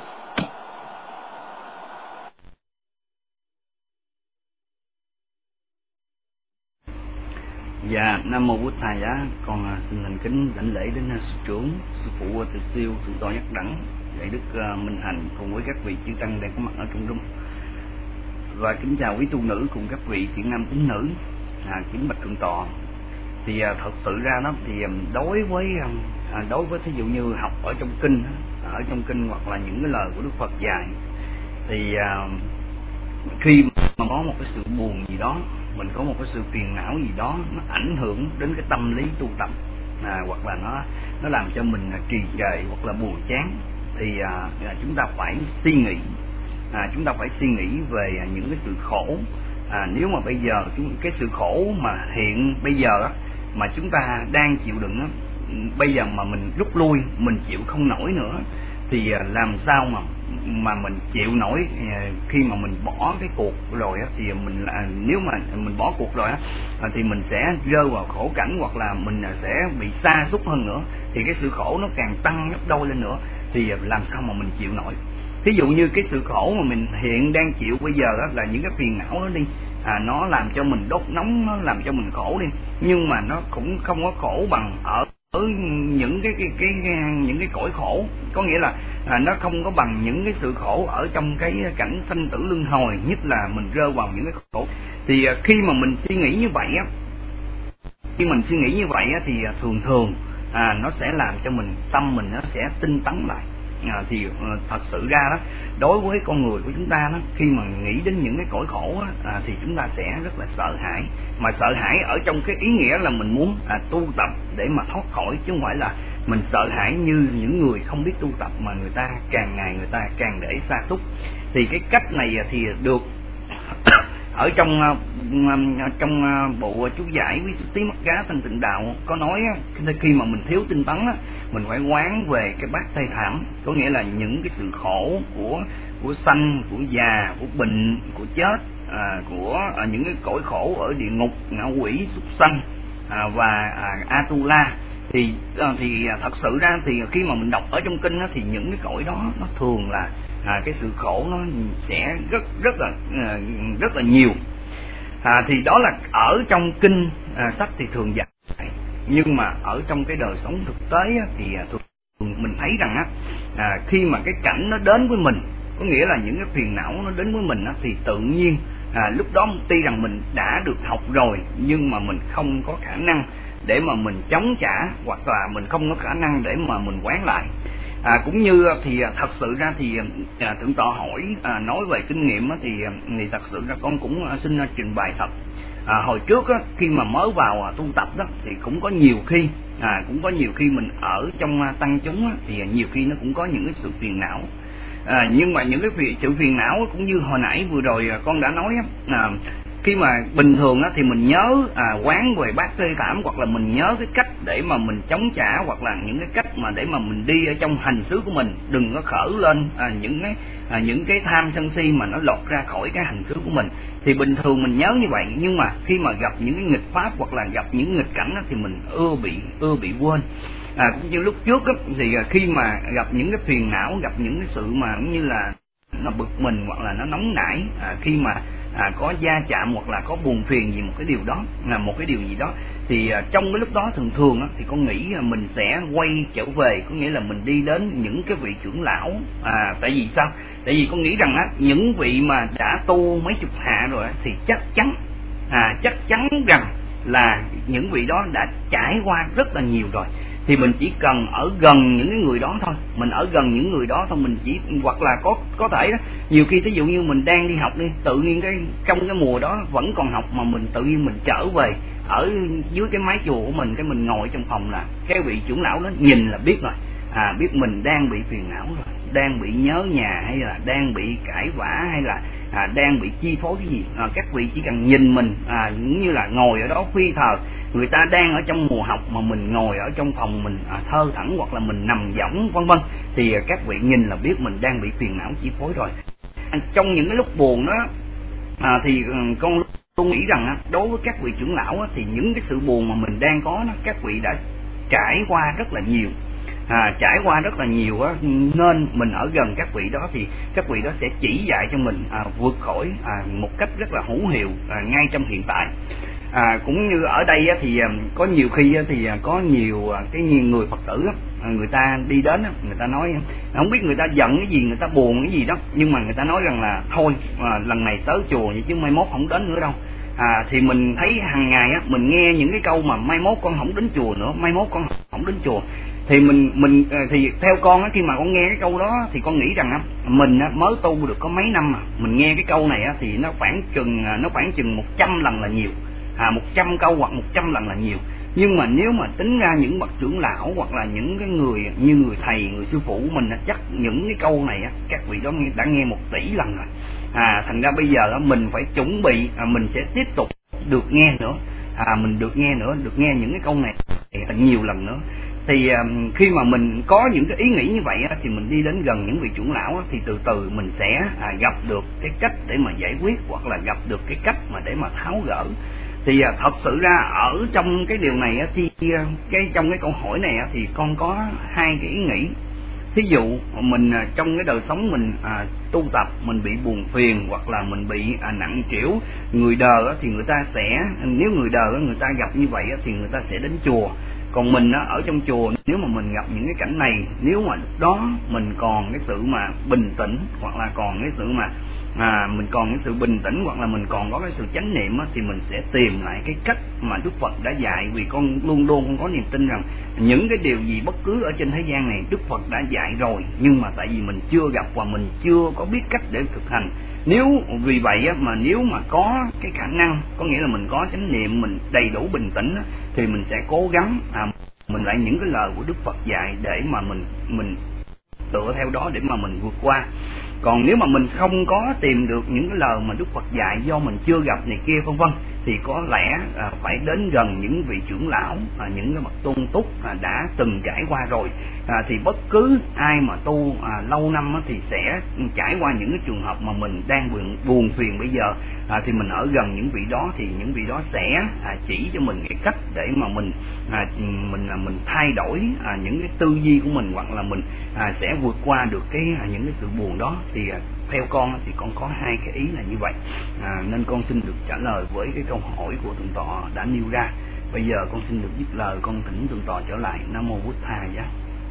Dạ, Nam Mô Bụt Thầy á, con xin thành kính đảnh lễ đến sư trưởng, sư phụ Từ Siêu, thượng tọa Nhất Đẳng, đại đức Minh Hành cùng với các vị chư tăng đang có mặt ở trong room. Và kính chào quý tu nữ cùng các vị thiện nam tín nữ, kính bạch thượng tọa. Thì thật sự ra đó thì đối với thí dụ như học ở trong kinh hoặc là những cái lời của Đức Phật dạy, thì khi mà có một cái sự buồn gì đó, mình có một cái sự phiền não gì đó, nó ảnh hưởng đến cái tâm lý tu tập, hoặc là nó làm cho mình trì trệ hoặc là buồn chán, thì chúng ta phải suy nghĩ chúng ta phải suy nghĩ về những cái sự khổ. Nếu mà bây giờ cái sự khổ mà hiện bây giờ mà chúng ta đang chịu đựng bây giờ mà mình rút lui, mình chịu không nổi nữa thì làm sao mà mình chịu nổi khi mà mình bỏ cái cuộc rồi thì mình nếu mà mình bỏ cuộc rồi thì mình sẽ rơi vào khổ cảnh, hoặc là mình sẽ bị sa sút hơn nữa, thì cái sự khổ nó càng tăng gấp đôi lên nữa, thì làm sao mà mình chịu nổi. Thí dụ như cái sự khổ mà mình hiện đang chịu bây giờ là những cái phiền não đó đi, nó làm cho mình đốt nóng, nó làm cho mình khổ đi, nhưng mà nó cũng không có khổ bằng ở những những cái cõi khổ, có nghĩa là nó không có bằng những cái sự khổ ở trong cái cảnh sanh tử luân hồi, nhất là mình rơi vào những cái khổ. Thì khi mà mình suy nghĩ như vậy thì thường nó sẽ làm cho mình, tâm mình nó sẽ tinh tấn lại. Thì thật sự ra đó, đối với con người của chúng ta đó, khi mà nghĩ đến những cái cõi khổ thì chúng ta sẽ rất là sợ hãi, mà sợ hãi ở trong cái ý nghĩa là mình muốn tu tập để mà thoát khỏi, chứ không phải là mình sợ hãi như những người không biết tu tập mà người ta càng ngày người ta càng để sa sút. Thì cái cách này thì được ở trong bộ chú giải Quý Xuất Tí Mắt Gá Thanh Tịnh Đạo có nói khi mà mình thiếu tinh tấn mình phải quán về cái bát thê thảm, có nghĩa là những cái sự khổ của sanh, của già, của bệnh, của chết, của những cái cõi khổ ở địa ngục, ngạ quỷ, súc sanh và Atula. Thì thật sự ra thì khi mà mình đọc ở trong kinh thì những cái cõi đó nó thường là cái sự khổ nó sẽ rất là nhiều. Thì đó là ở trong kinh sách thì thường dạy, nhưng mà ở trong cái đời sống thực tế thì thường mình thấy rằng khi mà cái cảnh nó đến với mình, có nghĩa là những cái phiền não nó đến với mình thì tự nhiên lúc đó tuy rằng mình đã được học rồi, nhưng mà mình không có khả năng để mà mình chống trả, hoặc là mình không có khả năng để mà mình quán lại. Cũng như thì thật sự ra thì Thượng tọa hỏi nói về kinh nghiệm thì thật sự ra con cũng xin trình bày thật. Hồi trước khi mà mới vào tu tập đó thì cũng có nhiều khi mình ở trong tăng chúng thì nhiều khi nó cũng có những cái sự phiền não. Nhưng mà những cái sự phiền não cũng như hồi nãy vừa rồi con đã nói khi mà bình thường thì mình nhớ quán về bát thê thảm, hoặc là mình nhớ cái cách để mà mình chống trả, hoặc là những cái cách mà để mà mình đi ở trong hành xứ của mình, đừng có khởi lên những cái tham sân si mà nó lọt ra khỏi cái hành xứ của mình. Thì bình thường mình nhớ như vậy, nhưng mà khi mà gặp những cái nghịch pháp hoặc là gặp những nghịch cảnh thì mình ưa bị quên. Cũng như lúc trước thì khi mà gặp những cái phiền não, gặp những cái sự mà như là nó bực mình hoặc là nó nóng nảy, khi mà có va chạm hoặc là có buồn phiền gì một cái điều đó, một cái điều gì đó, thì trong cái lúc đó thường thì con nghĩ là mình sẽ quay trở về, có nghĩa là mình đi đến những cái vị trưởng lão. Tại vì sao? Tại vì con nghĩ rằng những vị mà đã tu mấy chục hạ rồi thì chắc chắn rằng là những vị đó đã trải qua rất là nhiều rồi. Thì mình chỉ cần ở gần những cái người đó thôi, mình chỉ, hoặc là có thể đó, nhiều khi ví dụ như mình đang đi học đi, tự nhiên trong cái mùa đó vẫn còn học mà mình tự nhiên mình trở về ở dưới cái mái chùa của mình, cái mình ngồi trong phòng là cái vị trưởng lão đó nhìn là biết rồi, biết mình đang bị phiền não rồi, đang bị nhớ nhà, hay là đang bị cãi vã, hay là đang bị chi phối cái gì. Các vị chỉ cần nhìn mình như là ngồi ở đó phi thờ, người ta đang ở trong mùa học mà mình ngồi ở trong phòng mình thơ thẩn, hoặc là mình nằm võng vân vân, thì các vị nhìn là biết mình đang bị phiền não chi phối rồi. Trong những cái lúc buồn đó thì con tôi nghĩ rằng đối với các vị trưởng lão thì những cái sự buồn mà mình đang có các vị đã trải qua rất là nhiều, nên mình ở gần các vị đó thì các vị đó sẽ chỉ dạy cho mình vượt khỏi một cách rất là hữu hiệu ngay trong hiện tại. Cũng như ở đây thì có nhiều khi thì có nhiều cái người Phật tử người ta đi đến, người ta nói không biết người ta giận cái gì, người ta buồn cái gì đó, nhưng mà người ta nói rằng là thôi lần này tới chùa vậy chứ mai mốt không đến nữa đâu. Thì mình thấy hàng ngày mình nghe những cái câu mà mai mốt con không đến chùa nữa, mai mốt con không đến chùa. Thì mình thì theo con khi mà con nghe cái câu đó thì con nghĩ rằng mình mới tu được có mấy năm mà mình nghe cái câu này thì nó khoảng chừng 100 lần là nhiều, 100 câu hoặc 100 lần là nhiều. Nhưng mà nếu mà tính ra những bậc trưởng lão hoặc là những cái người như người thầy, người sư phụ mình, chắc những cái câu này các vị đó đã nghe 1 tỷ lần rồi. Thành ra bây giờ mình phải chuẩn bị, mình sẽ tiếp tục được nghe nữa, mình được nghe những cái câu này nhiều lần nữa. Thì khi mà mình có những cái ý nghĩ như vậy thì mình đi đến gần những vị trưởng lão thì từ từ mình sẽ gặp được cái cách để mà giải quyết, hoặc là gặp được cái cách mà để mà tháo gỡ. Thì thật sự ra ở trong cái điều này thì trong cái câu hỏi này thì con có 2 cái ý nghĩ. Thí dụ mình trong cái đời sống mình tu tập, mình bị buồn phiền hoặc là mình bị nặng trĩu, người đời thì người ta sẽ, nếu người đời người ta gặp như vậy thì người ta sẽ đến chùa. Còn mình ở trong chùa, nếu mà mình gặp những cái cảnh này, nếu mà lúc đó mình còn cái sự mà bình tĩnh, hoặc là còn cái sự mà mình còn cái sự bình tĩnh, hoặc là mình còn có cái sự chánh niệm thì mình sẽ tìm lại cái cách mà Đức Phật đã dạy. Vì con luôn luôn con có niềm tin rằng những cái điều gì bất cứ ở trên thế gian này Đức Phật đã dạy rồi, nhưng mà tại vì mình chưa gặp và mình chưa có biết cách để thực hành. Vì vậy mà nếu mà có cái khả năng, có nghĩa là mình có chánh niệm, mình đầy đủ bình tĩnh thì mình sẽ cố gắng mình lại những cái lời của Đức Phật dạy để mà mình tựa theo đó để mà mình vượt qua. Còn nếu mà mình không có tìm được những cái lời mà Đức Phật dạy do mình chưa gặp này kia vân vân, thì có lẽ phải đến gần những vị trưởng lão, những cái bậc tôn túc đã từng trải qua rồi. Thì bất cứ ai mà tu lâu năm thì sẽ trải qua những cái trường hợp mà mình đang buồn phiền bây giờ, thì mình ở gần những vị đó thì những vị đó sẽ chỉ cho mình cái cách để mà mình thay đổi những cái tư duy của mình, hoặc là mình sẽ vượt qua được những cái sự buồn đó. Thì theo con thì con có 2 cái ý là như vậy, nên con xin được trả lời với cái câu hỏi của Thượng Tọa đã nêu ra. Bây giờ con xin được dứt lời, con thỉnh Thượng Tọa trở lại. Nam mô Bụt Tha giá.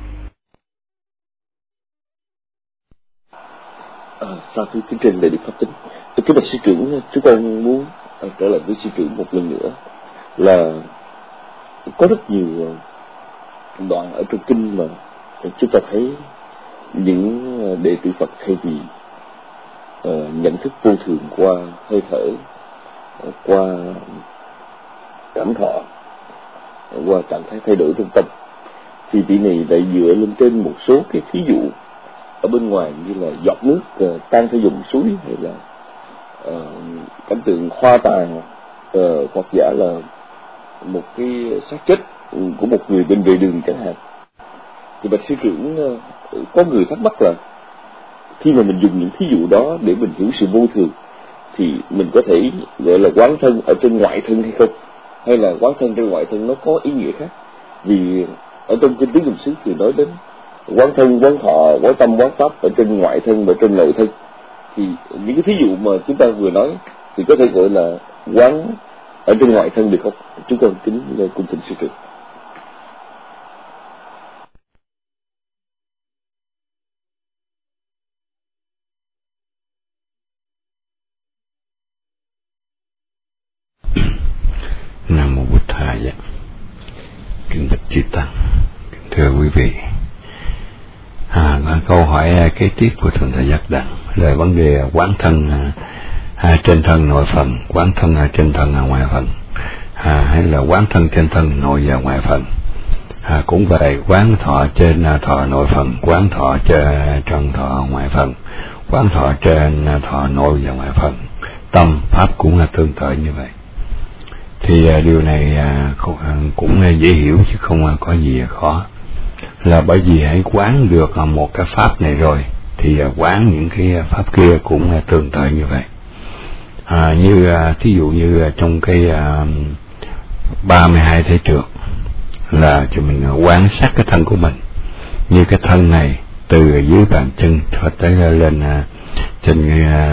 Sau khi kính trình đại đức pháp tính, kính bạch sư trưởng, chúng con muốn trở lại với sư trưởng một lần nữa là có rất nhiều đoạn ở trong kinh mà chúng ta thấy những đệ tử Phật thay vì nhận thức vô thường qua hơi thở, qua cảm thọ, qua trạng thái thay đổi trong tâm, thì vị này lại dựa lên trên một số cái thí dụ ở bên ngoài như là giọt nước tan theo dòng suối, hay là cảnh tượng hoa tàn, hoặc giả là một cái xác chết của một người bên vệ đường chẳng hạn. Thì bạch sư trưởng, có người thắc mắc là khi mà mình dùng những thí dụ đó để mình hiểu sự vô thường thì mình có thể gọi là quán thân ở trên ngoại thân hay không, hay là quán thân trên ngoại thân nó có ý nghĩa khác? Vì ở trong kinh Tứ Niệm xứ thì nói đến quán thân, quán thọ, quán tâm, quán pháp ở trên ngoại thân và trên nội thân. Thì những cái thí dụ mà chúng ta vừa nói thì có thể gọi là quán ở trên ngoại thân được không? Chúng con kính cung thỉnh sư trưởng. Nam mô Bụt Tha dạ. Kính bạch chư tăng, thưa quý vị, câu hỏi kế tiếp của Thượng Tọa Giác Đặng là vấn đề quán thân trên thân nội phần, quán thân trên thân ngoại phần, hay là quán thân trên thân nội và ngoại phần. Cũng vậy, quán thọ trên thọ nội phần, quán thọ trên thọ ngoại phần, quán thọ trên thọ nội và ngoại phần. Tâm pháp cũng là tương tự như vậy. Thì điều này cũng dễ hiểu chứ không có gì khó. Là bởi vì hãy quán được một cái pháp này rồi thì quán những cái pháp kia cũng tương tự như vậy. Thí dụ như trong cái 32 thể trượng là cho mình quán sát cái thân của mình, như cái thân này từ dưới bàn chân cho tới lên trên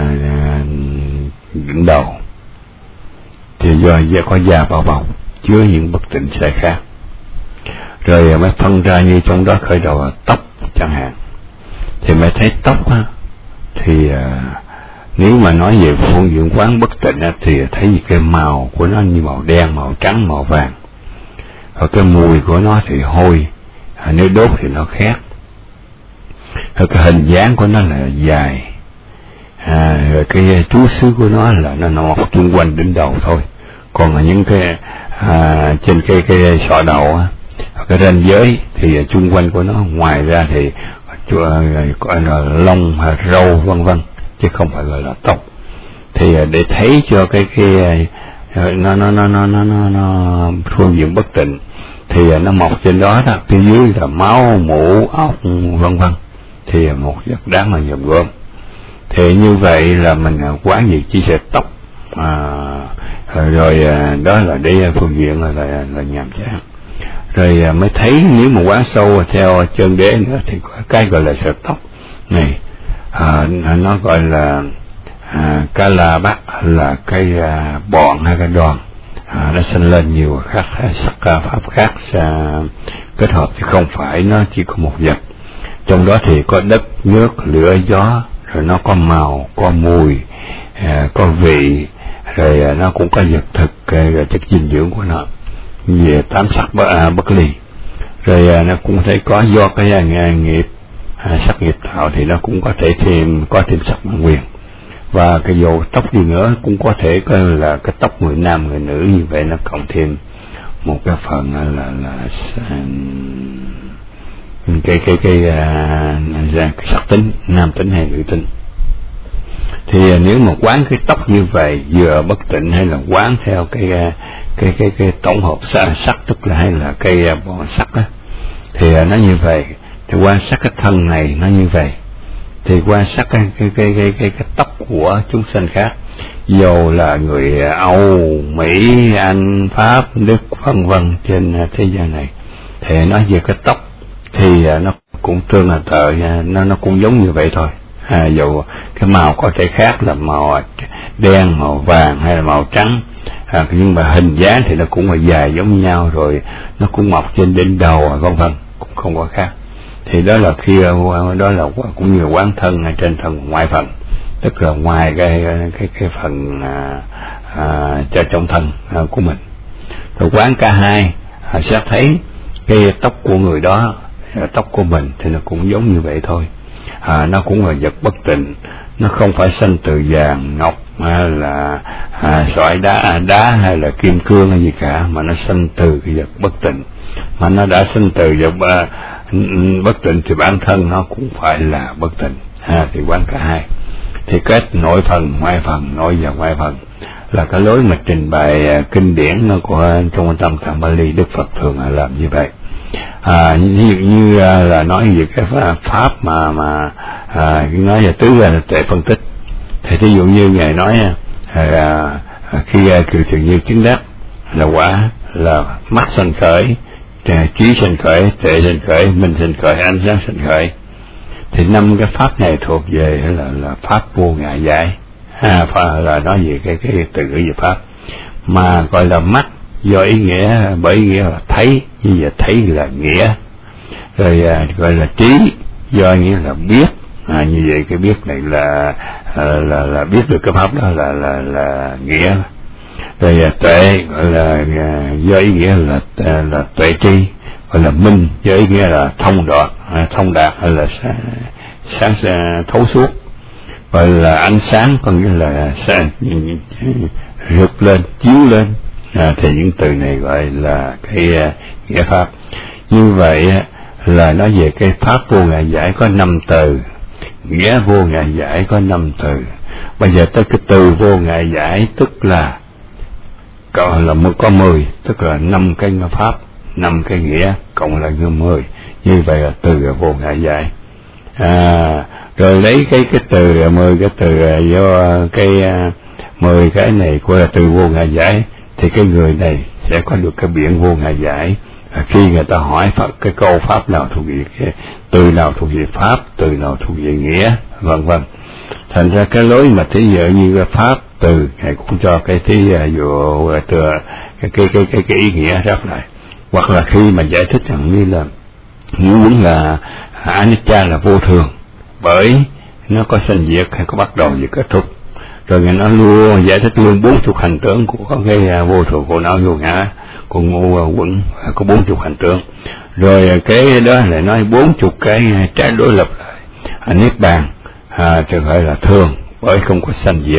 đỉnh đầu thì do có da bao bọc chứa những bất tịnh sai khác, rồi mới phân ra như trong đó khởi đầu là tóc chẳng hạn. Thì mới thấy tóc thì nếu mà nói về phương diện quán bất tịnh thì thấy cái màu của nó như màu đen, màu trắng, màu vàng, rồi cái mùi của nó thì hôi, nếu đốt thì nó khét, rồi cái hình dáng của nó là dài, rồi cái trú xứ của nó là nó mọc chung quanh đỉnh đầu thôi, Còn ở những cái trên cái sọ đầu á, cái ranh giới thì chung quanh của nó, ngoài ra thì gọi là lông hay râu vân vân, chứ không phải gọi là tóc. Thì để thấy cho cái nó phương diện bất tịnh thì nó mọc trên đó, phía dưới là máu mủ ốc vân vân, thì một vật đáng mà dòm gom. Thì như vậy là mình quán gì chỉ sẽ tóc, rồi đó là để phương diện là nhàm chán. Rồi mới thấy nếu mà quán sâu theo chân đế nữa thì có cái gọi là sợi tóc này, nó gọi là ca la bát, là cái bọn hay cái đoàn, nó sinh lên nhiều khác sắc pháp khác kết hợp, thì không phải nó chỉ có một vật. Trong đó thì có đất, nước, lửa, gió, rồi nó có màu, có mùi, có vị, rồi nó cũng có vật thực, rồi chất dinh dưỡng của nó về tám sắc bất ly. Rồi nó cũng thể có do cái nghiệp sắc nghiệp tạo thì nó cũng có thể có thêm sắc bản quyền. Và cái dầu tóc đi nữa cũng có thể coi là cái tóc người nam người nữ, như vậy nó cộng thêm một cái phần là cái sắc tính nam tính hay nữ tính. Thì nếu mà quán cái tóc như vậy vừa bất tịnh, hay là quán theo cái tổng hợp sắc, tức là hay là cái bọn sắc á, thì nó như vậy. Thì quan sát cái thân này nó như vậy, thì quan sát cái tóc của chúng sanh khác, dầu là người Âu, Mỹ, Anh, Pháp, Đức vân vân trên thế gian này, thì nói về cái tóc thì nó cũng tương là nó cũng giống như vậy thôi. Dầu cái màu có thể khác là màu đen, màu vàng hay là màu trắng, nhưng mà hình dáng thì nó cũng là dài giống nhau, rồi nó cũng mọc trên đỉnh đầu vân vân, cũng không có khác. Thì đó là khi đó là cũng như quán thân trên thân ngoại phần, tức là ngoài cái phần cho trong thân của mình. Rồi quán cả hai sẽ thấy cái tóc của người đó, tóc của mình thì nó cũng giống như vậy thôi. Nó cũng là vật bất tịnh, nó không phải sanh từ vàng ngọc hay là sỏi đá hay là kim cương hay gì cả, mà nó sanh từ cái vật bất tịnh. Mà nó đã sanh từ vật bất tịnh thì bản thân nó cũng phải là bất tịnh. Thì quán cả hai. Thì kết nội phần, ngoại phần, nội và ngoại phần là cái lối mà trình bày kinh điển nó của trong tâm Tạng Bali, Đức Phật thường làm như vậy. Ví dụ như là nói về cái pháp mà nói về tứ tuệ phân tích, thì ví dụ như ngài nói khi kiều thường như chứng đắc là quả là mắt sanh khởi, trí sanh khởi, tuệ sanh khởi, minh sanh khởi, ánh sáng sanh khởi. Thì 5 cái pháp này thuộc về là pháp vô ngã giải, là nói về cái từ ngữ về pháp, mà gọi là mắt do ý nghĩa, bởi ý nghĩa là thấy, như vậy thấy là nghĩa. Rồi gọi là trí do nghĩa là biết, như vậy cái biết này là biết được cái pháp đó là nghĩa. Rồi tuệ gọi là do ý nghĩa là tuệ tri, gọi là minh do ý nghĩa là thông đạt hay là sáng thấu suốt, gọi là ánh sáng có nghĩa là rực lên, chiếu lên. Thì những từ này gọi là cái nghĩa pháp. Như vậy là nói về cái pháp vô ngã giải có 5 từ, nghĩa vô ngã giải có 5 từ. Bây giờ tới cái từ vô ngã giải tức là có 10, tức là 5 cái pháp, 5 cái nghĩa cộng lại như 10. Như vậy là từ vô ngã giải. Rồi lấy cái từ 10 cái từ do cái 10 cái này gọi là từ vô ngã giải, thì cái người này sẽ có được cái biển vô ngã giải. Khi người ta hỏi cái câu pháp nào thuộc về cái từ nào thuộc về pháp, từ nào thuộc về nghĩa, vân vân. Thành ra cái lối mà thí dụ như cái pháp từ ngài cũng cho cái thí dụ từ cái ý nghĩa ráp lại. Hoặc là khi mà giải thích rằng như là muốn là anicca là vô thường, bởi nó có sanh diệt hay có bắt đầu và kết thúc. Rồi ngài nói luôn giải thích luôn 40 hành tướng của cái vô thường, khổ não, vô ngã, của ngũ quẩn, có 40 hành tướng. Rồi cái đó lại nói 40 cái trái đối lập lại. Niết bàn thì gọi là thường, bởi không có sanh diệt,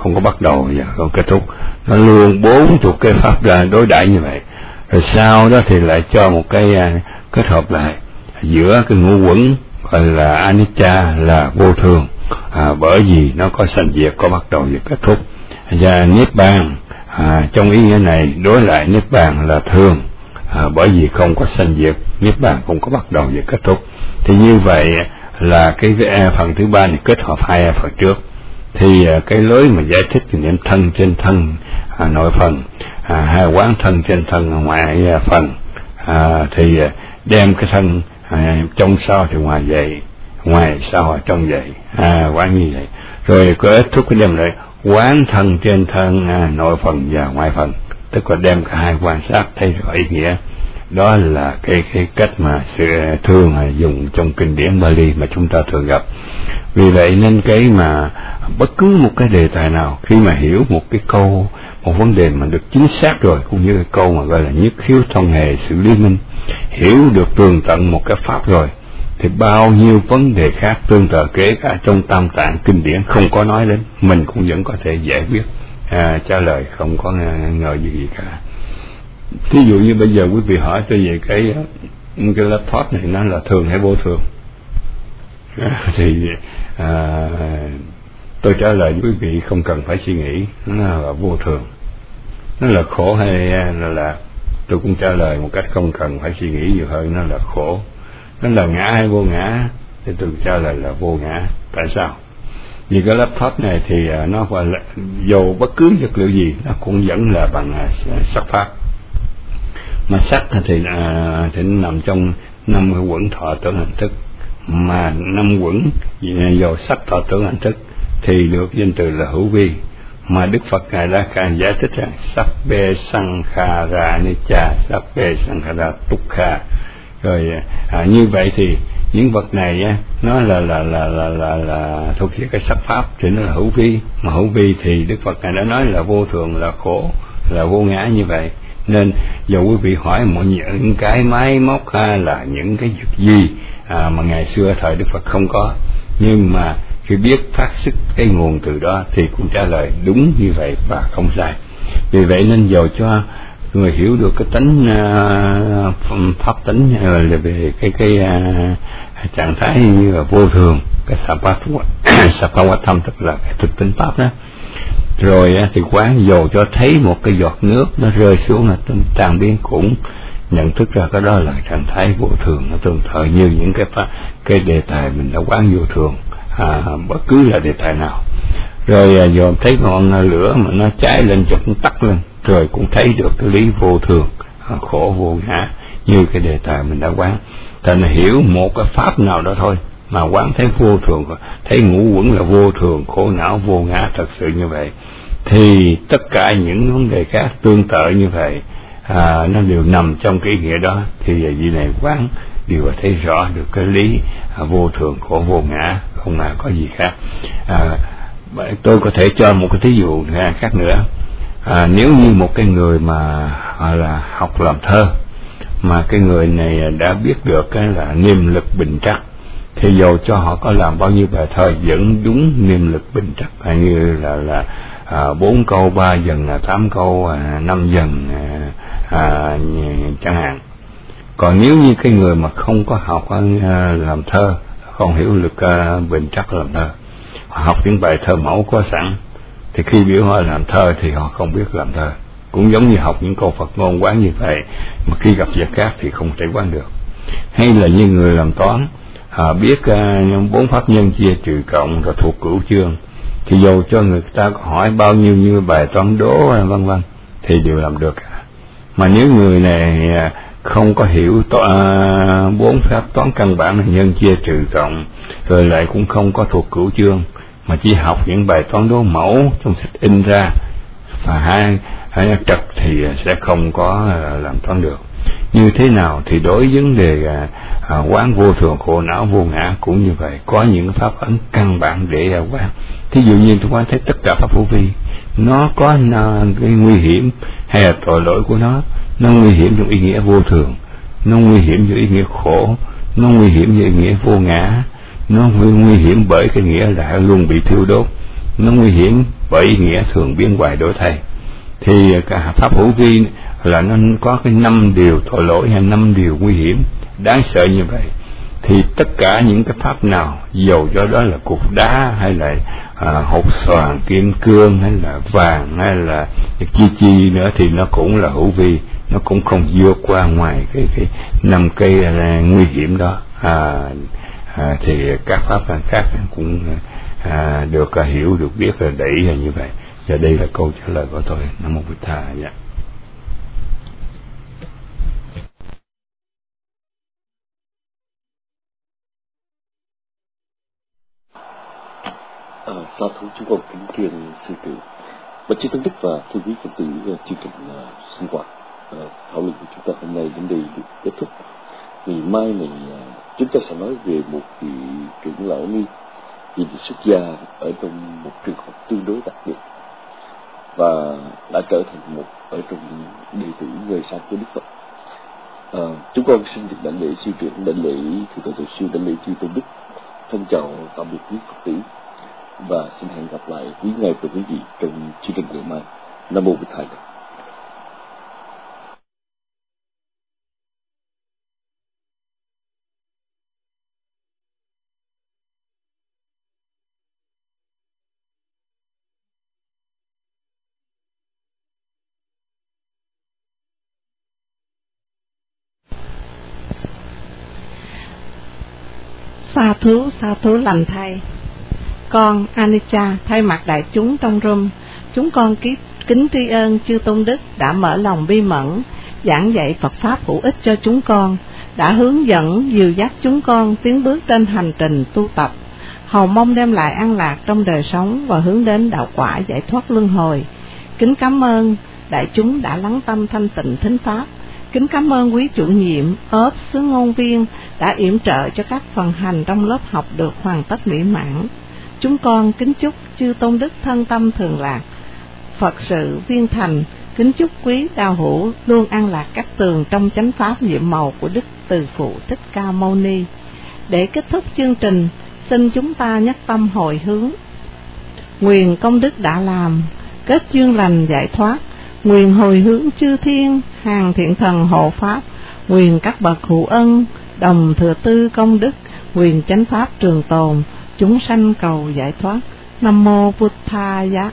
không có bắt đầu và không kết thúc. Nó luôn 40 cái pháp ra đối đãi như vậy. Rồi sau đó thì lại cho một cái kết hợp lại giữa cái ngũ uẩn gọi là anicca là vô thường, bởi vì nó có sanh diệt, có bắt đầu và kết thúc. Và niết bàn trong ý nghĩa này đối lại niết bàn là thường, bởi vì không có sanh diệt, niết bàn không có bắt đầu và kết thúc. Thì như vậy là cái phần thứ ba này kết hợp hai phần trước. Thì cái lối mà giải thích thì niệm thân trên thân nội phần, hay quán thân trên thân ngoại phần, thì đem cái thân trong sau thì ngoài vậy, ngoài sau trong vậy, quán như vậy. Rồi kết thúc cái đem lại quán thân trên thân nội phần và ngoại phần, tức là đem cả hai quan sát thấy rõ ý nghĩa. Đó là cái cách mà sự thường dùng trong kinh điển Bali mà chúng ta thường gặp. Vì vậy nên cái mà bất cứ một cái đề tài nào, khi mà hiểu một cái câu, một vấn đề mà được chính xác rồi, cũng như cái câu mà gọi là nhất khiếu thông hề xử lý minh, hiểu được tường tận một cái pháp rồi, thì bao nhiêu vấn đề khác tương tự kể cả trong tam tạng kinh điển không có nói đến, mình cũng vẫn có thể giải quyết, trả lời không có ngờ gì cả. Thí dụ như bây giờ quý vị hỏi tôi về cái laptop này nó là thường hay vô thường, thì tôi trả lời quý vị không cần phải suy nghĩ, nó là vô thường. Nó là khổ hay là lạc, tôi cũng trả lời một cách không cần phải suy nghĩ nhiều hơn, nó là khổ. Nó là ngã hay vô ngã, thì tôi trả lời là vô ngã. Tại sao? Vì cái laptop này thì nó gọi là dù bất cứ vật liệu gì nó cũng vẫn là bằng sắc pháp. Mà sắc thì nó nằm trong 5 cái uẩn thọ tưởng hành thức, mà 5 uẩn dầu sắc thọ tưởng hành thức thì được danh từ là hữu vi. Mà Đức Phật Ngài đã giải thích rằng Sabbe Sankhara Anicca, Sabbe Sankhara Dukkha. Rồi như vậy thì những vật này nó là thuộc về cái sắc pháp thì nó là hữu vi. Mà hữu vi thì Đức Phật Ngài đã nói là vô thường, là khổ, là vô ngã như vậy. Nên giờ quý vị hỏi mọi những cái máy móc hay là những cái vật gì mà ngày xưa thời Đức Phật không có, nhưng mà khi biết phát xuất cái nguồn từ đó thì cũng trả lời đúng như vậy và không sai. Vì vậy nên dầu cho người hiểu được cái tính pháp tính về cái trạng thái như là vô thường, cái Sappavatham tức là cái thực tính pháp đó. Rồi thì quán dầu cho thấy một cái giọt nước nó rơi xuống là tan biến, cũng nhận thức ra cái đó là trạng thái vô thường, nó tương tự như những cái đề tài mình đã quán vô thường, bất cứ là đề tài nào. Rồi dòm thấy ngọn lửa mà nó cháy lên cho cũng tắt lên, rồi cũng thấy được cái lý vô thường, khổ vô ngã như cái đề tài mình đã quán. Thành hiểu một cái pháp nào đó thôi mà quán thấy vô thường, thấy ngũ uẩn là vô thường, khổ não vô ngã thật sự như vậy, thì tất cả những vấn đề khác tương tự như vậy nó đều nằm trong cái ý nghĩa đó. Thì vị này quán đều thấy rõ được cái lý vô thường, khổ vô ngã, không có gì khác. Tôi có thể cho một cái thí dụ khác nữa. Nếu như một cái người mà là học làm thơ, mà cái người này đã biết được cái là niệm lực bình trắc, thì dầu cho họ có làm bao nhiêu bài thơ vẫn đúng niệm lực bình trắc, như là 4 câu 3 dần, 8 câu 5 dần chẳng hạn. Còn nếu như cái người mà không có học làm thơ, không hiểu lực bình trắc làm thơ, họ học những bài thơ mẫu có sẵn, thì khi biểu họ làm thơ thì họ không biết làm thơ. Cũng giống như học những câu Phật ngôn quán như vậy, mà khi gặp việc khác thì không thể quán được. Hay là như người làm toán, biết 4 pháp nhân chia trừ cộng rồi thuộc cửu chương, thì dầu cho người ta có hỏi bao nhiêu như bài toán đố vân vân thì đều làm được. Mà nếu người này không có hiểu 4 pháp toán căn bản là nhân chia trừ cộng, rồi lại cũng không có thuộc cửu chương, mà chỉ học những bài toán đố mẫu trong sách in ra và hai trật thì sẽ không có làm toán được. Như thế nào thì đối với vấn đề quán vô thường, khổ não, vô ngã cũng như vậy, có những pháp ấn căn bản để quán. Thí dụ như tôi quán thấy tất cả pháp vô vi, nó có cái nguy hiểm hay là tội lỗi của nó nguy hiểm trong ý nghĩa vô thường, nó nguy hiểm trong ý nghĩa khổ, nó nguy hiểm trong ý nghĩa vô ngã, nó nguy hiểm bởi cái nghĩa là luôn bị thiêu đốt. nó nguy hiểm bởi ý nghĩa thường biến hoài đổi thay. Thì cả pháp hữu vi là nó có cái 5 điều tội lỗi hay 5 điều nguy hiểm đáng sợ như vậy. Thì tất cả những cái pháp nào, dầu cho đó là cục đá hay là hột xoàn kim cương hay là vàng hay là chi nữa, thì nó cũng là hữu vi, nó cũng không vượt qua ngoài cái 5 cái nguy hiểm đó. Thì các pháp khác cũng được hiểu, được biết là để ý là như vậy. Và đây là câu trả lời của tôi. Nam mô Bụt Thà. Dạ. Sa thú chúng con kính truyền sư trưởng và chư tôn đức và thưa quý phật tử, chương trình sinh hoạt thảo luận của chúng ta hôm nay đến đây được kết thúc. Ngày mai này chúng ta sẽ nói về một vị trưởng lão ni, vị xuất gia ở trong một trường học tương đối đặc biệt và đã trở thành một ở trong đệ tử người sang của Đức Phật. Chúng con xin được đảnh lễ sư trưởng, đảnh lễ thượng tọa tổ sư, đảnh lễ chư tôn đức, thân chào tạm biệt quý phật tử và xin hẹn gặp lại quý ngài và quý vị trong chương trình ngày mai. Nam mô Bụt Thầy. Sa thú lành thay. Con Anicca thay mặt đại chúng trong room, chúng con kính tri ân chư tôn đức đã mở lòng bi mẫn giảng dạy Phật pháp hữu ích cho chúng con, đã hướng dẫn dìu dắt chúng con tiến bước trên hành trình tu tập, hầu mong đem lại an lạc trong đời sống và hướng đến đạo quả giải thoát luân hồi. Kính cảm ơn đại chúng đã lắng tâm thanh tịnh thính pháp. Kính cảm ơn quý chủ nhiệm, ốp, sứ ngôn viên đã yểm trợ cho các phần hành trong lớp học được hoàn tất mỹ mãn. Chúng con kính chúc chư tôn đức thân tâm thường lạc, Phật sự viên thành. Kính chúc quý đạo hữu luôn an lạc các tường trong chánh pháp nhiệm màu của Đức Từ Phụ Thích Ca Mâu Ni. Để kết thúc chương trình, xin chúng ta nhất tâm hồi hướng. Nguyện công đức đã làm, kết duyên lành giải thoát. Nguyện hồi hướng chư thiên, hàng thiện thần hộ pháp. Nguyện các bậc hữu ân, đồng thừa tư công đức. Nguyện chánh pháp trường tồn, chúng sanh cầu giải thoát. Nam mô Bụt Thaya.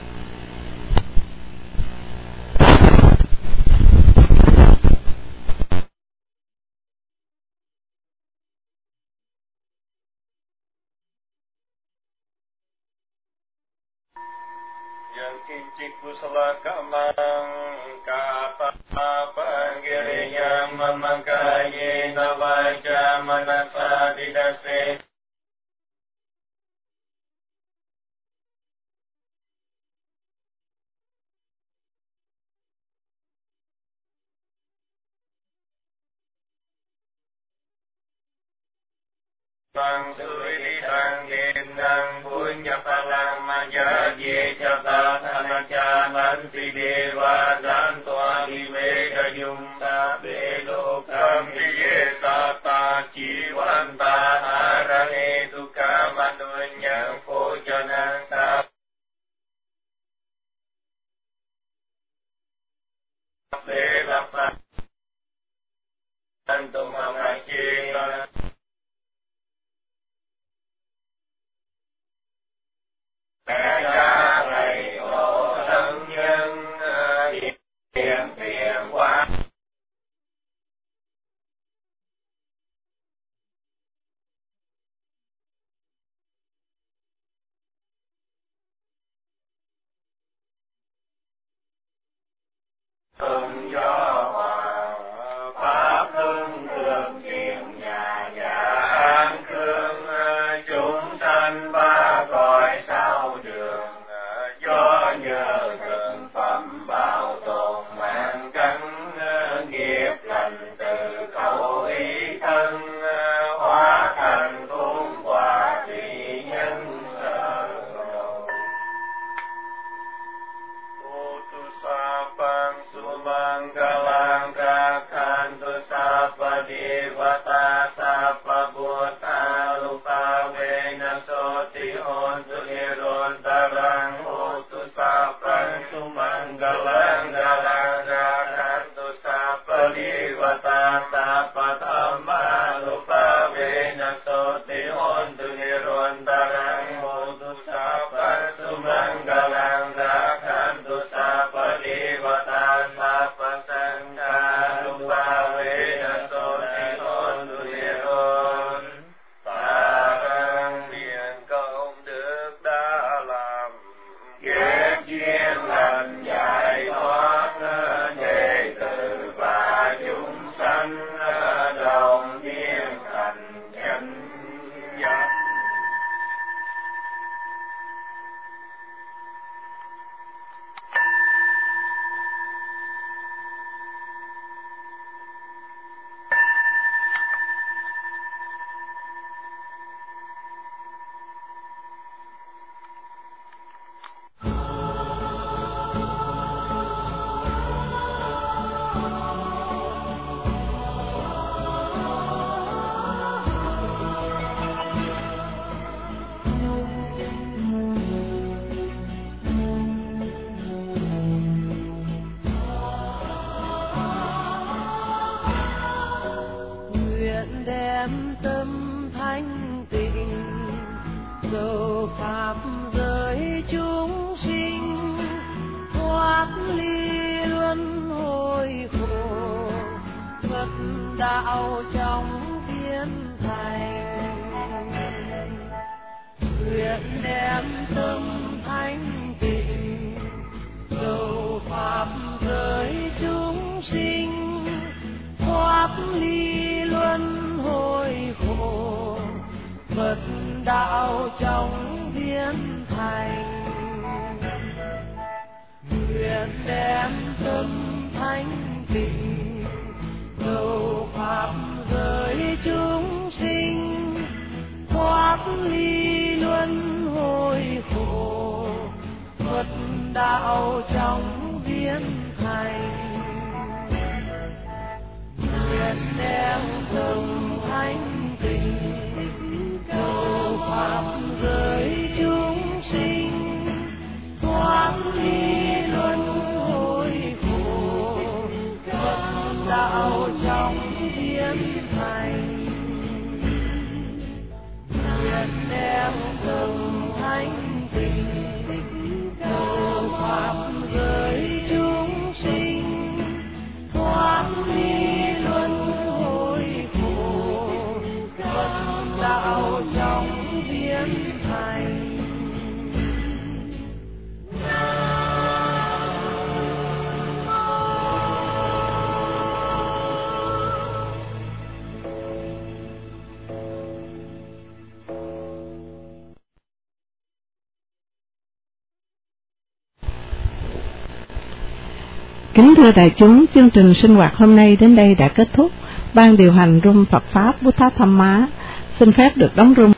Kusala kamang kapa pangiriyam mamakaye navaja manasa didase Tăng suri đi tăng kim năng punya palang manja ye chata thana cha manti deva dan toa di veda yung sa bedo kam ye sata chiwanta arane tukha manunyang pho chanang sa beda pa antum amachi cha thầy hộ thân nhân hiền thiện quá thân do hoàng pháp luân thường thiện nhà an cương chúng sanh ba cõi sao đường do nhờ thực phẩm bảo tồn mạng căn nghiệp lành từ khẩu ý thân hóa thành tôn quả tùy nhân sở đầu ô tu sa pang su mang cao ติโหนตุนิโรนตารังโหตุสัพพะสุมังกลังรักขันตุสัพพะนิวตาสัพพะสังฆานุภาเวนะโสติโหนตุนิโรนตารังnguyện công đức đã làm kết duyên lành giải thoát đệ tử và chúng sanh đồng viên thành chánh giác. đem tâm thanh tịnh dầu pháp giới chúng sinh thoát ly luân hồi khổ Phật đạo trong thiên thành nguyện đem tâm thanh tịnh dầu pháp giới chúng sinh thoát ly luân hồi khổ Phật đạo trong thiên thành nguyện đem tâm thanh tịnh cầu pháp giới chúng sinh thoát ly luân hồi khổ Phật đạo trong thiên thành nguyện đem tâm thanh tịnh cầu pháp giới chúng sinh thoát ly luân hồi khổ Phật đạo trong thiên thành nguyện đem tâm thanh tịnh cầu pháp giới chúng sinh thoát ly luân hồi khổ Phật đạo trong thiên thành. Kính thưa đại chúng, chương trình sinh hoạt hôm nay đến đây đã kết thúc. Ban điều hành Room Phật Pháp Buddha Thamma xin phép được đóng room.